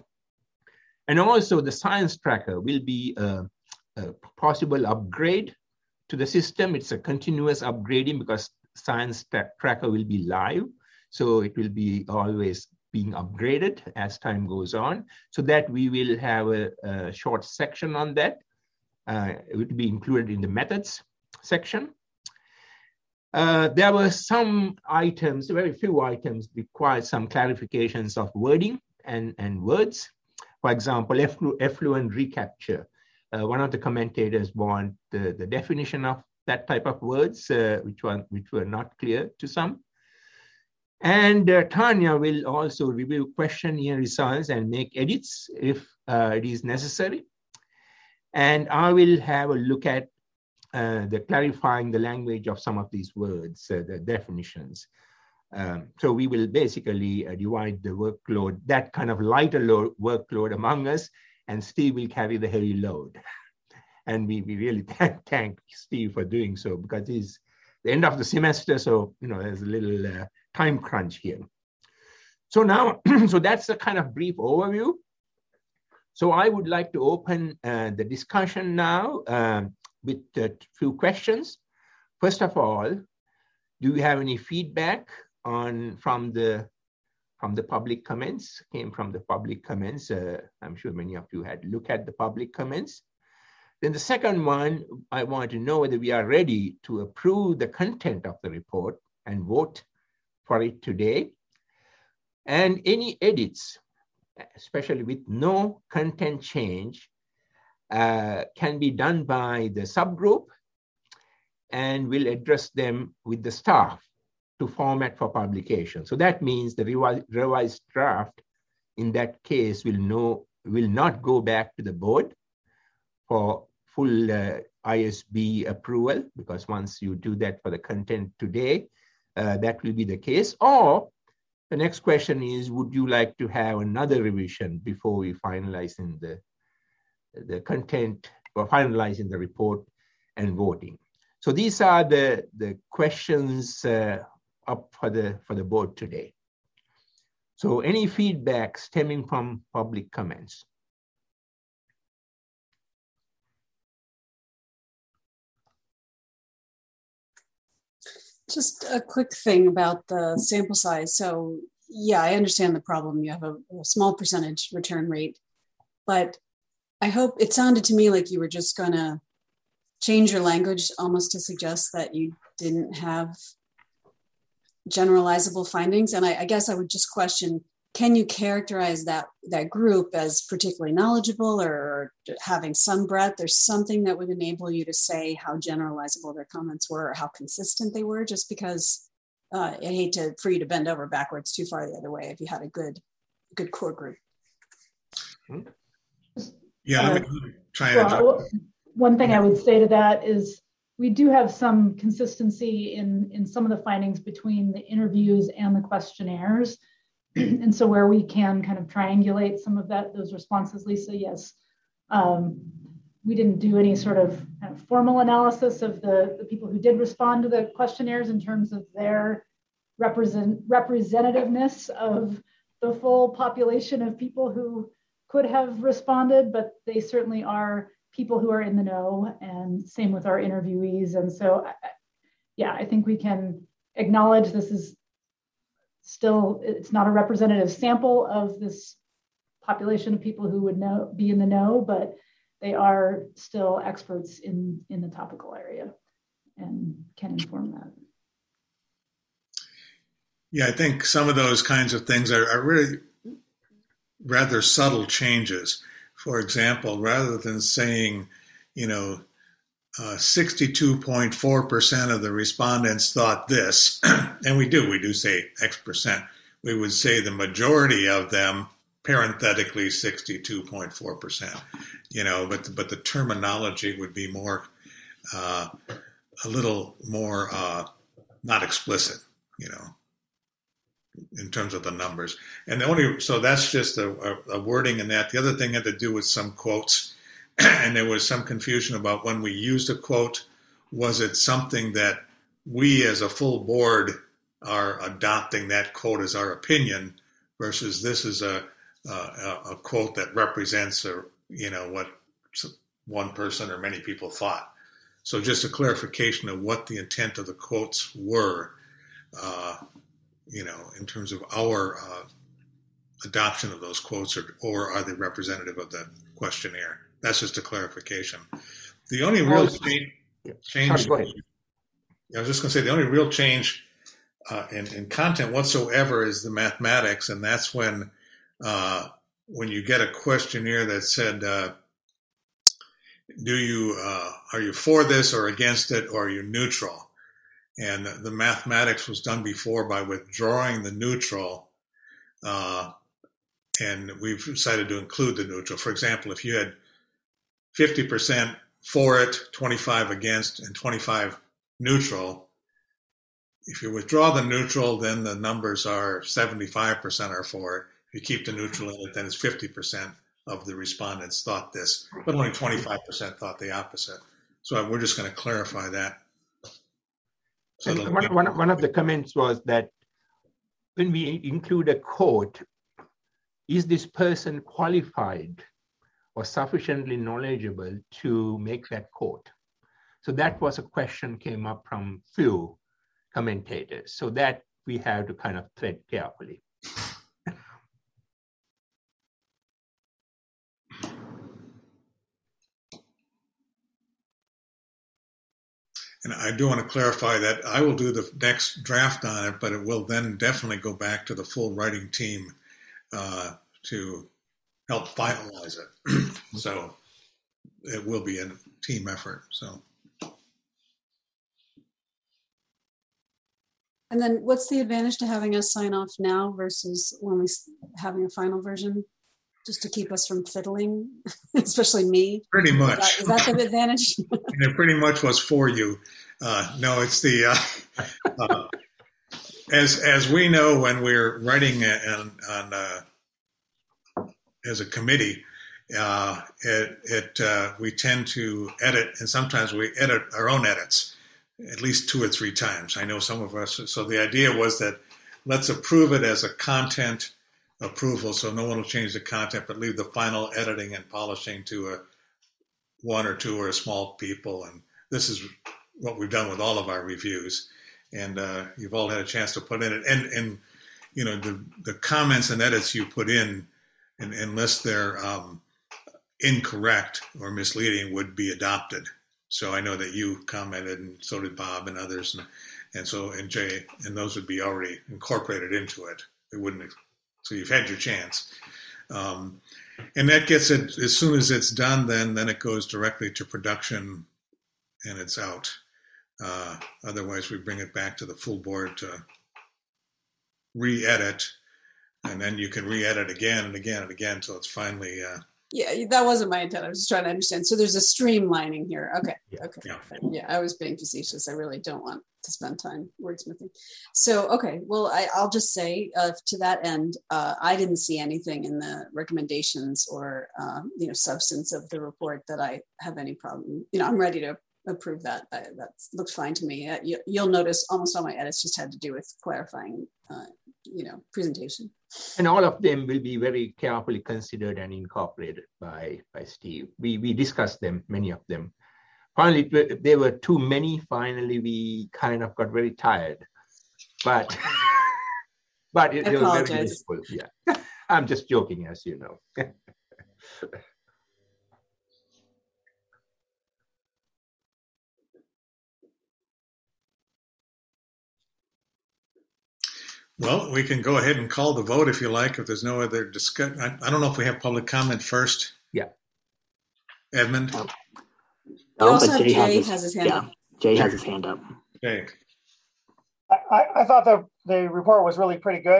And also the science tracker will be a possible upgrade to the system. It's a continuous upgrading because science tracker will be live. So it will be always being upgraded as time goes on, so that we will have a short section on that. It will be included in the methods section. There were some items, very few items, required some clarifications of wording and words. For example, effluent recapture. One of the commentators want the definition of that type of words, which were not clear to some. And Tanya will also review questionnaire results and make edits if it is necessary. And I will have a look at the clarifying the language of some of these words, the definitions. So we will basically divide the workload, that kind of lighter workload among us, and Steve will carry the heavy load. And we really thank Steve for doing so, because it's the end of the semester, so there's a little time crunch here. So now, so that's a kind of brief overview. So I would like to open the discussion now with a few questions. First of all, do you have any feedback from the public comments? Came from the public comments. I'm sure many of you had looked at the public comments. Then the second one, I want to know whether we are ready to approve the content of the report and vote for it today. And any edits, especially with no content change, can be done by the subgroup, and we'll address them with the staff to format for publication. So that means the revised draft in that case will not go back to the board for full ISB approval, because once you do that for the content today, that will be the case. Or the next question is, would you like to have another revision before we finalize in the content or finalizing the report and voting? So these are the questions up for the board today. So any feedback stemming from public comments? Just a quick thing about the sample size. So yeah, I understand the problem. You have a small percentage return rate, but I hope it sounded to me like you were just going to change your language almost to suggest that you didn't have generalizable findings. And I guess I would just question, can you characterize that group as particularly knowledgeable or having some breadth or something that would enable you to say how generalizable their comments were or how consistent they were? Just because I hate for you to bend over backwards too far the other way if you had a good core group. Yeah, let me try and one thing I would say to that is we do have some consistency in some of the findings between the interviews and the questionnaires. And so where we can kind of triangulate some of those responses, Lisa, yes, we didn't do any sort of kind of formal analysis of the people who did respond to the questionnaires in terms of their representativeness of the full population of people who could have responded, but they certainly are people who are in the know, and same with our interviewees. And so, yeah, I think we can acknowledge this is still, it's not a representative sample of this population of people who would be in the know, but they are still experts in the topical area and can inform that. Yeah, I think some of those kinds of things are really rather subtle changes. For example, rather than saying, 62.4% of the respondents thought this, and we do say X percent, we would say the majority of them, parenthetically 62.4%, but the terminology would be more, a little more not explicit, in terms of the numbers. And so that's just a wording in that. The other thing had to do with some quotes, and there was some confusion about when we used a quote, was it something that we as a full board are adopting that quote as our opinion versus this is a quote that represents what one person or many people thought. So just a clarification of what the intent of the quotes were, in terms of our adoption of those quotes, or are they representative of the questionnaire? That's just a clarification. The only real change, Go ahead. I was just going to say, the only real change in content whatsoever is the mathematics, and that's when you get a questionnaire that said, are you for this or against it, or are you neutral? And the mathematics was done before by withdrawing the neutral, and we've decided to include the neutral. For example, if you had 50% for it, 25 against, and 25 neutral, if you withdraw the neutral, then the numbers are 75% are for it. If you keep the neutral in it, then it's 50% of the respondents thought this, but only 25% thought the opposite. So we're just going to clarify that. So one of the comments was that when we include a quote, is this person qualified or sufficiently knowledgeable to make that quote? So that was a question came up from few commentators. So that we have to kind of thread carefully. And I do want to clarify that I will do the next draft on it, but it will then definitely go back to the full writing team to help finalize it. So it will be a team effort. So. And then what's the advantage to having us sign off now versus when we having a final version? Just to keep us from fiddling, especially me. Pretty much. Is that the advantage? And it pretty much was for you. No, it's the as we know when we're writing on as a committee, we tend to edit, and sometimes we edit our own edits. at least 2 or 3 times. I know some of us. So the idea was that let's approve it as a content approval, so no one will change the content, but leave the final editing and polishing to a 1 or 2 or a small people. And this is what we've done with all of our reviews. And you've all had a chance to put in it. And you know, the comments and edits you put in, and unless they're incorrect or misleading, would be adopted. So I know that you commented, and so did Bob and others, and Jay, and those would be already incorporated into it. It wouldn't. So you've had your chance, and that gets it as soon as it's done. Then it goes directly to production, and it's out. Otherwise, we bring it back to the full board to re-edit, and then you can re-edit again and again and again until it's finally. Yeah, that wasn't my intent. I was just trying to understand. So there's a streamlining here. Okay. Yeah, I was being facetious. I really don't want to spend time wordsmithing. So, okay. Well, I'll just say to that end, I didn't see anything in the recommendations or substance of the report that I have any problem. I'm ready to approve that. That looks fine to me. You'll notice almost all my edits just had to do with clarifying, presentation. And all of them will be very carefully considered and incorporated by Steve. We discussed them, many of them. Finally, there were too many. Finally, we kind of got very tired. But it was very useful. Yeah, I'm just joking, as you know. Well, we can go ahead and call the vote if you like, if there's no other discussion. I don't know if we have public comment first. Yeah. Edmund? No, but Jay has his hand up. Jay has his hand up. Jay. I thought the report was really pretty good.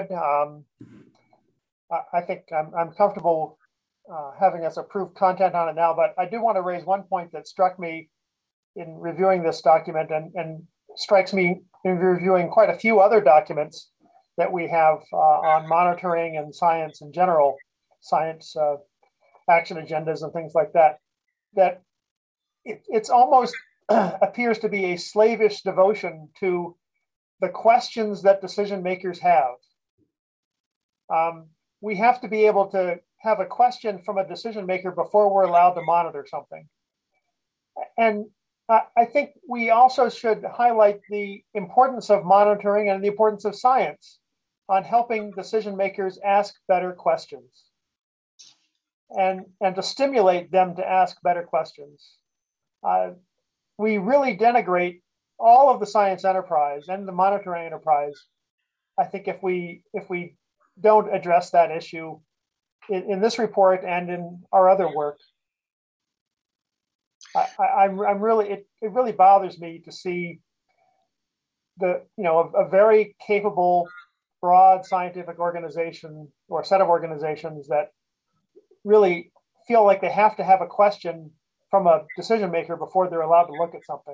I think I'm comfortable having us approve content on it now, but I do want to raise one point that struck me in reviewing this document and strikes me in reviewing quite a few other documents that we have on monitoring and science in general, science action agendas and things like that, that it's almost appears to be a slavish devotion to the questions that decision makers have. We have to be able to have a question from a decision maker before we're allowed to monitor something. And I think we also should highlight the importance of monitoring and the importance of science on helping decision makers ask better questions and to stimulate them to ask better questions. We really denigrate all of the science enterprise and the monitoring enterprise. I think if we don't address that issue in this report and in our other work, I'm really it really bothers me to see a very capable, broad scientific organization or set of organizations that really feel like they have to have a question from a decision maker before they're allowed to look at something.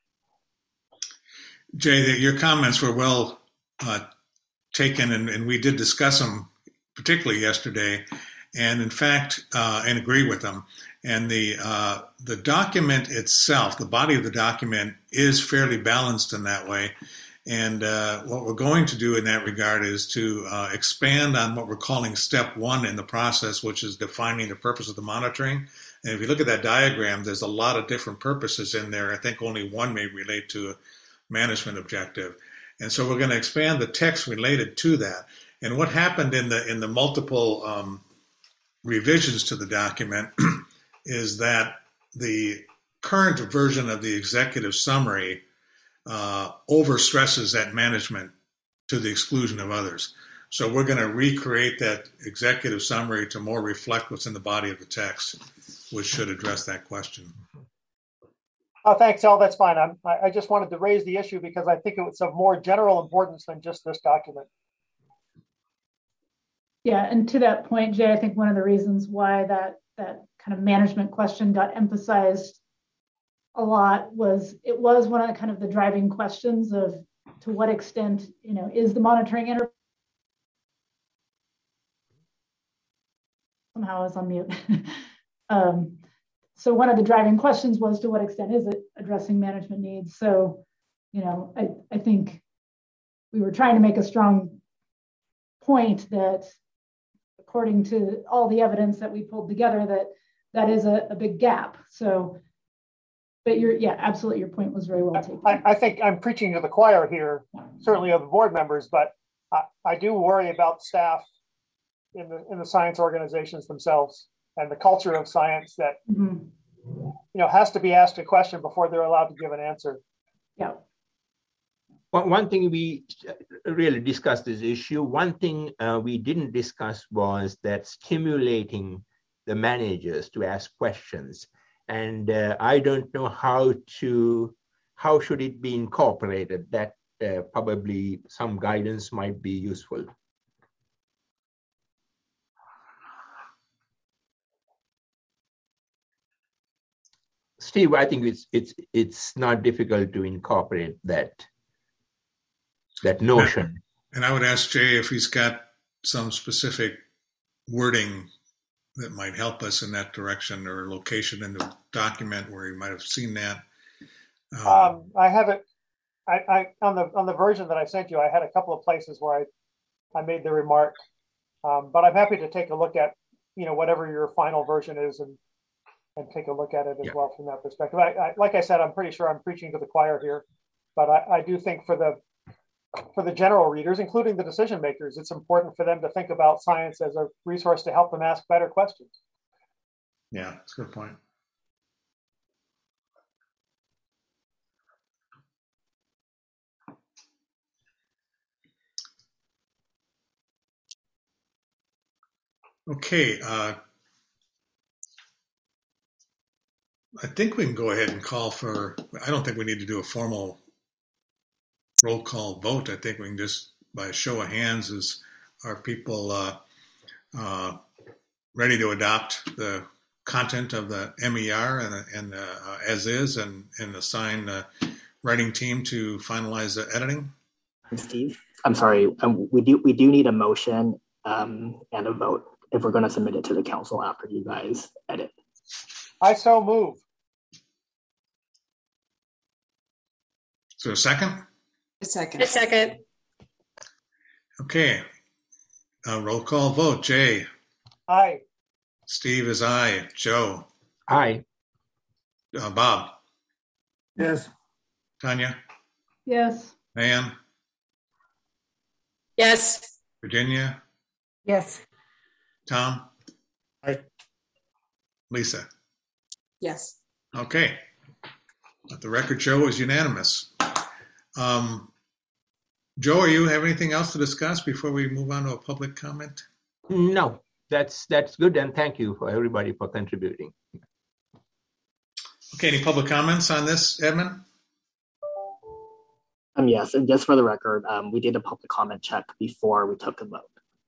Jay, your comments were well taken, and we did discuss them, particularly yesterday, and in fact, and agree with them. And the document itself, the body of the document, is fairly balanced in that way. And what we're going to do in that regard is to expand on what we're calling step 1 in the process, which is defining the purpose of the monitoring. And if you look at that diagram, there's a lot of different purposes in there. I think only one may relate to a management objective. And so we're going to expand the text related to that. And what happened in the multiple revisions to the document is that the current version of the executive summary overstresses that management to the exclusion of others. So we're going to recreate that executive summary to more reflect what's in the body of the text, which should address that question. Oh, thanks, Al. That's fine. I just wanted to raise the issue because I think it's of more general importance than just this document. Yeah, and to that point, Jay, I think one of the reasons why that kind of management question got emphasized a lot was it was one of the kind of the driving questions of to what extent, is the monitoring enterprise. Somehow I was on mute. So one of the driving questions was to what extent is it addressing management needs? So I think we were trying to make a strong point that according to all the evidence that we pulled together, that is a big gap. So, but absolutely, your point was very well taken. I think I'm preaching to the choir here, certainly of the board members, but I do worry about staff in the science organizations themselves and the culture of science that has to be asked a question before they're allowed to give an answer. Yeah. One thing we really discussed this issue. One thing we didn't discuss was that stimulating the managers to ask questions. And I don't know how should it be incorporated. That probably some guidance might be useful. Steve, I think it's not difficult to incorporate that notion. And I would ask Jay if he's got some specific wording that might help us in that direction, or location in the document where he might have seen that. I have it. I on the version that I sent you, I had a couple of places where I made the remark, but I'm happy to take a look at whatever your final version is and take a look at it as well from that perspective. Like I said, I'm pretty sure I'm preaching to the choir here, but I do think for the general readers, including the decision makers, it's important for them to think about science as a resource to help them ask better questions. Yeah, that's a good point. Okay, I think we can go ahead and call for, I don't think we need to do a formal roll call vote. I think we can just, by a show of hands, are people ready to adopt the content of the MER and as is, and assign the writing team to finalize the editing? Steve, I'm sorry, we do need a motion and a vote if we're going to submit it to the council after you guys edit. I so move. Is there a second? A second. A second. Okay. Roll call vote. Jay. Aye. Steve is aye. Joe. Aye. Bob. Yes. Tanya. Yes. Diane. Yes. Virginia. Yes. Tom. Aye. Lisa. Yes. Okay. Let the record show is unanimous. Joe, are you have anything else to discuss before we move on to a public comment? No, that's good, and thank you for everybody for contributing. Okay, any public comments on this, Edmund? Yes, and just for the record, we did a public comment check before we took a vote.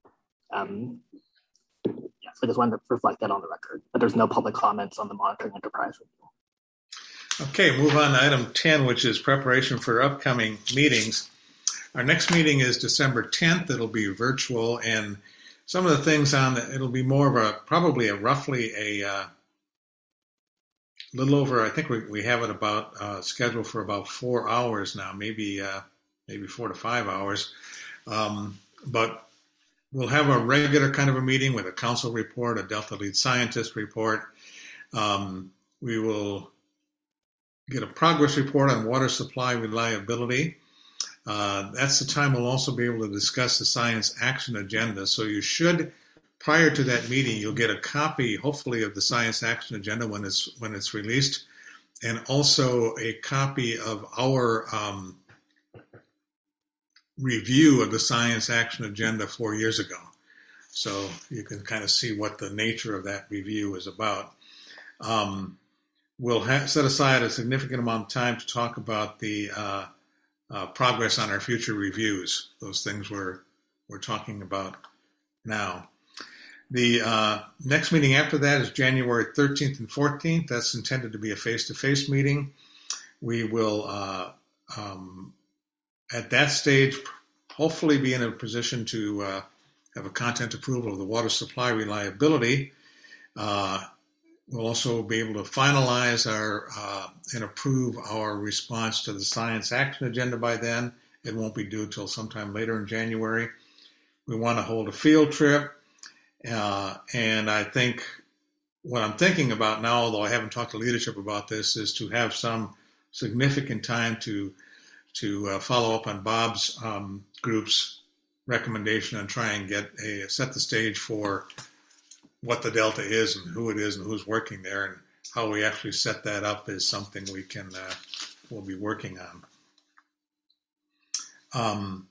So I just wanted to reflect that on the record, but there's no public comments on the monitoring enterprise review. Okay, move on to item 10, which is preparation for upcoming meetings. Our next meeting is December 10th. It'll be virtual, and some of the things on it, it'll be more of roughly a little over, I think we have it about scheduled for about 4 hours now, maybe 4 to 5 hours. But we'll have a regular kind of a meeting with a council report, a Delta lead scientist report. We will get a progress report on water supply reliability. That's the time we'll also be able to discuss the science action agenda. So you should, prior to that meeting, you'll get a copy, hopefully, of the science action agenda when it's released, and also a copy of our review of the science action agenda 4 years ago. So you can kind of see what the nature of that review is about. We'll set aside a significant amount of time to talk about the progress on our future reviews, those things we're talking about now. The next meeting after that is January 13th and 14th. That's intended to be a face-to-face meeting. We will, at that stage, hopefully be in a position to have a content approval of the water supply reliability. We'll also be able to finalize and approve our response to the science action agenda by then. It won't be due till sometime later in January. We want to hold a field trip. And I think what I'm thinking about now, although I haven't talked to leadership about this, is to have some significant time to follow up on Bob's group's recommendation and try and set the stage for what the Delta is and who it is and who's working there, and how we actually set that up is something we'll be working on.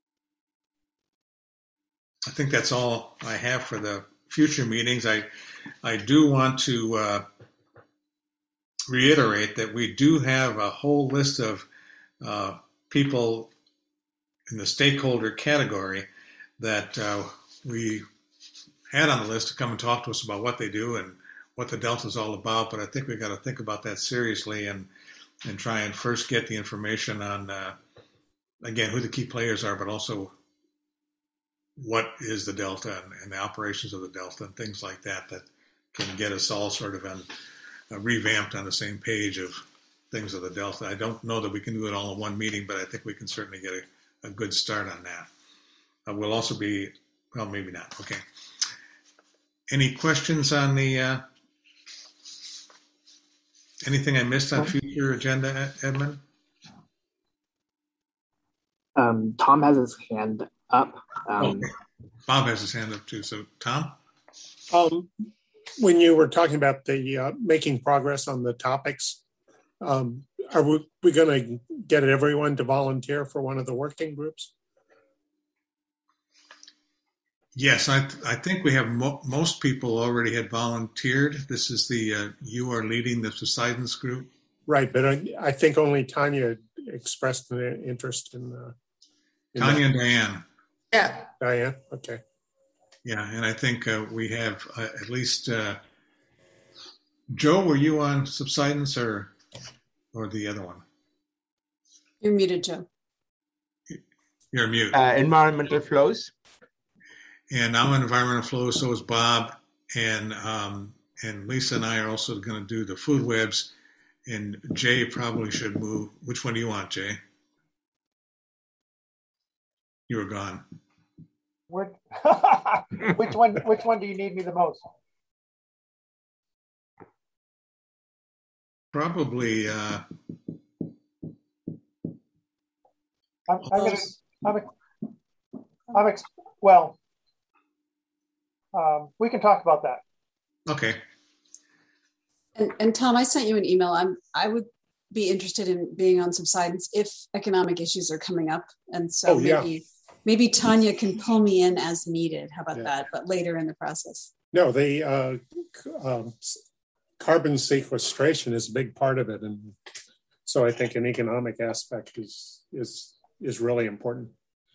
I think that's all I have for the future meetings. I do want to reiterate that we do have a whole list of people in the stakeholder category that we had on the list to come and talk to us about what they do and what the Delta is all about. But I think we've got to think about that seriously and try and first get the information on, again, who the key players are, but also what is the Delta and the operations of the Delta and things like that can get us all sort of revamped on the same page of things of the Delta. I don't know that we can do it all in one meeting, but I think we can certainly get a good start on that. We'll also be, well, maybe not. Okay. Any questions on the anything I missed on future agenda, Edmund? Tom has his hand up. Okay. Bob has his hand up too. So, Tom? When you were talking about the making progress on the topics, are we going to get everyone to volunteer for one of the working groups? Yes, I think we have most people already had volunteered. This is the you are leading the Poseidon's group. Right, but I think only Tanya expressed an interest in Tanya and Diane. Yeah. Diane, okay. Yeah, and I think we have at least Joe. Were you on Subsidence or the other one? You're muted, Joe. You're mute. Environmental flows. And I'm on environmental flows. So is Bob, and Lisa and I are also going to do the food webs. And Jay probably should move. Which one do you want, Jay? You were gone. Which one do you need me the most? Probably. We can talk about that. Okay. And Tom, I sent you an email. I would be interested in being on Subsidence if economic issues are coming up, and so maybe Tanya can pull me in as needed. How about that? But later in the process. No, the carbon sequestration is a big part of it, and so I think an economic aspect is really important.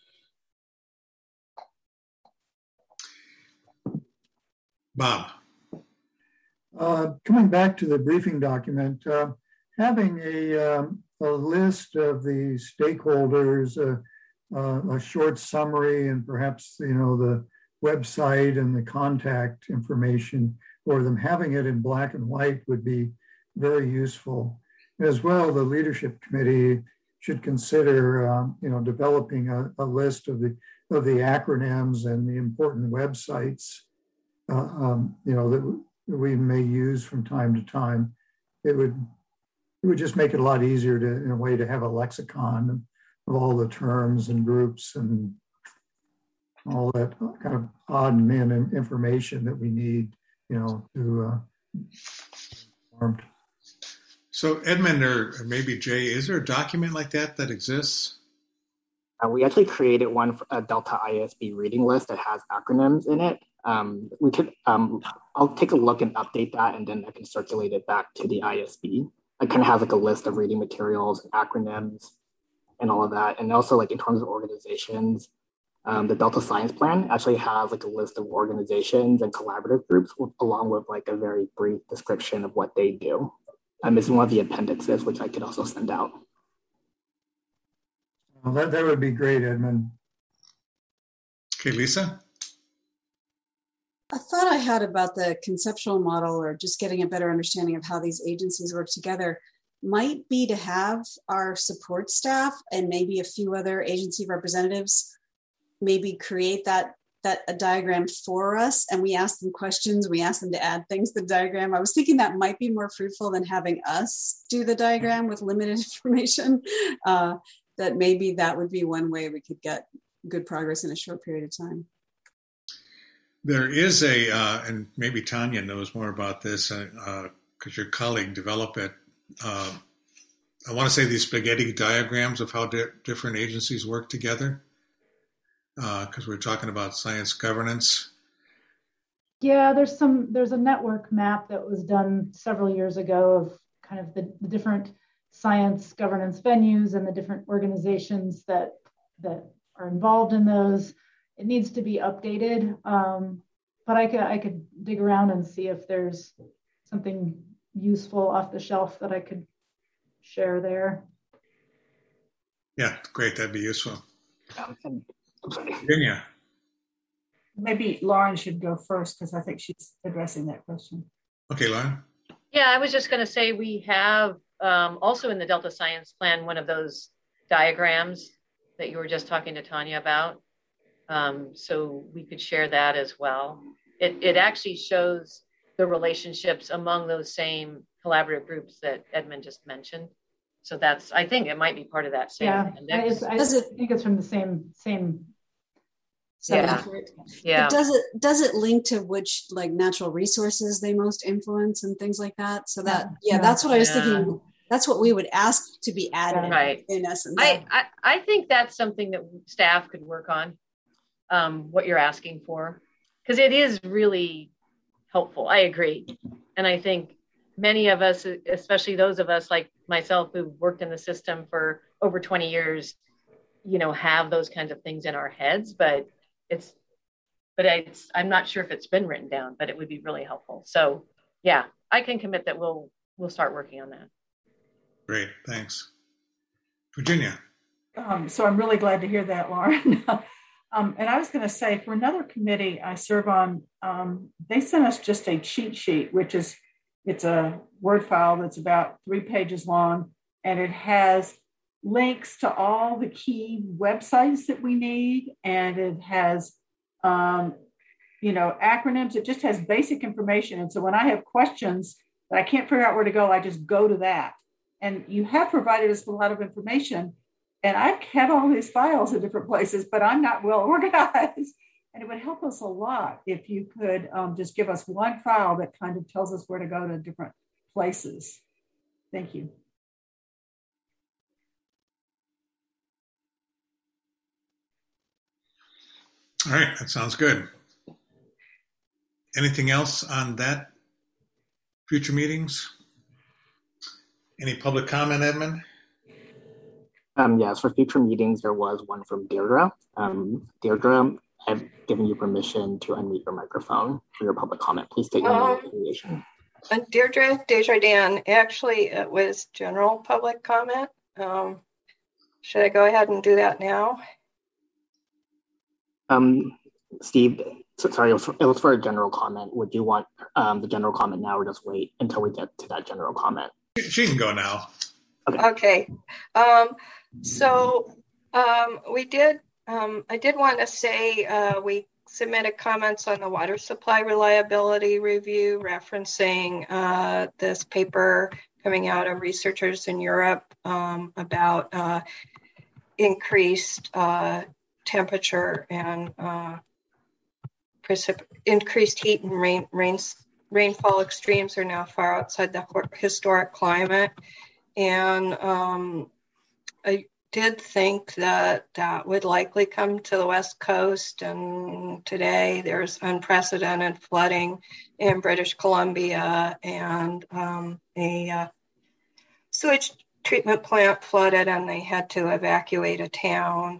Bob. Coming back to the briefing document, having a list of the stakeholders, a short summary, and perhaps the website and the contact information for them, having it in black and white would be very useful. As well, the leadership committee should consider, developing a list of the acronyms and the important websites, that we may use from time to time. It would just make it a lot easier in a way, to have a lexicon of all the terms and groups and all that kind of odd and man information that we need, to informed. So Edmund or maybe Jay, is there a document like that exists? We actually created one, for a Delta ISB reading list that has acronyms in it. We could, I'll take a look and update that, and then I can circulate it back to the ISB. It kind of has a list of reading materials, acronyms, and all of that. And also in terms of organizations, the Delta Science Plan actually has a list of organizations and collaborative groups along with a very brief description of what they do. It's one of the appendixes, which I could also send out. Well, that would be great, Edmund. Okay, Lisa? A thought I had about the conceptual model, or just getting a better understanding of how these agencies work together, might be to have our support staff and maybe a few other agency representatives maybe create a diagram for us, and we ask them questions, we ask them to add things to the diagram. I was thinking that might be more fruitful than having us do the diagram with limited information. That maybe that would be one way we could get good progress in a short period of time. There is and maybe Tanya knows more about this because your colleague developed it. I want to say these spaghetti diagrams of how different agencies work together, because we're talking about science governance. Yeah, there's a network map that was done several years ago of kind of the different science governance venues and the different organizations that are involved in those. It needs to be updated, but I could dig around and see if there's something useful off the shelf that I could share there. Yeah, great. That'd be useful. Virginia. Maybe Lauren should go first because I think she's addressing that question. Okay, Lauren. Yeah, I was just going to say we have also in the Delta Science Plan one of those diagrams that you were just talking to Tanya about. So we could share that as well. It actually shows the relationships among those same collaborative groups that Edmund just mentioned. So I think it might be part of that same index. I think it's from the same effort. Yeah. But does it link to which like natural resources they most influence and things like that? So that's what I was thinking. That's what we would ask to be added, right? In essence, I think that's something that staff could work on. What you're asking for, because it is really helpful. I agree, and I think many of us, especially those of us like myself who've worked in the system for over 20 years, have those kinds of things in our heads. But I'm not sure if it's been written down, but it would be really helpful. So yeah, I can commit that we'll start working on that. Great, thanks. Virginia. So I'm really glad to hear that, Lauren. And I was going to say, for another committee I serve on, they sent us just a cheat sheet, it's a Word file that's about 3 pages long, and it has links to all the key websites that we need, and it has, acronyms. It just has basic information. And so when I have questions that I can't figure out where to go, I just go to that. And you have provided us with a lot of information. And I've had all these files in different places, but I'm not well organized. And it would help us a lot if you could just give us one file that kind of tells us where to go to different places. Thank you. All right, that sounds good. Anything else on that? Future meetings? Any public comment, Edmund? Yes, for future meetings, there was one from Deirdre. Deirdre, I've given you permission to unmute your microphone for your public comment. Please state your affiliation. Deirdre Desjardins. Actually, it was general public comment. Should I go ahead and do that now? Steve, sorry, it was for a general comment. Would you want the general comment now or just wait until we get to that general comment? She can go now. Okay. We did, I did want to say we submitted comments on the water supply reliability review referencing this paper coming out of researchers in Europe about increased temperature and increased heat and rainfall extremes are now far outside the historic climate. And I did think that would likely come to the West Coast. And today there's unprecedented flooding in British Columbia, and a sewage treatment plant flooded and they had to evacuate a town.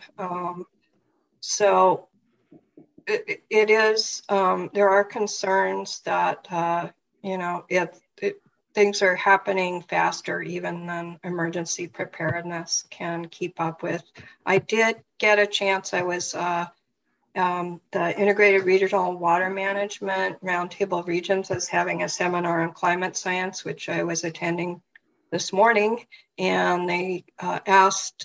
So it is, there are concerns that, things are happening faster even than emergency preparedness can keep up with. I did get a chance. I the Integrated Regional Water Management Roundtable of Regions is having a seminar on climate science, which I was attending this morning, and they asked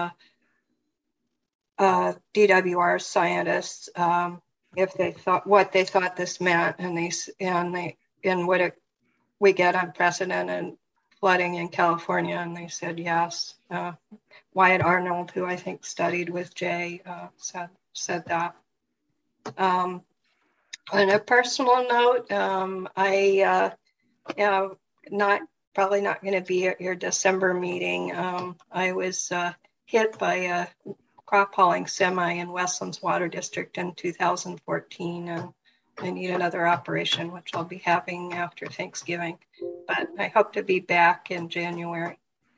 DWR scientists if they thought what they thought this meant, and would we get unprecedented flooding in California, and they said yes. Wyatt Arnold, who I think studied with Jay, said that. On a personal note, I am probably not going to be at your December meeting. I was hit by a crop hauling semi in Westlands Water District in 2014, and I need another operation, which I'll be having after Thanksgiving. But I hope to be back in January.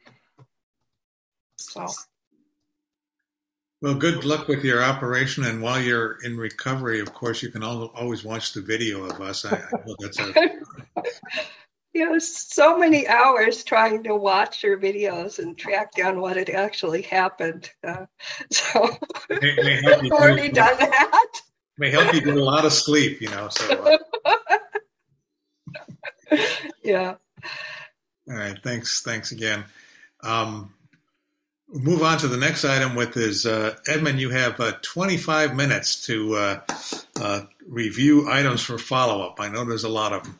So. Well, good luck with your operation, and while you're in recovery, of course, you can always watch the video of us. I know that's so many hours trying to watch your videos and track down what had actually happened. So I've already done that. May help you get a lot of sleep, So. Yeah. All right. Thanks again. We'll move on to the next item with is Edmund, you have 25 minutes to review items for follow-up. I know there's a lot of them.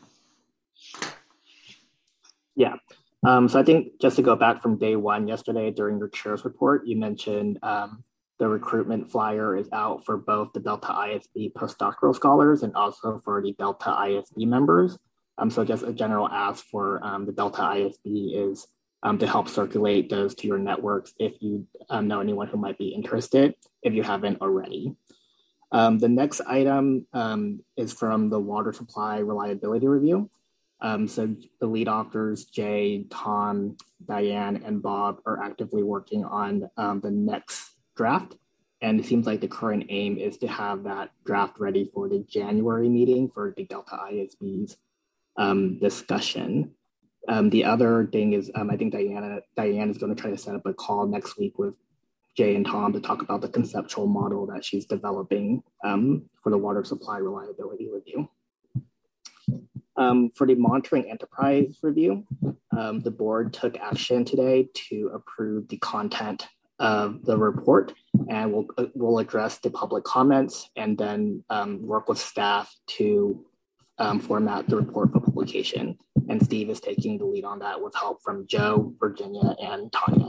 Yeah. So I think just to go back from day one yesterday during your chair's report, you mentioned the recruitment flyer is out for both the Delta ISB postdoctoral scholars and also for the Delta ISB members. So just a general ask for the Delta ISB is to help circulate those to your networks if you know anyone who might be interested, if you haven't already. The next item is from the Water Supply Reliability Review. So the lead authors, Jay, Tom, Diane, and Bob are actively working on the next draft. And it seems like the current aim is to have that draft ready for the January meeting for the Delta ISB's discussion. The other thing is, I think Diane is going to try to set up a call next week with Jay and Tom to talk about the conceptual model that she's developing for the Water Supply Reliability Review. For the Monitoring Enterprise Review, the board took action today to approve the content of the report, and we'll address the public comments and then work with staff to format the report for publication. And Steve is taking the lead on that with help from Joe, Virginia, and Tanya.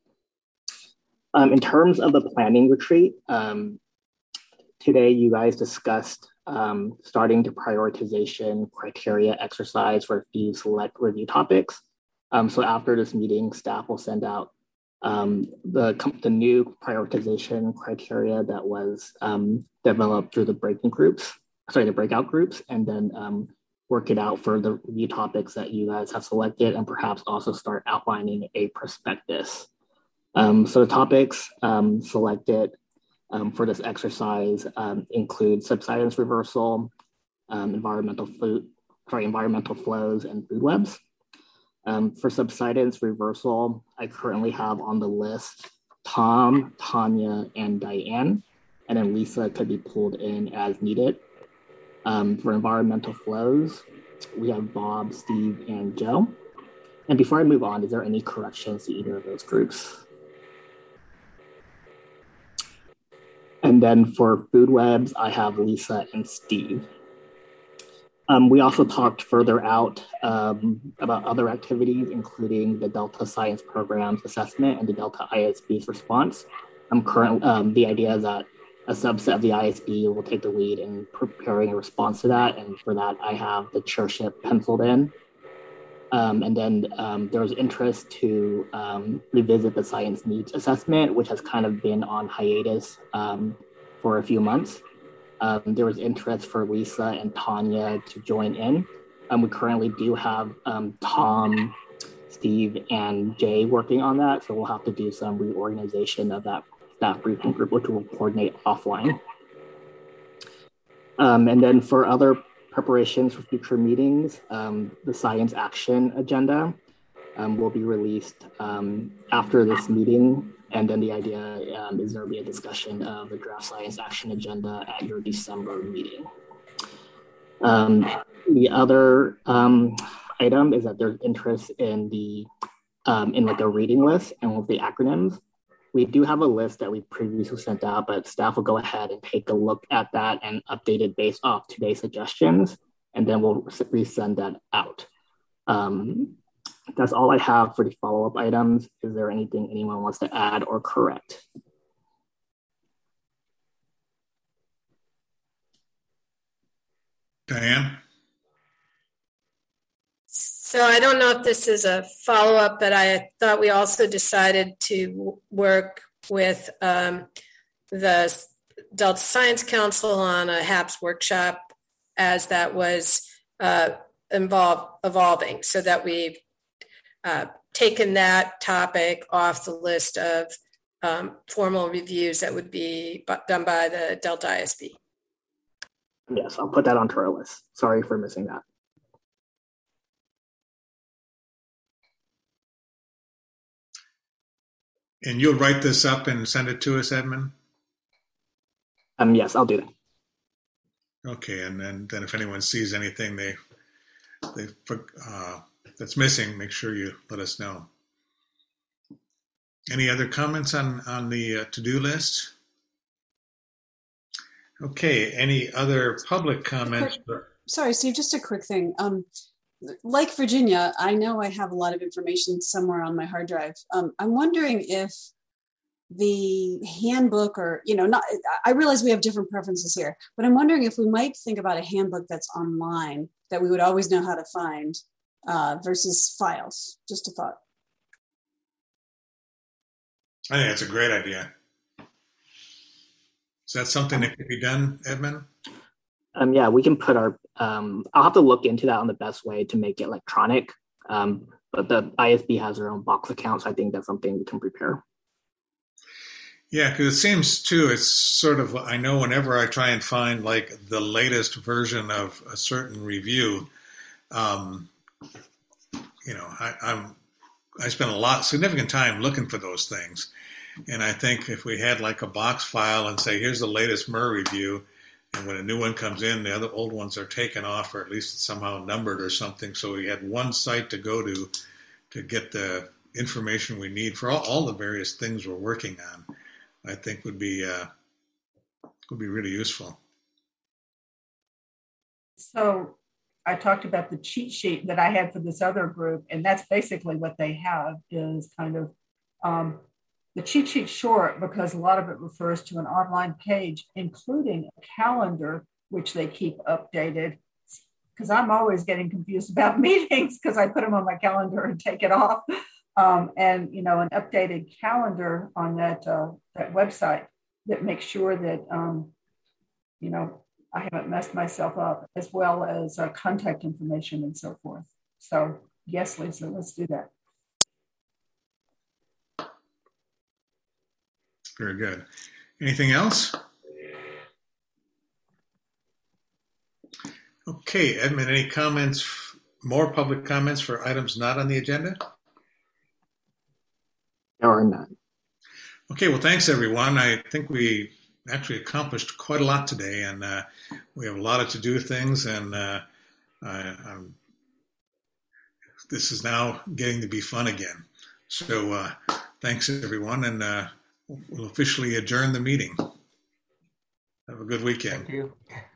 In terms of the planning retreat, today you guys discussed starting the prioritization criteria exercise for a few select review topics. So after this meeting, staff will send out the new prioritization criteria that was developed through the breakout groups, and then work it out for the review topics that you guys have selected, and perhaps also start outlining a prospectus. So the topics selected for this exercise include subsidence reversal, environmental flows, and food webs. For subsidence reversal, I currently have on the list Tom, Tanya, and Diane, and then Lisa could be pulled in as needed. For environmental flows, we have Bob, Steve, and Joe. And before I move on, is there any corrections to either of those groups? And then for food webs, I have Lisa and Steve. We also talked further out about other activities, including the Delta Science Programs assessment and the Delta ISB's response. The idea is that a subset of the ISB will take the lead in preparing a response to that. And for that, I have the chairship penciled in. And then there was interest to revisit the science needs assessment, which has kind of been on hiatus for a few months. There was interest for Lisa and Tanya to join in. We currently do have Tom, Steve, and Jay working on that. So we'll have to do some reorganization of that staff briefing group, which will coordinate offline. And then for other preparations for future meetings, the science action agenda. will be released after this meeting. And then the idea is there will be a discussion of the draft science action agenda at your December meeting. The other item is that there's interest in the in like a reading list and with the acronyms. We do have a list that we previously sent out, but staff will go ahead and take a look at that and update it based off today's suggestions, and then we'll resend that out. That's all I have for the follow-up items. Is there anything anyone wants to add or correct? Diane? So I don't know if this is a follow-up, but I thought we also decided to work with the Delta Science Council on a HAPS workshop as that was evolving, so that we've taken that topic off the list of formal reviews that would be done by the Delta ISB. Yes, I'll put that onto our list. Sorry for missing that. And you'll write this up and send it to us, Edmund? Yes, I'll do that. Okay, and then if anyone sees anything that's missing, make sure you let us know. Any other comments on the to-do list? Okay, any other public comments? Sorry, Steve, just a quick thing. Like Virginia, I know I have a lot of information somewhere on my hard drive. I'm wondering if the handbook or, not, I realize we have different preferences here, but I'm wondering if we might think about a handbook that's online that we would always know how to find versus files. Just a thought. I think that's a great idea. Is that something that could be done, Edmund? Yeah, we can put our, I'll have to look into that on the best way to make it electronic. But the ISB has their own box account, so I think that's something we can prepare. Yeah, because it seems too, it's sort of, I know whenever I try and find the latest version of a certain review, I spend significant time looking for those things. And I think if we had a box file and say, here's the latest MER review, and when a new one comes in, the other old ones are taken off, or at least it's somehow numbered or something. So we had one site to go to get the information we need for all the various things we're working on. I think would be really useful. So I talked about the cheat sheet that I had for this other group, and that's basically what they have is kind of the cheat sheet short, because a lot of it refers to an online page, including a calendar, which they keep updated. Because I'm always getting confused about meetings because I put them on my calendar and take it off. And an updated calendar on that website that makes sure that I haven't messed myself up, as well as contact information and so forth. So yes, Lisa, let's do that. Very good. Anything else? Okay, Edmund, any comments, more public comments for items not on the agenda? Or not. Okay, well, thanks, everyone. I think we actually accomplished quite a lot today, and we have a lot of to-do things, and this is now getting to be fun again. So thanks, everyone, and we'll officially adjourn the meeting. Have a good weekend. Thank you.